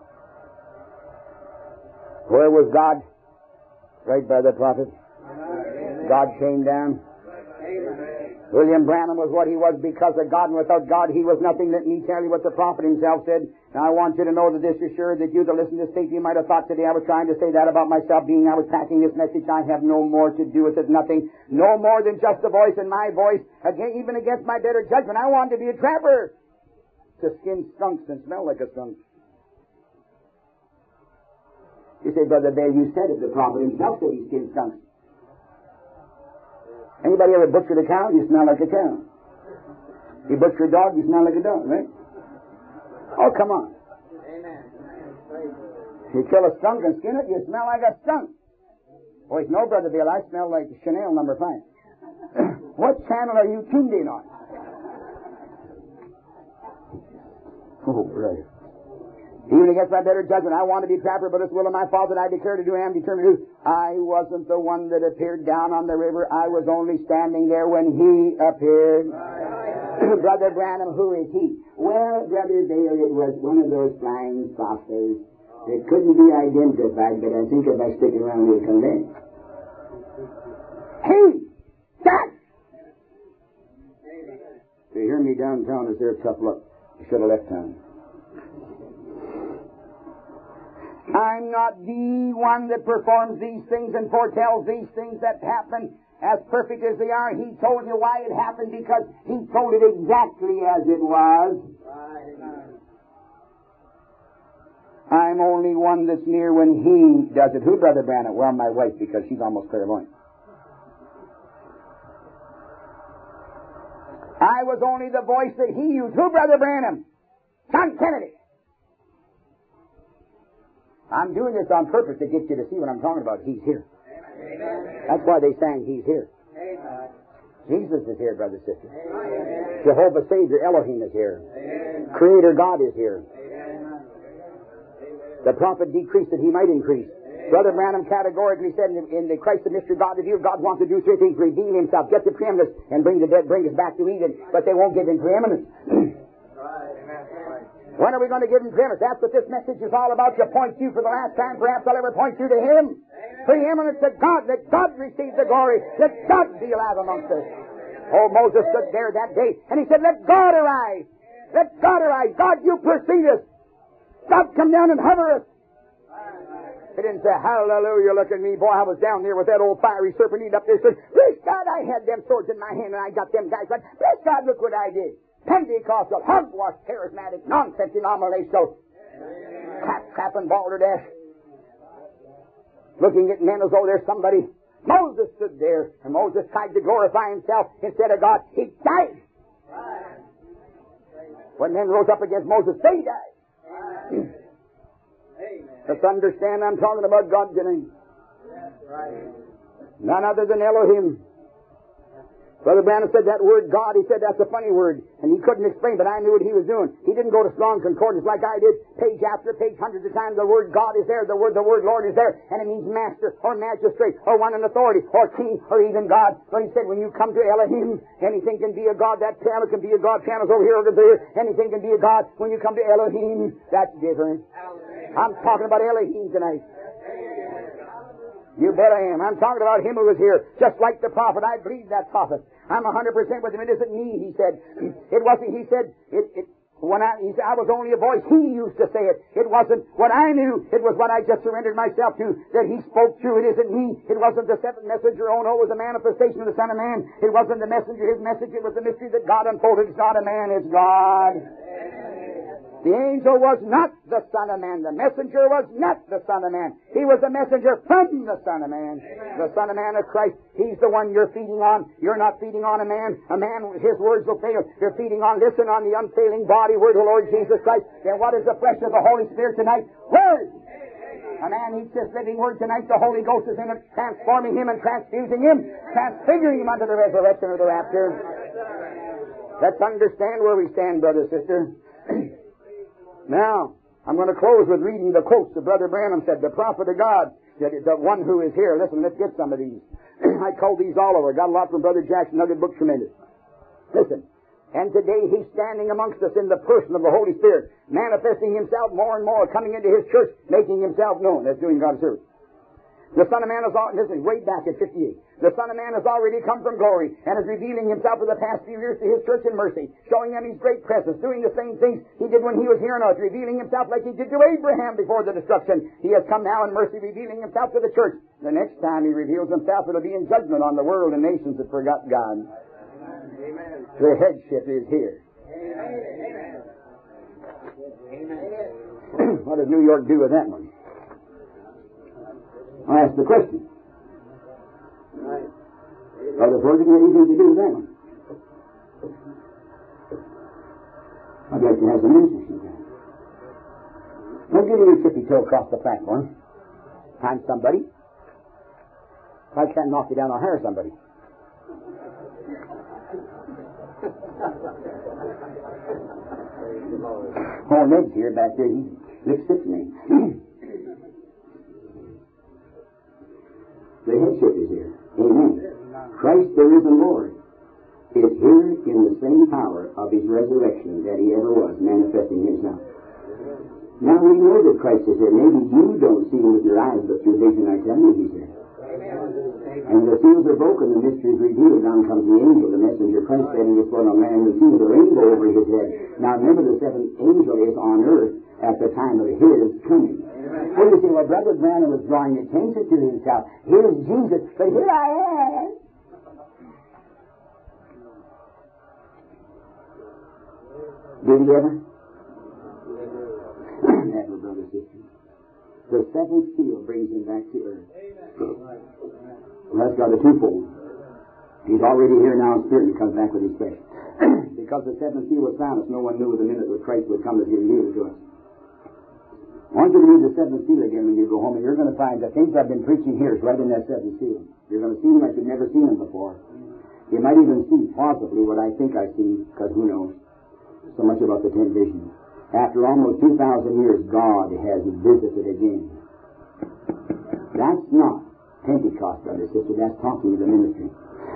Where was God? Right by the prophet. God came down. William Branham was what he was because of God, and without God he was nothing. Let me tell you what the prophet himself said. Now I want you to know that this is sure that you that listen to this tape, you might have thought today I was trying to say that about myself, being I was packing this message. I have no more to do with it, nothing. No more than just a voice, and my voice, again, even against my better judgment. I wanted to be a trapper. To skin skunks and smell like a skunk. You say, Brother Bale, you said it. The prophet himself said he skinned skunks. Anybody ever butchered a cow? You smell like a cow. You butcher a dog, you smell like a dog, right? Oh, come on. You kill a skunk and skin it, you smell like a skunk. Boys, no, Brother Bill, I smell like Chanel number five. What channel are you tuned in on? Oh, brother. Even against my better judgment, I want to be trapper, but it's will of my Father that I declare to do, I am determined to do. I wasn't the one that appeared down on the river. I was only standing there when He appeared. Brother Branham, who is He? Well, Brother Dale, it was one of those flying saucers. It couldn't be identified, but I think if I stick around, it'll come in. Hey! That! They hear me downtown, is there a tough luck? I should have left town. I'm not the one that performs these things and foretells these things that happen as perfect as they are. He told you why it happened because He told it exactly as it was. I'm only one that's near when He does it. Who, Brother Branham? Well, my wife, because she's almost clairvoyant. I was only the voice that He used. Who, Brother Branham? John Kennedy. I'm doing this on purpose to get you to see what I'm talking about. He's here. Amen. That's why they sang He's here. Amen. Jesus is here, brother, sister. Amen. Jehovah Savior, Elohim is here. Amen. Creator God is here. Amen. The prophet decreased that He might increase. Amen. Brother Branham categorically said in the, in the Christ the Mystery God, the view God wants to do three things: redeem Himself, get the preeminence, and bring the dead, bring us back to Eden. But they won't give Him preeminence. When are we going to give Him preeminence? That's what this message is all about. You point you for the last time. Perhaps I'll ever point you to Him. Amen. Preeminence to God. Let God receive the glory. Let God be alive amongst us. Oh, Moses stood there that day, and he said, let God arise. Let God arise. God, you precede us. God, come down and hover us. He didn't say, hallelujah, look at me. Boy, I was down there with that old fiery serpent eating up there. Said, praise God, I had them swords in my hand, and I got them guys. But praise God, look what I did. Pentecostal, hogwash, charismatic, nonsense, denominational, crap, crap, and balderdash. Looking at men as though there's somebody. Moses stood there, and Moses tried to glorify himself instead of God. He died. When men rose up against Moses, they died. Let's understand I'm talking about God getting. None other than Elohim. Brother Branham said that word God, he said that's a funny word, and he couldn't explain, but I knew what he was doing. He didn't go to Strong Concordance like I did, page after page, hundreds of times. The word God is there, the word the word Lord is there, and it means master, or magistrate, or one in authority, or king, or even God. But he said when you come to Elohim, anything can be a God. That piano can be a God. Piano's over here, over there. Anything can be a God. When you come to Elohim, that's different. I'm talking about Elohim tonight. You bet I am. I'm talking about Him who was here, just like the prophet. I believe that prophet. I'm a hundred percent with him. It isn't me, he said. It wasn't, he said, it, it, when I, he said, I was only a voice. He used to say it. It wasn't what I knew. It was what I just surrendered myself to, that He spoke through. It isn't me. It wasn't the seventh messenger. Oh no, it was a manifestation of the Son of Man. It wasn't the messenger, His message. It was the mystery that God unfolded. It's not a man, it's God. The angel was not the Son of Man. The messenger was not the Son of Man. He was a messenger from the Son of Man. Amen. The Son of Man of Christ. He's the one you're feeding on. You're not feeding on a man. A man, his words will fail. You're feeding on, listen, on the unfailing body, word of the Lord Jesus Christ. Then what is the flesh of the Holy Spirit tonight? Word! A man eats this living word tonight. The Holy Ghost is in it, transforming him and transfusing him, transfiguring him unto the resurrection or the rapture. Let's understand where we stand, brother, sister. Now, I'm going to close with reading the quotes that Brother Branham said, the prophet of God, the one who is here. Listen, let's get some of these. I called these all over. Got a lot from Brother Jackson, another book, tremendous. Listen, and today He's standing amongst us in the person of the Holy Spirit, manifesting Himself more and more, coming into His church, making Himself known. That's doing God's service. The Son of Man is, all, this is way back at fifty-eight. The Son of Man has already come from glory and is revealing himself for the past few years to his church in mercy, showing them his great presence, doing the same things he did when he was here on earth, revealing himself like he did to Abraham before the destruction. He has come now in mercy, revealing himself to the church. The next time he reveals himself, it'll be in judgment on the world and nations that forgot God. Amen. The headship is here. Amen. Amen. What does New York do with that one? I ask the question. Right. Brother Ferguson, what do you think to do with that one? I'd like to have some answers to that. Don't give me your tippy toe across the platform. I'm somebody. If I can't knock you down, I'll hire somebody. Paul Ned's here back there. He looks sick to me. The headship is here. Amen. Christ, the risen Lord, is here in the same power of his resurrection that he ever was, manifesting himself. Now we know that Christ is here. Maybe you don't see him with your eyes, but through vision I tell you he's here. And the seals are broken, the mystery is revealed. Down comes the angel, the messenger, Christ setting his foot on land, and sees the rainbow over his head. Now remember, the seventh angel is on earth at the time of his coming. Well, you say, well, Brother Branham was drawing attention to himself. Here's Jesus, but here I am. Did he ever? Never, brother, sister. The seventh seal brings him back to earth. Well, that's got a twofold. He's already here now in spirit and he comes back with his flesh. Because the seventh seal was silent, no one knew the minute that Christ would come as he revealed it to us. I want you to read the seventh seal again when you go home, and you're going to find the things I've been preaching here is right in that seventh seal. You're going to see them like you've never seen them before. You might even see possibly what I think I see, because who knows so much about the ten visions. After almost two thousand years, God has visited again. That's not Pentecost, brother, sister. That's talking of the ministry.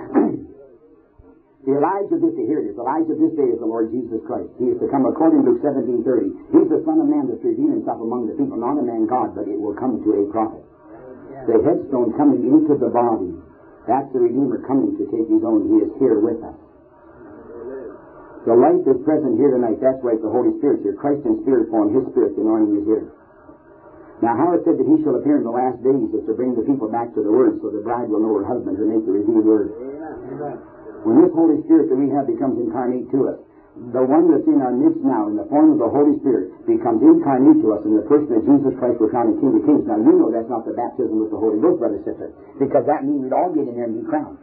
The Elijah of this day, here it is. Elijah of this day is the Lord Jesus Christ. He is to come according to Luke seventeen thirty. He's the Son of Man that's revealed himself among the people. Not a man God, but it will come to a prophet. The headstone coming into the body. That's the Redeemer coming to take his own. He is here with us. The light that's present here tonight, that's why it's the Holy Spirit here. Christ in spirit form, his spirit, the anointing is here. Now, how it said that he shall appear in the last days is to bring the people back to the Word so the bride will know her husband, who make the revealed Word. Amen. When this Holy Spirit that we have becomes incarnate to us, the one that's in our midst now, in the form of the Holy Spirit, becomes incarnate to us in the person of Jesus Christ, we're crowned King of Kings. Now, you know that's not the baptism with the Holy Ghost, brother, sister, because that means we'd all get in there and be crowned.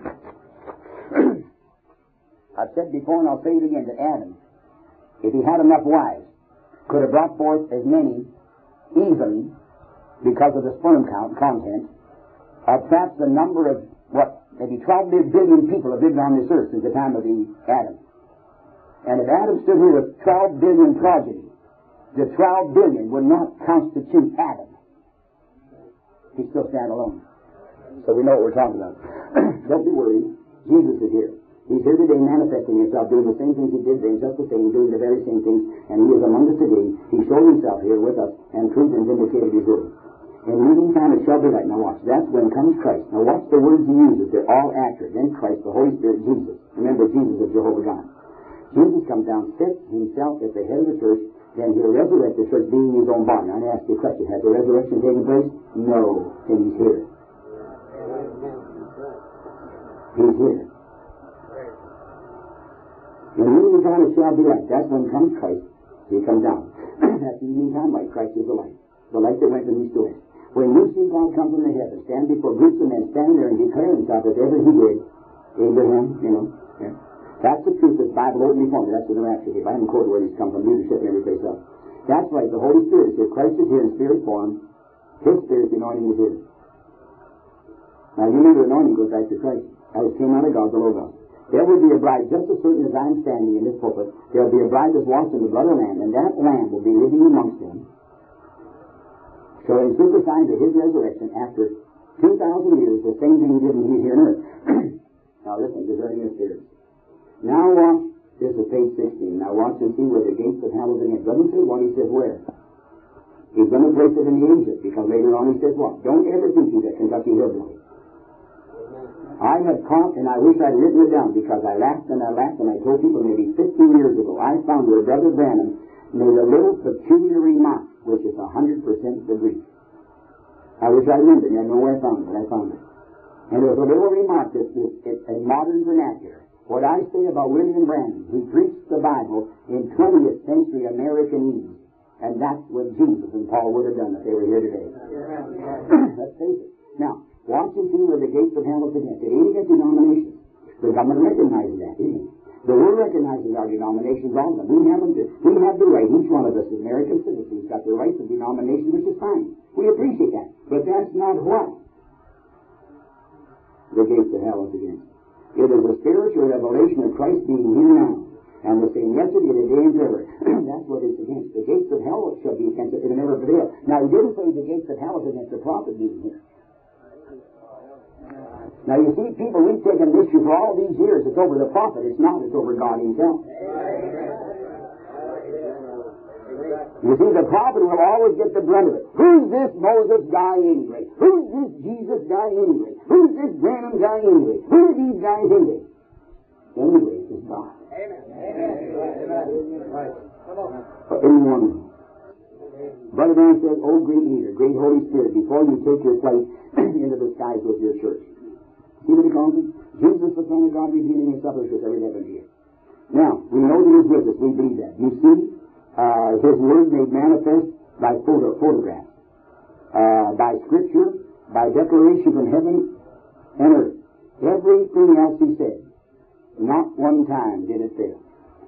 I've said before, and I'll say it again, that Adam, if he had enough wives, could have brought forth as many easily because of the sperm count content, of perhaps the number of, what, maybe twelve billion people have lived on this earth since the time of the Adam. And if Adam stood here with twelve billion progeny, the twelve billion would not constitute Adam. He'd still stand alone. So we know what we're talking about. Don't be worried. Jesus is here. He's here today manifesting himself, doing the same things he did then, just the same, doing the very same things. And he is among us today. He showed himself here with us and proved and vindicated his word. In evening time it shall be light. Now watch. That's when comes Christ. Now watch the words he uses. They're all accurate. Then Christ, the Holy Spirit, Jesus. Remember, Jesus is Jehovah God. Jesus comes down, sits himself at the head of the church, then he'll resurrect the church being his own body. Now I ask you a question. Has the resurrection taken place? No. And he's here. He's here. In evening time it shall be light. That's when comes Christ. He comes down. That's evening time light. Christ is the light. The light that went from east to west. When you see God come from the heavens, stand before groups of men, stand there and declare himself as ever he did, Abraham, you know, yeah. That's the truth this Bible openly for me. That's the rapture here. I haven't quoted where he's come from, leadership and every place else. That's right, the Holy Spirit is here. Christ is here in spirit form. His spirit, the anointing is here. Now you remember the anointing goes back to Christ. That was came out of God, the Logos. There will be a bride just as certain as I'm standing in this pulpit. There will be a bride that's washed in the blood of the Lamb, and that Lamb will be living amongst them, showing super signs of his resurrection after two thousand years, the same thing he did when he was here on earth. Now listen, discerning the spirits. Now watch, this is page sixteen. Now watch and see where the gates of hell is against. Doesn't say what, he says where. He's going to place it in Asia, because later on he says what? Don't ever think he's a Kentucky hillbilly. I have caught, and I wish I'd written it down, because I laughed and I laughed, and I told people maybe fifteen years ago, I found where Brother Branham made a little peculiar remark, which is one hundred percent the Greek. I wish I'd written it, and I know where I found it, but I found it. And it was a little remark that's a modern vernacular. What I say about William Branham, he preached the Bible in twentieth century Americanese, and that's what Jesus and Paul would have done if they were here today. Let's face it. Now, watch and see where the gates of hell is against. It ain't against denominations. The government recognizes that, isn't it? The world recognizes our denominations, all of them. We have, them to, we have the right, each one of us as American citizens, got the right to denomination, which is fine. We appreciate that. But that's not what the gates of hell is against. It is a spiritual revelation of Christ being here now, and the same yesterday, today, and forever. That's what it's against. The gates of hell shall be against it, it'll never prevail. Now, he didn't say the gates of hell is against the prophet being here. Now, you see, people, we've taken this issue for all these years. It's over the prophet. It's not. It's over God himself. You see, the prophet will always get the brunt of it. Who's this Moses guy anyway? Who's this Jesus guy anyway? Who's this Branham guy anyway? Who are these guys anyway? Anyway, it's God. Amen. Amen. For any one of them. Brother Branham says, "Oh, great leader, great Holy Spirit, before you take your flight into the skies with your church." See what he calls it? Jesus, the Son of God, revealing himself to us every heaven here. Now, we know that he's with us. We believe that. You see, uh, his word made manifest by photo, photographs, uh, by scripture, by declaration from heaven and earth. Everything else he said, not one time did it fail.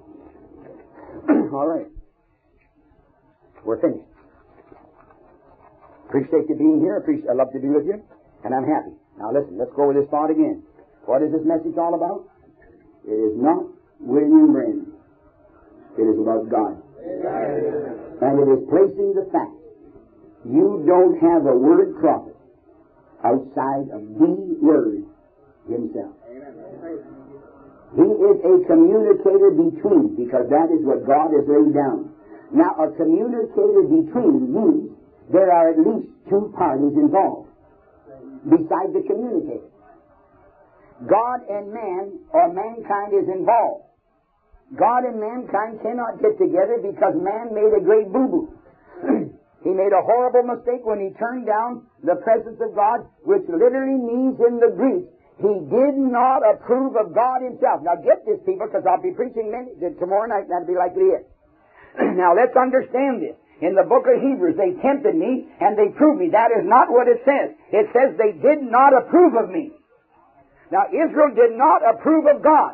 All right. We're finished. Appreciate you being here. Appreciate, I love to be with you, and I'm happy. Now listen, let's go over this thought again. What is this message all about? It is not William Branham. It is about God. Amen. And it is placing the fact you don't have a word prophet outside of the Word himself. Amen. He is a communicator between, because that is what God has laid down. Now, a communicator between means there are at least two parties involved besides the communicator. God and man, or mankind, is involved. God and mankind cannot get together because man made a great boo-boo. He made a horrible mistake when he turned down the presence of God, which literally means in the Greek, he did not approve of God himself. Now get this, people, because I'll be preaching many, tomorrow night, and that'll be likely it. Now let's understand this. In the book of Hebrews, they tempted me and they proved me. That is not what it says. It says they did not approve of me. Now Israel did not approve of God.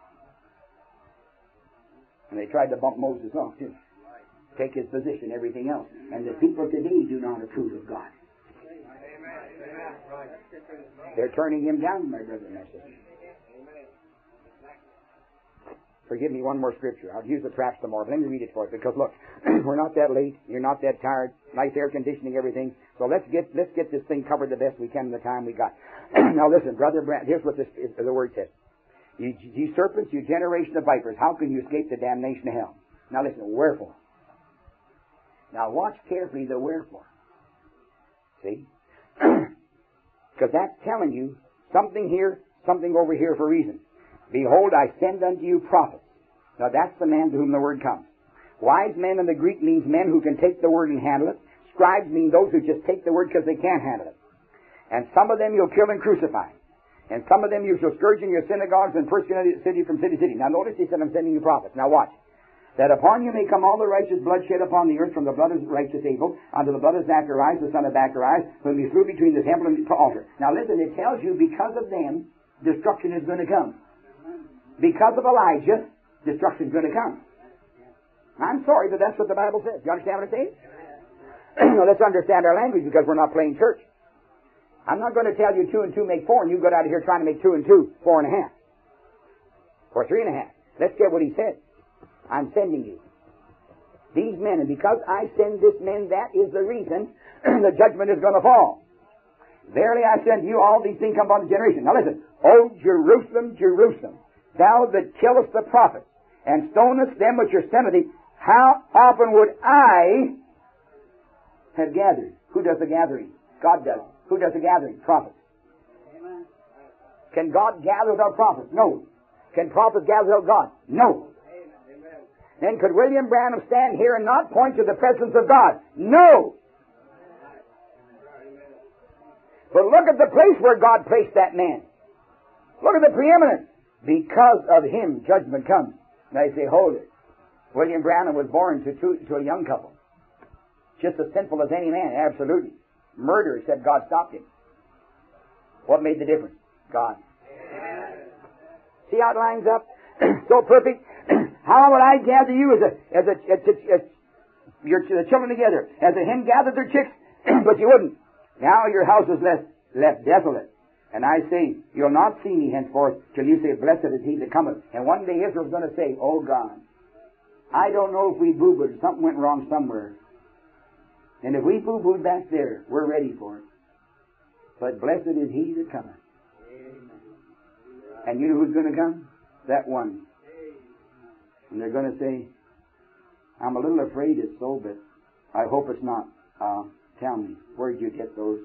And they tried to bump Moses off too. Take his position, everything else. And the people today do not approve of God. They're turning him down, my brother and my sister. Forgive me, one more scripture. I'll use the perhaps tomorrow, but let me read it for you, because look, we're not that late, you're not that tired, nice air conditioning, everything. So let's get let's get this thing covered the best we can in the time we got. Now listen, Brother Branham, here's what this, the word says. You, you serpents, you generation of vipers, how can you escape the damnation of hell? Now listen, wherefore? Now watch carefully the wherefore. See? Because that's telling you something here, something over here for a reason. Behold, I send unto you prophets. Now that's the man to whom the word comes. Wise men in the Greek means men who can take the word and handle it. Scribes mean those who just take the word because they can't handle it. And some of them you'll kill and crucify. And some of them you shall scourge in your synagogues and persecute city from city to city. Now notice he said, I'm sending you prophets. Now watch. That upon you may come all the righteous blood shed upon the earth, from the blood of righteous Abel unto the blood of Zacharias, the son of Bacharias, whom he slew between the temple and the altar. Now listen, it tells you because of them, destruction is going to come. Because of Elijah, destruction is going to come. I'm sorry, but that's what the Bible says. You understand what I'm saying? Now let's understand our language, because we're not playing church. I'm not going to tell you two and two make four, and you go out of here trying to make two and two four and a half. Or three and a half. Let's get what he said. I'm sending you these men, and because I send this men, that is the reason the judgment is going to fall. Verily I send you all these things come upon the generation. Now listen. O Jerusalem, Jerusalem, thou that killest the prophets, and stonest them which are sent to thee, how often would I have gathered. Who does the gathering? God does. Who does the gathering? Prophets. Amen. Can God gather without prophets? No. Can prophets gather without God? No. Amen. Then could William Branham stand here and not point to the presence of God? No. But look at the place where God placed that man. Look at the preeminence. Because of him, judgment comes. And I say, hold it. William Branham was born to, two, to a young couple. Just as sinful as any man, absolutely. Murder, except God stopped him. What made the difference? God. See how it lines up? So perfect. How would I gather you as a, as a, as, a, as your the children together? As a hen gathered their chicks, but you wouldn't. Now your house is left, left desolate. And I say, you'll not see me henceforth till you say, blessed is he that cometh. And one day Israel's going to say, oh God, I don't know if we boo-booed. Something went wrong somewhere. And if we boo-booed back there, we're ready for it. But blessed is he that cometh. And you know who's going to come? That one. And they're going to say, I'm a little afraid it's so, but I hope it's not. Uh, tell me, where'd you get those?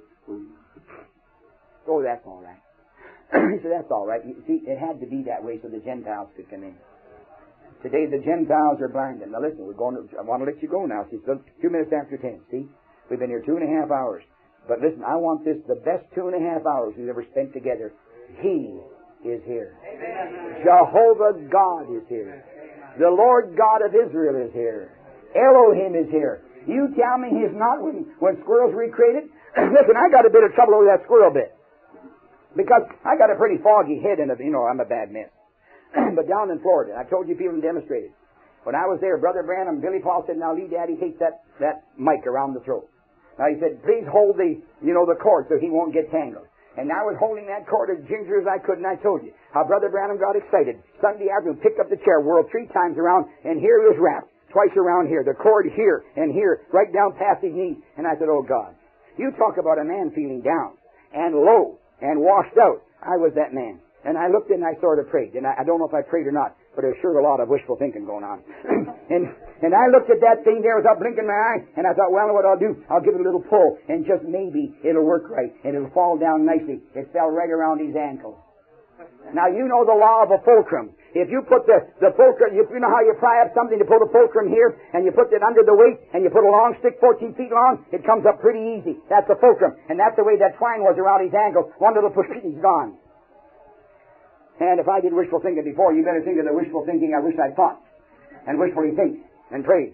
Oh, that's all right. He said, that's all right. You see, it had to be that way so the Gentiles could come in. Today the Gentiles are blinded. Now listen, we're going to, I want to let you go now. See, it's two minutes after ten. See? We've been here two and a half hours. But listen, I want this the best two and a half hours we've ever spent together. He is here. Amen. Jehovah God is here. The Lord God of Israel is here. Elohim is here. You tell me he's not when, when squirrels recreated? Listen, I got a bit of trouble over that squirrel bit. Because I got a pretty foggy head and, a, you know, I'm a bad mess. But down in Florida, I told you people demonstrated. When I was there, Brother Branham, Billy Paul said, now Lee Daddy takes that, that mic around the throat. Now he said, please hold the, you know, the cord so he won't get tangled. And I was holding that cord as ginger as I could, and I told you how Brother Branham got excited. Sunday afternoon, picked up the chair, whirled three times around, and here it was wrapped. Twice around here. The cord here and here, right down past his knees. And I said, oh God, you talk about a man feeling down and low and washed out. I was that man. And I looked in and I sort of prayed. And I, I don't know if I prayed or not, but there's sure a lot of wishful thinking going on. and and I looked at that thing there without blinking my eye, and I thought, well, what I'll do, I'll give it a little pull, and just maybe it'll work right, and it'll fall down nicely. It fell right around his ankle. Now, you know the law of a fulcrum. If you put the, the fulcrum, you, you know how you pry up something to put a fulcrum here, and you put it under the weight, and you put a long stick fourteen feet long, it comes up pretty easy. That's the fulcrum. And that's the way that twine was around his ankle. One little push, he's gone. And if I did wishful thinking before, you better think of the wishful thinking I wish I'd thought. And wishfully think. And prayed.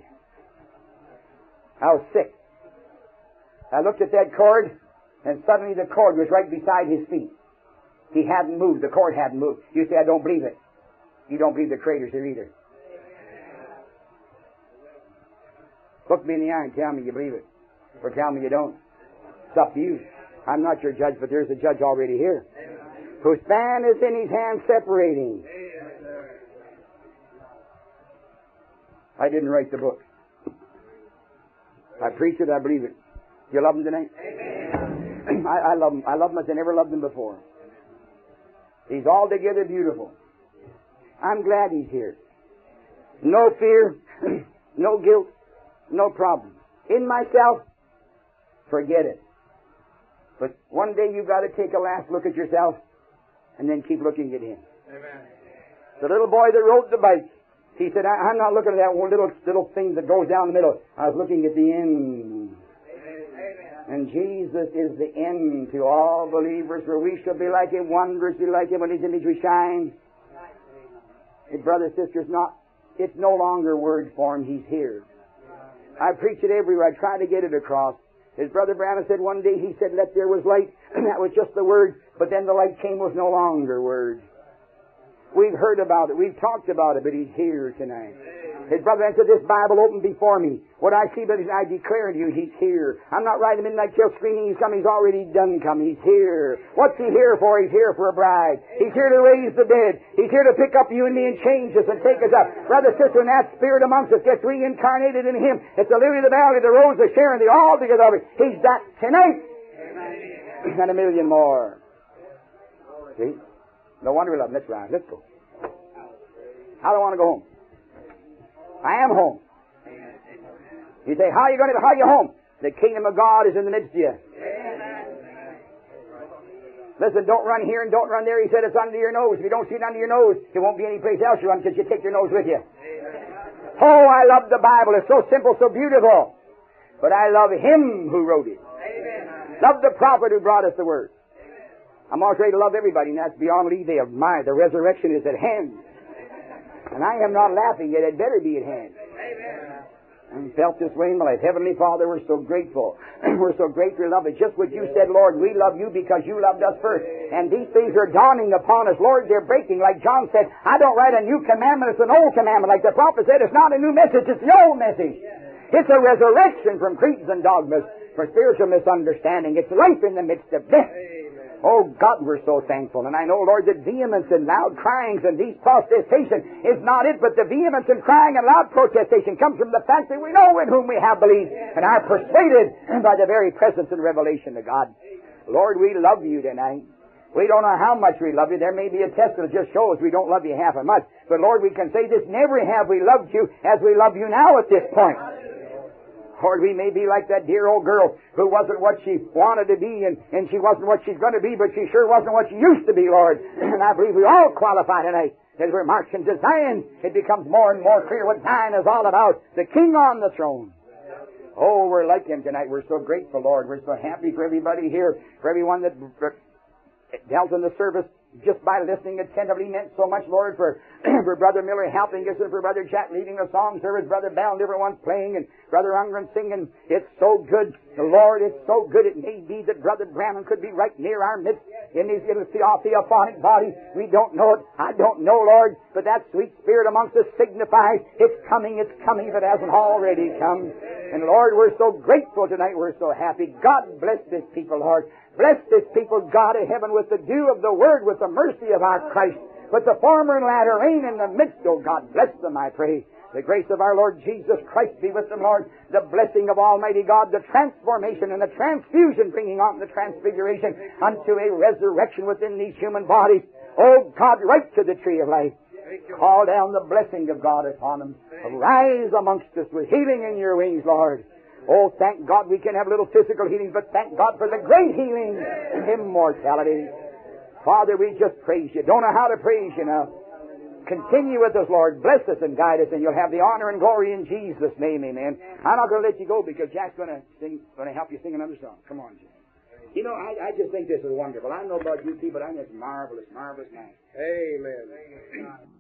I was sick. I looked at that cord, and suddenly the cord was right beside his feet. He hadn't moved. The cord hadn't moved. You say, I don't believe it. You don't believe the craters here either. Look me in the eye and tell me you believe it. Or tell me you don't. It's up to you. I'm not your judge, but there's a judge already here. Whose span is in his hand separating. I didn't write the book. I preach it, I believe it. You love him tonight? I, I love him. I love him as I never loved him before. He's altogether beautiful. I'm glad he's here. No fear, no guilt, no problem. In myself, forget it. But one day you've got to take a last look at yourself and then keep looking at him. Amen. The little boy that rode the bike, he said, I, I'm not looking at that one little little thing that goes down the middle. I was looking at the end. And Jesus is the end to all believers, for we shall be like him, wondrously like him, when his image we shine. Hey, brothers, sisters, not, it's no longer word form, he's here. I preach it everywhere, I try to get it across. His brother Branham said one day, he said, let there was light, and that was just the word, but then the light came was no longer word. We've heard about it, we've talked about it, but he's here tonight. His brother said, this Bible opened before me. What I see, but I declare to you, he's here. I'm not riding the midnight chill screaming, he's coming, he's already done come. He's here. What's he here for? He's here for a bride. He's here to raise the dead. He's here to pick up you and me and change us and take us up. Brother, sister, when that spirit amongst us gets reincarnated in him, it's the lily of the valley, the rose of Sharon, the altogether of it. He's that tonight. Amen. And a million more. See? No wonder we love him. Let's rise. Let's go. I don't want to go home. I am home. You say, how are you going to, how are you home? The kingdom of God is in the midst of you. Listen, don't run here and don't run there. He said it's under your nose. If you don't see it under your nose, it won't be any place else you run because you take your nose with you. Oh, I love the Bible. It's so simple, so beautiful. But I love Him who wrote it. Love the prophet who brought us the Word. I'm always ready to love everybody, and that's beyond leave of mine. The resurrection is at hand. And I am not laughing yet. It better be at hand. And felt this way in my life. Heavenly Father, we're so grateful. We're so grateful, love it. Just what you said, Lord, we love you because you loved us first. And these things are dawning upon us. Lord, they're breaking. Like John said, I don't write a new commandment, it's an old commandment. Like the prophet said, it's not a new message, it's the old message. It's a resurrection from creeds and dogmas, for spiritual misunderstanding. It's life in the midst of death. Oh, God, we're so thankful. And I know, Lord, that vehemence and loud cryings and these protestation is not it, but the vehemence and crying and loud protestation comes from the fact that we know in whom we have believed and are persuaded by the very presence and revelation of God. Lord, we love you tonight. We don't know how much we love you. There may be a test that just shows we don't love you half as much. But Lord, we can say this, never have we loved you as we love you now at this point. Lord, we may be like that dear old girl who wasn't what she wanted to be, and, and she wasn't what she's going to be, but she sure wasn't what she used to be, Lord. And I believe we all qualify tonight. As we're marching to Zion, it becomes more and more clear what Zion is all about. The King on the throne. Oh, we're like Him tonight. We're so grateful, Lord. We're so happy for everybody here, for everyone that dealt in the service just by listening attentively meant so much, Lord, for, for Brother Miller helping us and for Brother Jack leading the song service, Brother Bell and everyone playing, and Brother Ungren singing. It's so good. The Lord, it's so good. It may be that Brother Branham could be right near our midst in his little theophonic body. We don't know it. I don't know, Lord, but that sweet Spirit amongst us signifies it's coming, it's coming if it hasn't already come. And Lord, we're so grateful tonight. We're so happy. God bless this people, Lord. Bless this people, God of heaven, with the dew of the Word, with the mercy of our Christ, with the former and latter rain in the midst. Oh, God, bless them, I pray. The grace of our Lord Jesus Christ be with them, Lord. The blessing of Almighty God, the transformation and the transfusion bringing on the transfiguration unto a resurrection within these human bodies. Oh, God, right to the tree of life. Call down the blessing of God upon them. Arise amongst us with healing in your wings, Lord. Oh, thank God we can have little physical healing, but thank God for the great healing, immortality. Father, we just praise you. Don't know how to praise you now. Continue with us, Lord. Bless us and guide us, and you'll have the honor and glory in Jesus' name, amen. I'm not going to let you go because Jack's going to sing, going to help you sing another song. Come on, Jack. You know, I, I just think this is wonderful. I don't know about you people, but I think it's marvelous, marvelous night. Amen.